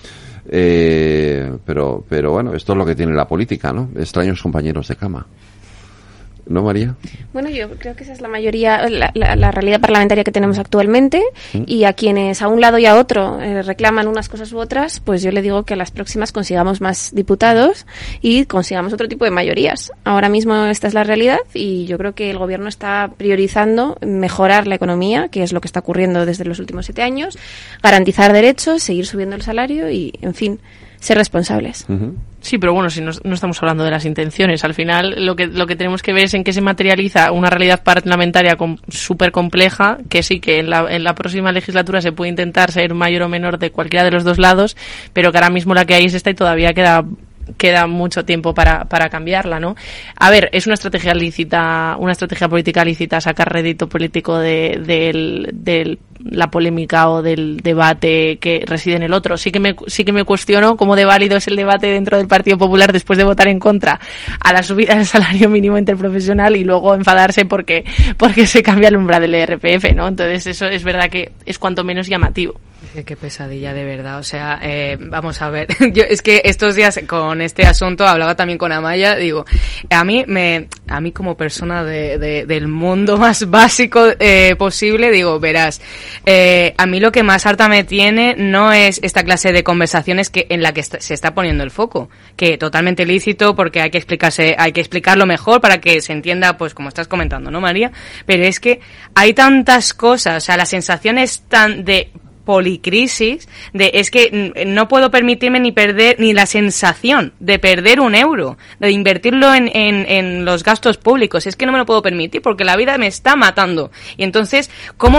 Pero bueno, esto es lo que tiene la política, ¿no? Extraños compañeros de cama. ¿No, María? Bueno, yo creo que esa es la mayoría, la realidad parlamentaria que tenemos actualmente, y a quienes a un lado y a otro reclaman unas cosas u otras, pues yo le digo que a las próximas consigamos más diputados y consigamos otro tipo de mayorías. Ahora mismo esta es la realidad y yo creo que el gobierno está priorizando mejorar la economía, que es lo que está ocurriendo desde los últimos 7 años, garantizar derechos, seguir subiendo el salario y, en fin, ser responsables. Sí, pero bueno, si no estamos hablando de las intenciones. Al final lo que tenemos que ver es en qué se materializa una realidad parlamentaria súper compleja, que sí, que en la próxima legislatura se puede intentar ser mayor o menor de cualquiera de los dos lados, pero que ahora mismo la que hay es esta y todavía queda queda mucho tiempo para cambiarla, ¿no? A ver, es una estrategia lícita, una estrategia política lícita sacar rédito político de la polémica o del debate que reside en el otro. Sí que me cuestiono cómo de válido es el debate dentro del Partido Popular después de votar en contra a la subida del salario mínimo interprofesional y luego enfadarse porque se cambia el umbral del IRPF, ¿no? Entonces eso es verdad que es cuanto menos llamativo. Qué pesadilla, de verdad. O sea, vamos a ver. Yo es que estos días con este asunto hablaba también con Amaya. Digo, a mí como persona del mundo más básico posible, digo, verás, a mí lo que más harta me tiene no es esta clase de conversaciones en la que se está poniendo el foco, que totalmente lícito porque hay que explicarlo mejor para que se entienda, pues como estás comentando, ¿no, María? Pero es que hay tantas cosas, o sea, la sensación es tan de policrisis, es que no puedo permitirme ni la sensación de perder un euro, de invertirlo en los gastos públicos. Es que no me lo puedo permitir porque la vida me está matando. Y entonces, ¿cómo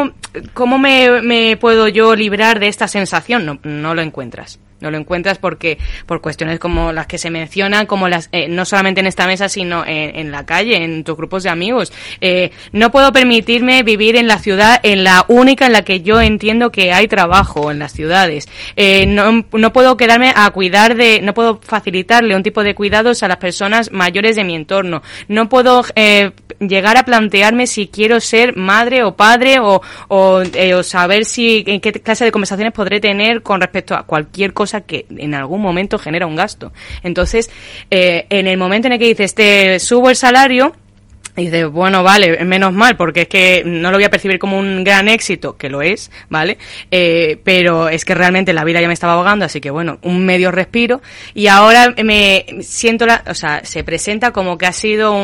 me puedo yo librar de esta sensación? No lo encuentras. No lo encuentras porque por cuestiones como las que se mencionan, como las no solamente en esta mesa, sino en la calle, en tus grupos de amigos. No puedo permitirme vivir en la ciudad, en la única en la que yo entiendo que hay trabajo, en las ciudades. No puedo quedarme a cuidar no puedo facilitarle un tipo de cuidados a las personas mayores de mi entorno. No puedo llegar a plantearme si quiero ser madre o padre o saber en qué clase de conversaciones podré tener con respecto a cualquier cosa que en algún momento genera un gasto. Entonces, en el momento en el que dices, te subo el salario, y dices, bueno, vale, menos mal, porque es que no lo voy a percibir como un gran éxito, que lo es, ¿vale? Pero es que realmente la vida ya me estaba ahogando, así que bueno, un medio respiro, y ahora me siento se presenta como que ha sido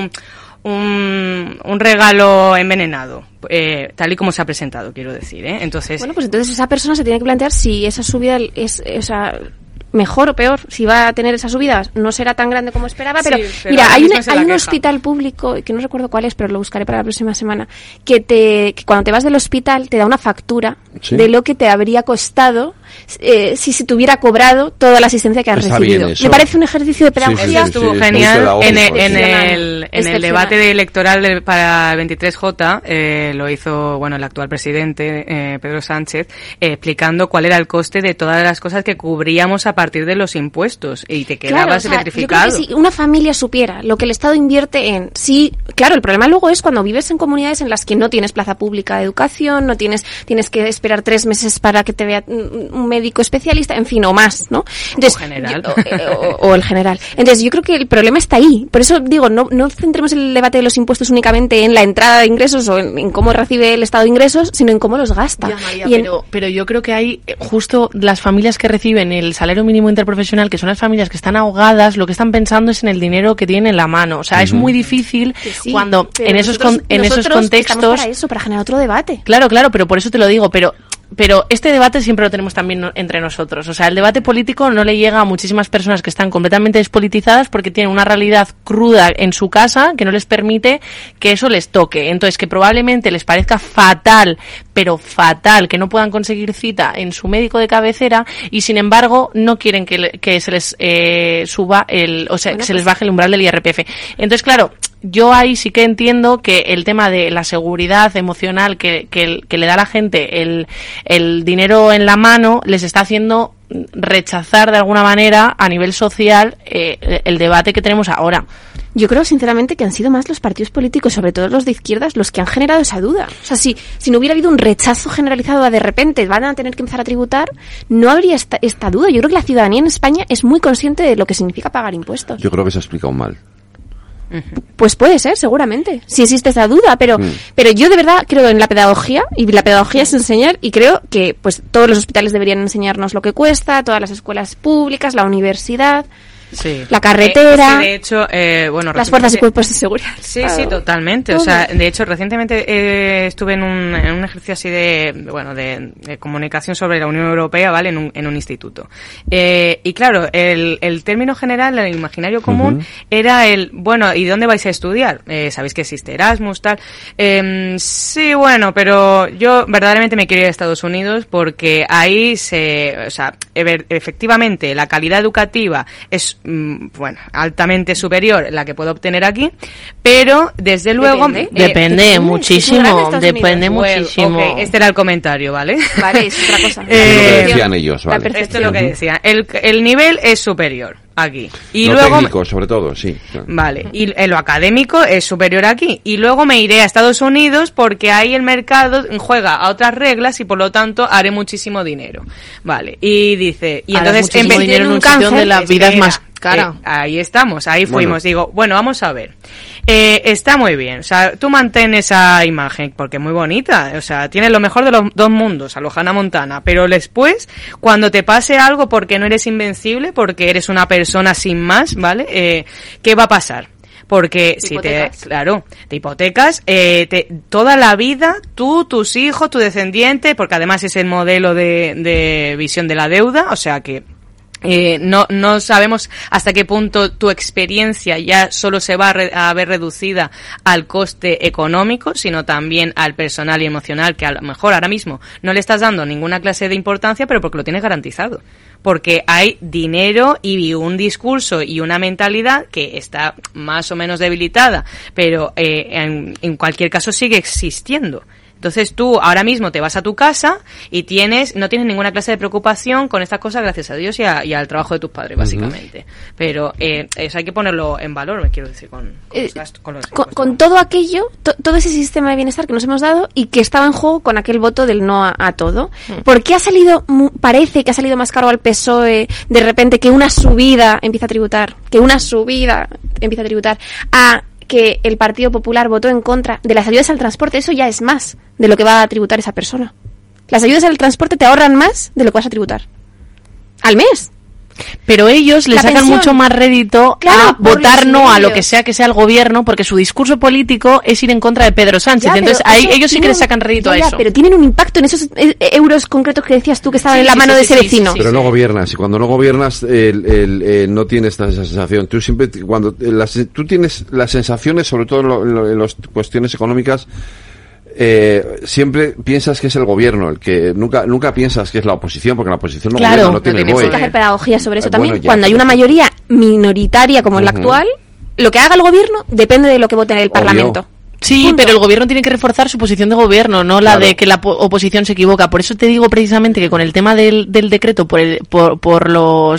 un regalo envenenado, tal y como se ha presentado, quiero decir, ¿eh? Entonces esa persona se tiene que plantear si esa subida es mejor o peor, si va a tener esa subida, no será tan grande como esperaba, pero mira, hay un hospital público, que no recuerdo cuál es, pero lo buscaré para la próxima semana, que cuando te vas del hospital te da una factura de lo que te habría costado si se te hubiera cobrado toda la asistencia que has recibido. Me parece un ejercicio de pedagogía. Estuvo genial en el debate electoral para el 23J, lo hizo el actual presidente Pedro Sánchez, explicando cuál era el coste de todas las cosas que cubríamos a partir de los impuestos, y te quedabas electrificado. Yo creo que si una familia supiera lo que el Estado invierte en claro, el problema luego es cuando vives en comunidades en las que no tienes plaza pública de educación, no tienes que esperar 3 meses para que te vea un médico especialista, en fin, o más, ¿no? Entonces, o general. O el general. Entonces, yo creo que el problema está ahí. Por eso digo, no centremos el debate de los impuestos únicamente en la entrada de ingresos o en cómo recibe el Estado ingresos, sino en cómo los gasta. Ya, María, pero yo creo que hay justo las familias que reciben el salario mínimo interprofesional, que son las familias que están ahogadas, lo que están pensando es en el dinero que tienen en la mano. O sea, es muy difícil cuando en esos contextos estamos para eso, para generar otro debate. Claro, pero por eso te lo digo, pero este debate siempre lo tenemos también entre nosotros. O sea, el debate político no le llega a muchísimas personas que están completamente despolitizadas porque tienen una realidad cruda en su casa que no les permite que eso les toque. Entonces, que probablemente les parezca fatal, pero fatal, que no puedan conseguir cita en su médico de cabecera y, sin embargo, no quieren que se les suba que se les baje el umbral del IRPF. Entonces, claro, yo ahí sí que entiendo que el tema de la seguridad emocional que le da a la gente el dinero en la mano les está haciendo rechazar de alguna manera a nivel social el debate que tenemos ahora. Yo creo sinceramente que han sido más los partidos políticos, sobre todo los de izquierdas, los que han generado esa duda. O sea, si no hubiera habido un rechazo generalizado a de repente van a tener que empezar a tributar, no habría esta duda. Yo creo que la ciudadanía en España es muy consciente de lo que significa pagar impuestos. Yo creo que se ha explicado mal. Pues puede ser, seguramente, si existe esa duda, pero yo de verdad creo en la pedagogía, y la pedagogía es enseñar, y creo que pues todos los hospitales deberían enseñarnos lo que cuesta, todas las escuelas públicas, la universidad, la carretera, de hecho, las fuerzas y cuerpos de seguridad. Sí, totalmente. O sea, de hecho, recientemente estuve en un ejercicio así de comunicación sobre la Unión Europea, ¿vale? En un instituto. Y claro, el término general, el imaginario común, era ¿y dónde vais a estudiar? ¿Sabéis que existe Erasmus, tal? Sí, pero yo verdaderamente me quiero ir a Estados Unidos porque ahí efectivamente, la calidad educativa es altamente superior la que puedo obtener aquí, pero desde luego depende muchísimo, depende muchísimo. Okay, este era el comentario, ¿vale? Vale, es otra cosa. Lo decían ellos, vale. Esto es lo que decían. El nivel es superior aquí. Y lo luego técnico, sobre todo, sí. Vale, y en lo académico es superior aquí. Y luego me iré a Estados Unidos porque ahí el mercado juega a otras reglas y por lo tanto haré muchísimo dinero. Vale, y dice... Y ahora entonces muchísimo dinero en un sitio donde la vida es más cara. Ahí estamos, ahí fuimos. Digo, bueno, vamos a ver. Está muy bien, o sea, tú mantén esa imagen porque es muy bonita, o sea, tienes lo mejor de los dos mundos, a lo Hannah Montana, pero después, cuando te pase algo porque no eres invencible, porque eres una persona sin más, ¿vale? ¿Qué va a pasar? Porque si te hipotecas, toda la vida, tú, tus hijos, tu descendiente, porque además es el modelo de visión de la deuda, o sea que no sabemos hasta qué punto tu experiencia ya solo se va a ver reducida al coste económico, sino también al personal y emocional, que a lo mejor ahora mismo no le estás dando ninguna clase de importancia, pero porque lo tienes garantizado. Porque hay dinero y un discurso y una mentalidad que está más o menos debilitada, pero en cualquier caso sigue existiendo. Entonces tú ahora mismo te vas a tu casa y no tienes ninguna clase de preocupación con estas cosas, gracias a Dios y al trabajo de tus padres, básicamente. Pero eso hay que ponerlo en valor, me quiero decir, con todo aquello, todo ese sistema de bienestar que nos hemos dado y que estaba en juego con aquel voto del no a todo. ¿Por qué parece que ha salido más caro al PSOE de repente que una subida empieza a tributar, a que el Partido Popular votó en contra de las ayudas al transporte? Eso ya es más de lo que va a tributar esa persona. Las ayudas al transporte te ahorran más de lo que vas a tributar al mes. Pero ellos le sacan mucho más rédito a votar no a lo que sea el gobierno, porque su discurso político es ir en contra de Pedro Sánchez. Entonces ahí ellos sí que le sacan rédito a eso. Pero tienen un impacto en esos euros concretos que decías tú que estaban en la mano de ese vecino. Pero no gobiernas, y cuando no gobiernas no tienes esa sensación. Tú siempre, tú tienes las sensaciones, sobre todo en las cuestiones económicas, siempre piensas que es el gobierno el que nunca piensas que es la oposición, porque la oposición no gobierna, no tiene el BOE. Hay que hacer pedagogía sobre eso también. Cuando hay una mayoría minoritaria como la actual, lo que haga el gobierno depende de lo que vote en el Parlamento. Sí, punto. Pero el gobierno tiene que reforzar su posición de gobierno, no la de que la oposición se equivoca. Por eso te digo precisamente que con el tema del decreto por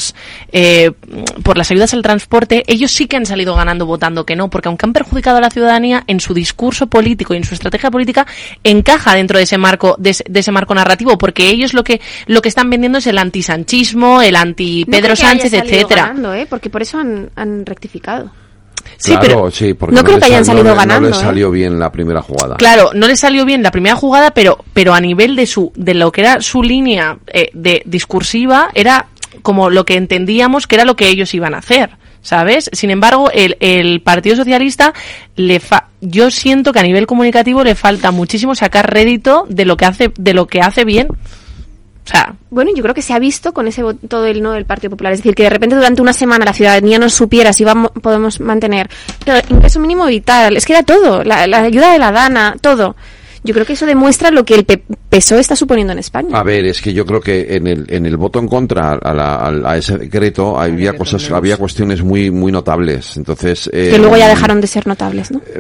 las ayudas al transporte, ellos sí que han salido ganando votando que no, porque aunque han perjudicado a la ciudadanía, en su discurso político y en su estrategia política encaja dentro de ese marco narrativo, porque ellos lo que están vendiendo es el antisanchismo, el anti Pedro Sánchez, etcétera. Ganando, porque por eso han rectificado. Sí, claro, pero sí, porque no creo que hayan salido ganando. No les salió bien la primera jugada. Claro, no les salió bien la primera jugada, pero a nivel de lo que era su línea de discursiva, era como lo que entendíamos que era lo que ellos iban a hacer, ¿sabes? Sin embargo, el Partido Socialista yo siento que a nivel comunicativo le falta muchísimo sacar rédito de lo que hace bien. O sea, bueno, yo creo que se ha visto con ese voto del no del Partido Popular. Es decir, que de repente durante una semana la ciudadanía no supiera si podemos mantener el ingreso mínimo vital. Es que era todo, la ayuda de la DANA, todo. Yo creo que eso demuestra lo que el PSOE está suponiendo en España. A ver, es que yo creo que en el voto en contra a ese decreto había cuestiones muy notables. Entonces que luego ya dejaron de ser notables, ¿no?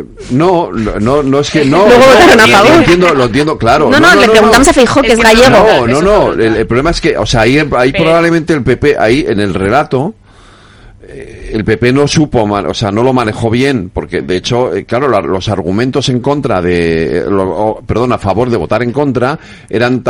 No es que no. Luego votaron a favor. Lo entiendo, claro. No, le preguntamos a Feijóo, que es gallego. No. El problema es que, o sea, ahí probablemente el PP ahí en el relato. El PP no supo, no lo manejó bien, porque de hecho, claro, los argumentos en contra a favor de votar en contra eran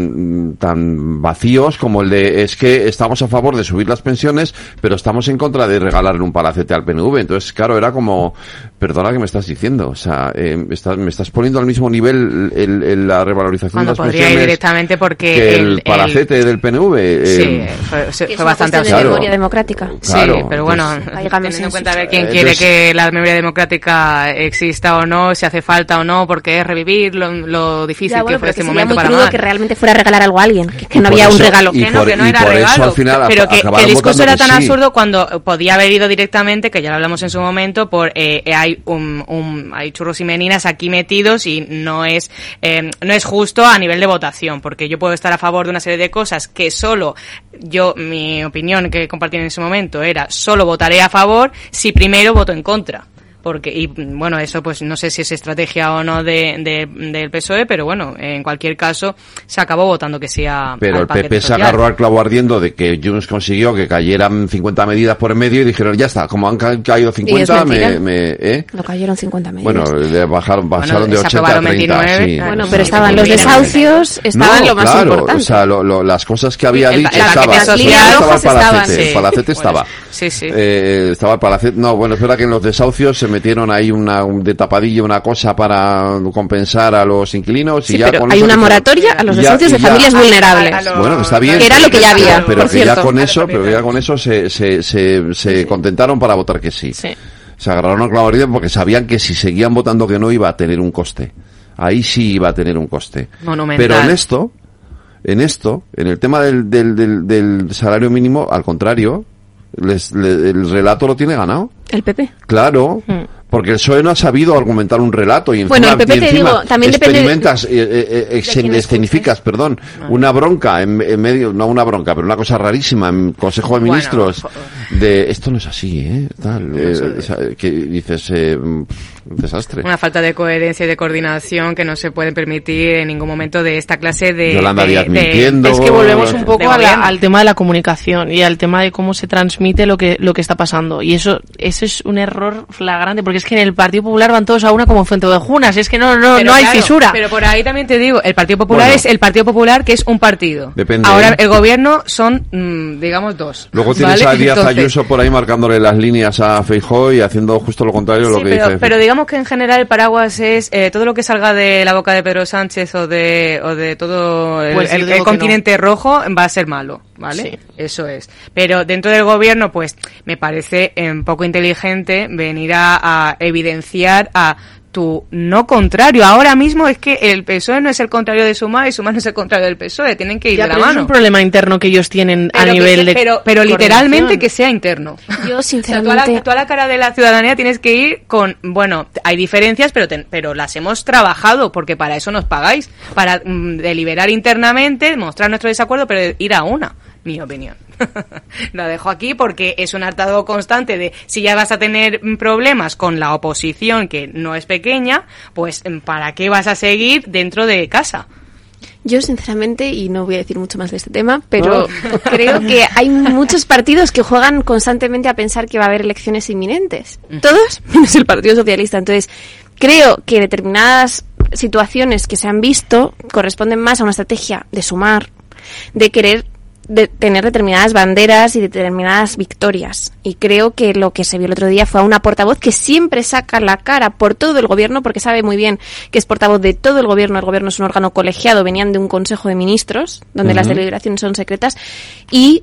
tan vacíos como el de es que estamos a favor de subir las pensiones, pero estamos en contra de regalarle un palacete al PNV. Entonces, claro, era como, perdona, ¿qué me estás diciendo? O sea, me estás poniendo al mismo nivel la revalorización de las pensiones. Podría ir directamente porque que el palacete del PNV. Sí, fue bastante absurdo. De memoria democrática. Claro. Sí, pero bueno, teniendo en cuenta a ver quién quiere que la memoria democrática exista o no, si hace falta o no, porque es revivir lo difícil que fue este momento para Mar. Que realmente fuera a regalar algo a alguien, que no había un regalo. Que no era regalo, pero que el discurso era tan absurdo cuando podía haber ido directamente, que ya lo hablamos en su momento, por hay churros y meninas aquí metidos y no es justo a nivel de votación, porque yo puedo estar a favor de una serie de cosas que solo mi opinión que compartí en ese momento era solo votaré a favor si primero voto en contra. Porque, y bueno, eso pues no sé si es estrategia o no del PSOE, pero bueno, en cualquier caso se acabó votando que sí al Pero el PP social. se agarró al clavo ardiendo de que Junts consiguió que cayeran 50 medidas por en medio y dijeron, ya está, como han caído 50, No cayeron 50 medidas. Bueno, pasaron de 80 a 30. 29, sí. Bueno, pero estaban los desahucios, estaban lo más importante. O sea, las cosas que había dicho estaban. El Palacete estaba. Sí. Estaba el Palacete. No, bueno, es verdad que en los desahucios se metieron ahí de tapadillo una cosa para compensar a los inquilinos y ya pero con hay una moratoria a los desahucios de familias vulnerables. Bueno, está bien. Era lo que ya había, pero por que cierto. ya con eso se contentaron para votar que sí. Se agarraron al clavo ardiendo porque sabían que si seguían votando que no iba a tener un coste. Ahí sí iba a tener un coste. Monumental. Pero en el tema del salario mínimo, al contrario, el relato lo tiene ganado. ¿El PP? Claro, porque el PSOE no ha sabido argumentar un relato y encima, el PP, te digo, también experimentas, escenificas, una bronca en medio, no una bronca, pero una cosa rarísima en Consejo de Ministros de esto no es así, que dices, un desastre. Una falta de coherencia y de coordinación que no se puede permitir en ningún momento de esta clase de... Yolanda Díaz mintiendo. Es que volvemos un poco al tema de la comunicación y al tema de cómo se transmite lo que está pasando. Y eso es un error flagrante, porque es que en el Partido Popular van todos a una como fuente de junas, es que no hay fisura. Pero por ahí también te digo, el Partido Popular es el Partido Popular, que es un partido. Depende. Ahora el gobierno son, digamos, dos. Luego tienes a Díaz Ayuso por ahí marcándole las líneas a Feijóo y haciendo justo lo contrario de lo que dice. Pero digamos que en general el paraguas es todo lo que salga de la boca de Pedro Sánchez o de todo el continente rojo va a ser malo, ¿vale? Sí. Eso es. Pero dentro del gobierno, pues me parece un poco inteligente venir a evidenciar a tu no contrario. Ahora mismo es que el PSOE no es el contrario de Sumar y Sumar no es el contrario del PSOE. Tienen que ir de la mano. Es un problema interno que ellos tienen a nivel pero literalmente que sea interno. Yo, sinceramente... O sea, tú a la cara de la ciudadanía tienes que ir con... Bueno, hay diferencias, pero las hemos trabajado, porque para eso nos pagáis. Para deliberar internamente, mostrar nuestro desacuerdo, pero ir a una. Mi opinión. Lo dejo aquí porque es un hartazgo constante de si ya vas a tener problemas con la oposición, que no es pequeña, pues ¿para qué vas a seguir dentro de casa? Yo, sinceramente, y no voy a decir mucho más de este tema, pero creo que hay muchos partidos que juegan constantemente a pensar que va a haber elecciones inminentes. Todos, menos el Partido Socialista. Entonces, creo que determinadas situaciones que se han visto corresponden más a una estrategia de sumar, de querer de tener determinadas banderas y determinadas victorias. Y creo que lo que se vio el otro día fue a una portavoz que siempre saca la cara por todo el gobierno, porque sabe muy bien que es portavoz de todo el gobierno es un órgano colegiado, venían de un consejo de ministros, donde las deliberaciones son secretas, y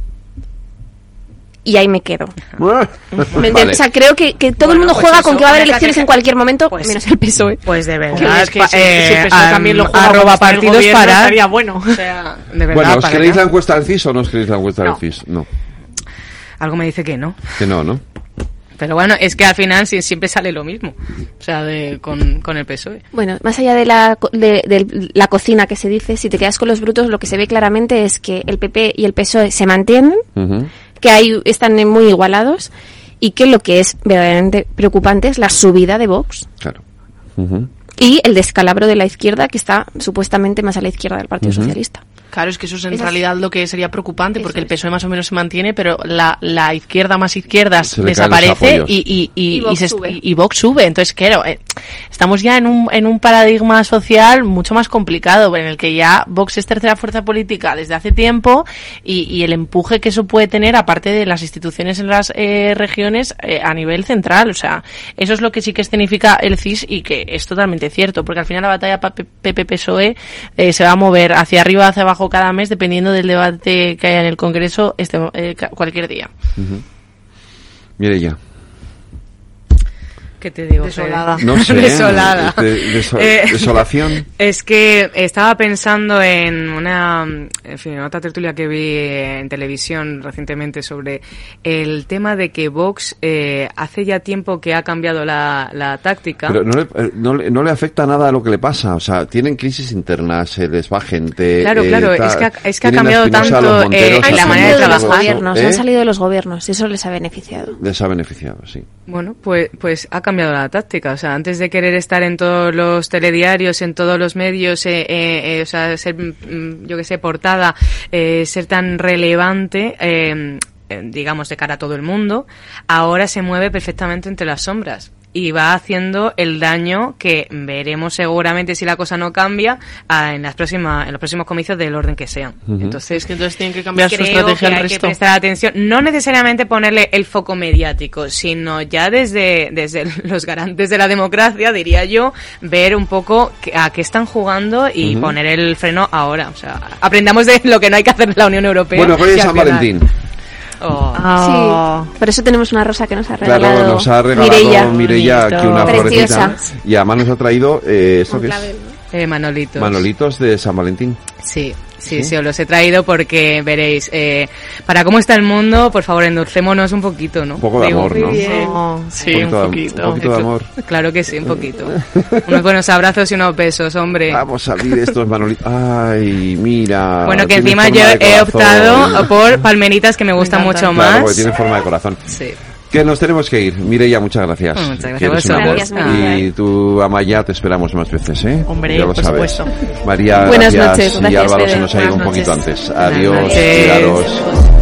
ahí me quedo. Vale. O sea, creo que todo el mundo juega con que va a haber elecciones en cualquier momento, menos el PSOE. Pues de verdad, es que si el PSOE también lo juega arroba partidos para... estaría bueno. O sea, de verdad, bueno, ¿os queréis la encuesta del CIS o no os queréis la encuesta del CIS? No. Algo me dice que no. Que no. Pero bueno, es que al final siempre sale lo mismo, o sea, con el PSOE. Bueno, más allá de la cocina que se dice, si te quedas con los brutos, lo que se ve claramente es que el PP y el PSOE se mantienen, que ahí están muy igualados, y que lo que es verdaderamente preocupante es la subida de Vox. Claro. Y el descalabro de la izquierda, que está supuestamente más a la izquierda del Partido Socialista. Claro, es que eso es en realidad lo que sería preocupante, porque el PSOE más o menos se mantiene, pero la izquierda más izquierdas desaparece y Vox sube. Entonces, claro, estamos ya en un paradigma social mucho más complicado, en el que ya Vox es tercera fuerza política desde hace tiempo y el empuje que eso puede tener, aparte de las instituciones en las regiones, a nivel central. O sea, eso es lo que sí que escenifica el CIS y que es totalmente cierto, porque al final la batalla PP-PSOE se va a mover hacia arriba, hacia abajo cada mes, dependiendo del debate que haya en el Congreso cualquier día. Mireia. ¿Qué te digo? Desolada. No sé. Desolada. Desolación. Es que estaba pensando en otra tertulia que vi en televisión recientemente sobre el tema de que Vox hace ya tiempo que ha cambiado la táctica. Pero no le afecta nada a lo que le pasa. O sea, tienen crisis internas, se les va gente. Claro. Es que ha cambiado tanto la manera de trabajar. Han salido de los gobiernos y eso les ha beneficiado. Les ha beneficiado, sí. Bueno, pues ha cambiado la táctica. O sea, antes de querer estar en todos los telediarios, en todos los medios, o sea, ser, yo que sé, portada, ser tan relevante, digamos, de cara a todo el mundo, ahora se mueve perfectamente entre las sombras. Y va haciendo el daño que veremos seguramente, si la cosa no cambia, en los próximos comicios del orden que sean. Entonces tienen que cambiar su estrategia al resto. Hay que prestar atención, no necesariamente ponerle el foco mediático, sino ya desde los garantes de la democracia, diría yo, ver un poco a qué están jugando y poner el freno ahora. O sea, aprendamos de lo que no hay que hacer en la Unión Europea. Bueno, hoy es San Valentín. Sí, por eso tenemos una rosa que nos ha regalado, claro, nos ha regalado Mireia aquí una florecita y además nos ha traído ¿esto qué es? Manolitos de San Valentín. Sí, os los he traído porque veréis, para cómo está el mundo, por favor, endulcémonos un poquito, ¿no? Un poco de amor, ¿no? Sí, un poquito. Un poquito de amor. Claro que sí, un poquito. Unos buenos abrazos y unos besos, hombre. Vamos a abrir estos manolitos. Ay, mira. Bueno, que encima yo he optado por palmeritas que me gustan mucho más. Claro, porque tienen forma de corazón. Sí. Que nos tenemos que ir. Mireia, muchas gracias. Muchas gracias. Y tú, Amaya, te esperamos más veces, ¿eh? Hombre, ya lo por sabes. supuesto. María, buenas gracias. Noches, y Álvaro Fede. se nos ha ido un poquito antes. Adiós, cuidaros.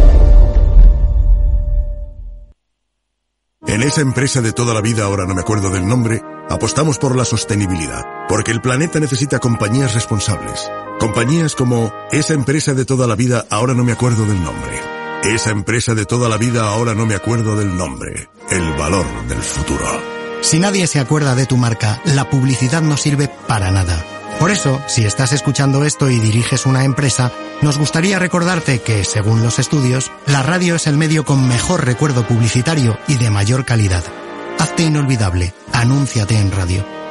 En esa empresa de toda la vida, ahora no me acuerdo del nombre, apostamos por la sostenibilidad, porque el planeta necesita compañías responsables. Compañías como esa empresa de toda la vida, ahora no me acuerdo del nombre. Esa empresa de toda la vida, ahora no me acuerdo del nombre. El valor del futuro. Si nadie se acuerda de tu marca, la publicidad no sirve para nada. Por eso, si estás escuchando esto y diriges una empresa, nos gustaría recordarte que, según los estudios, la radio es el medio con mejor recuerdo publicitario y de mayor calidad. Hazte inolvidable. Anúnciate en radio.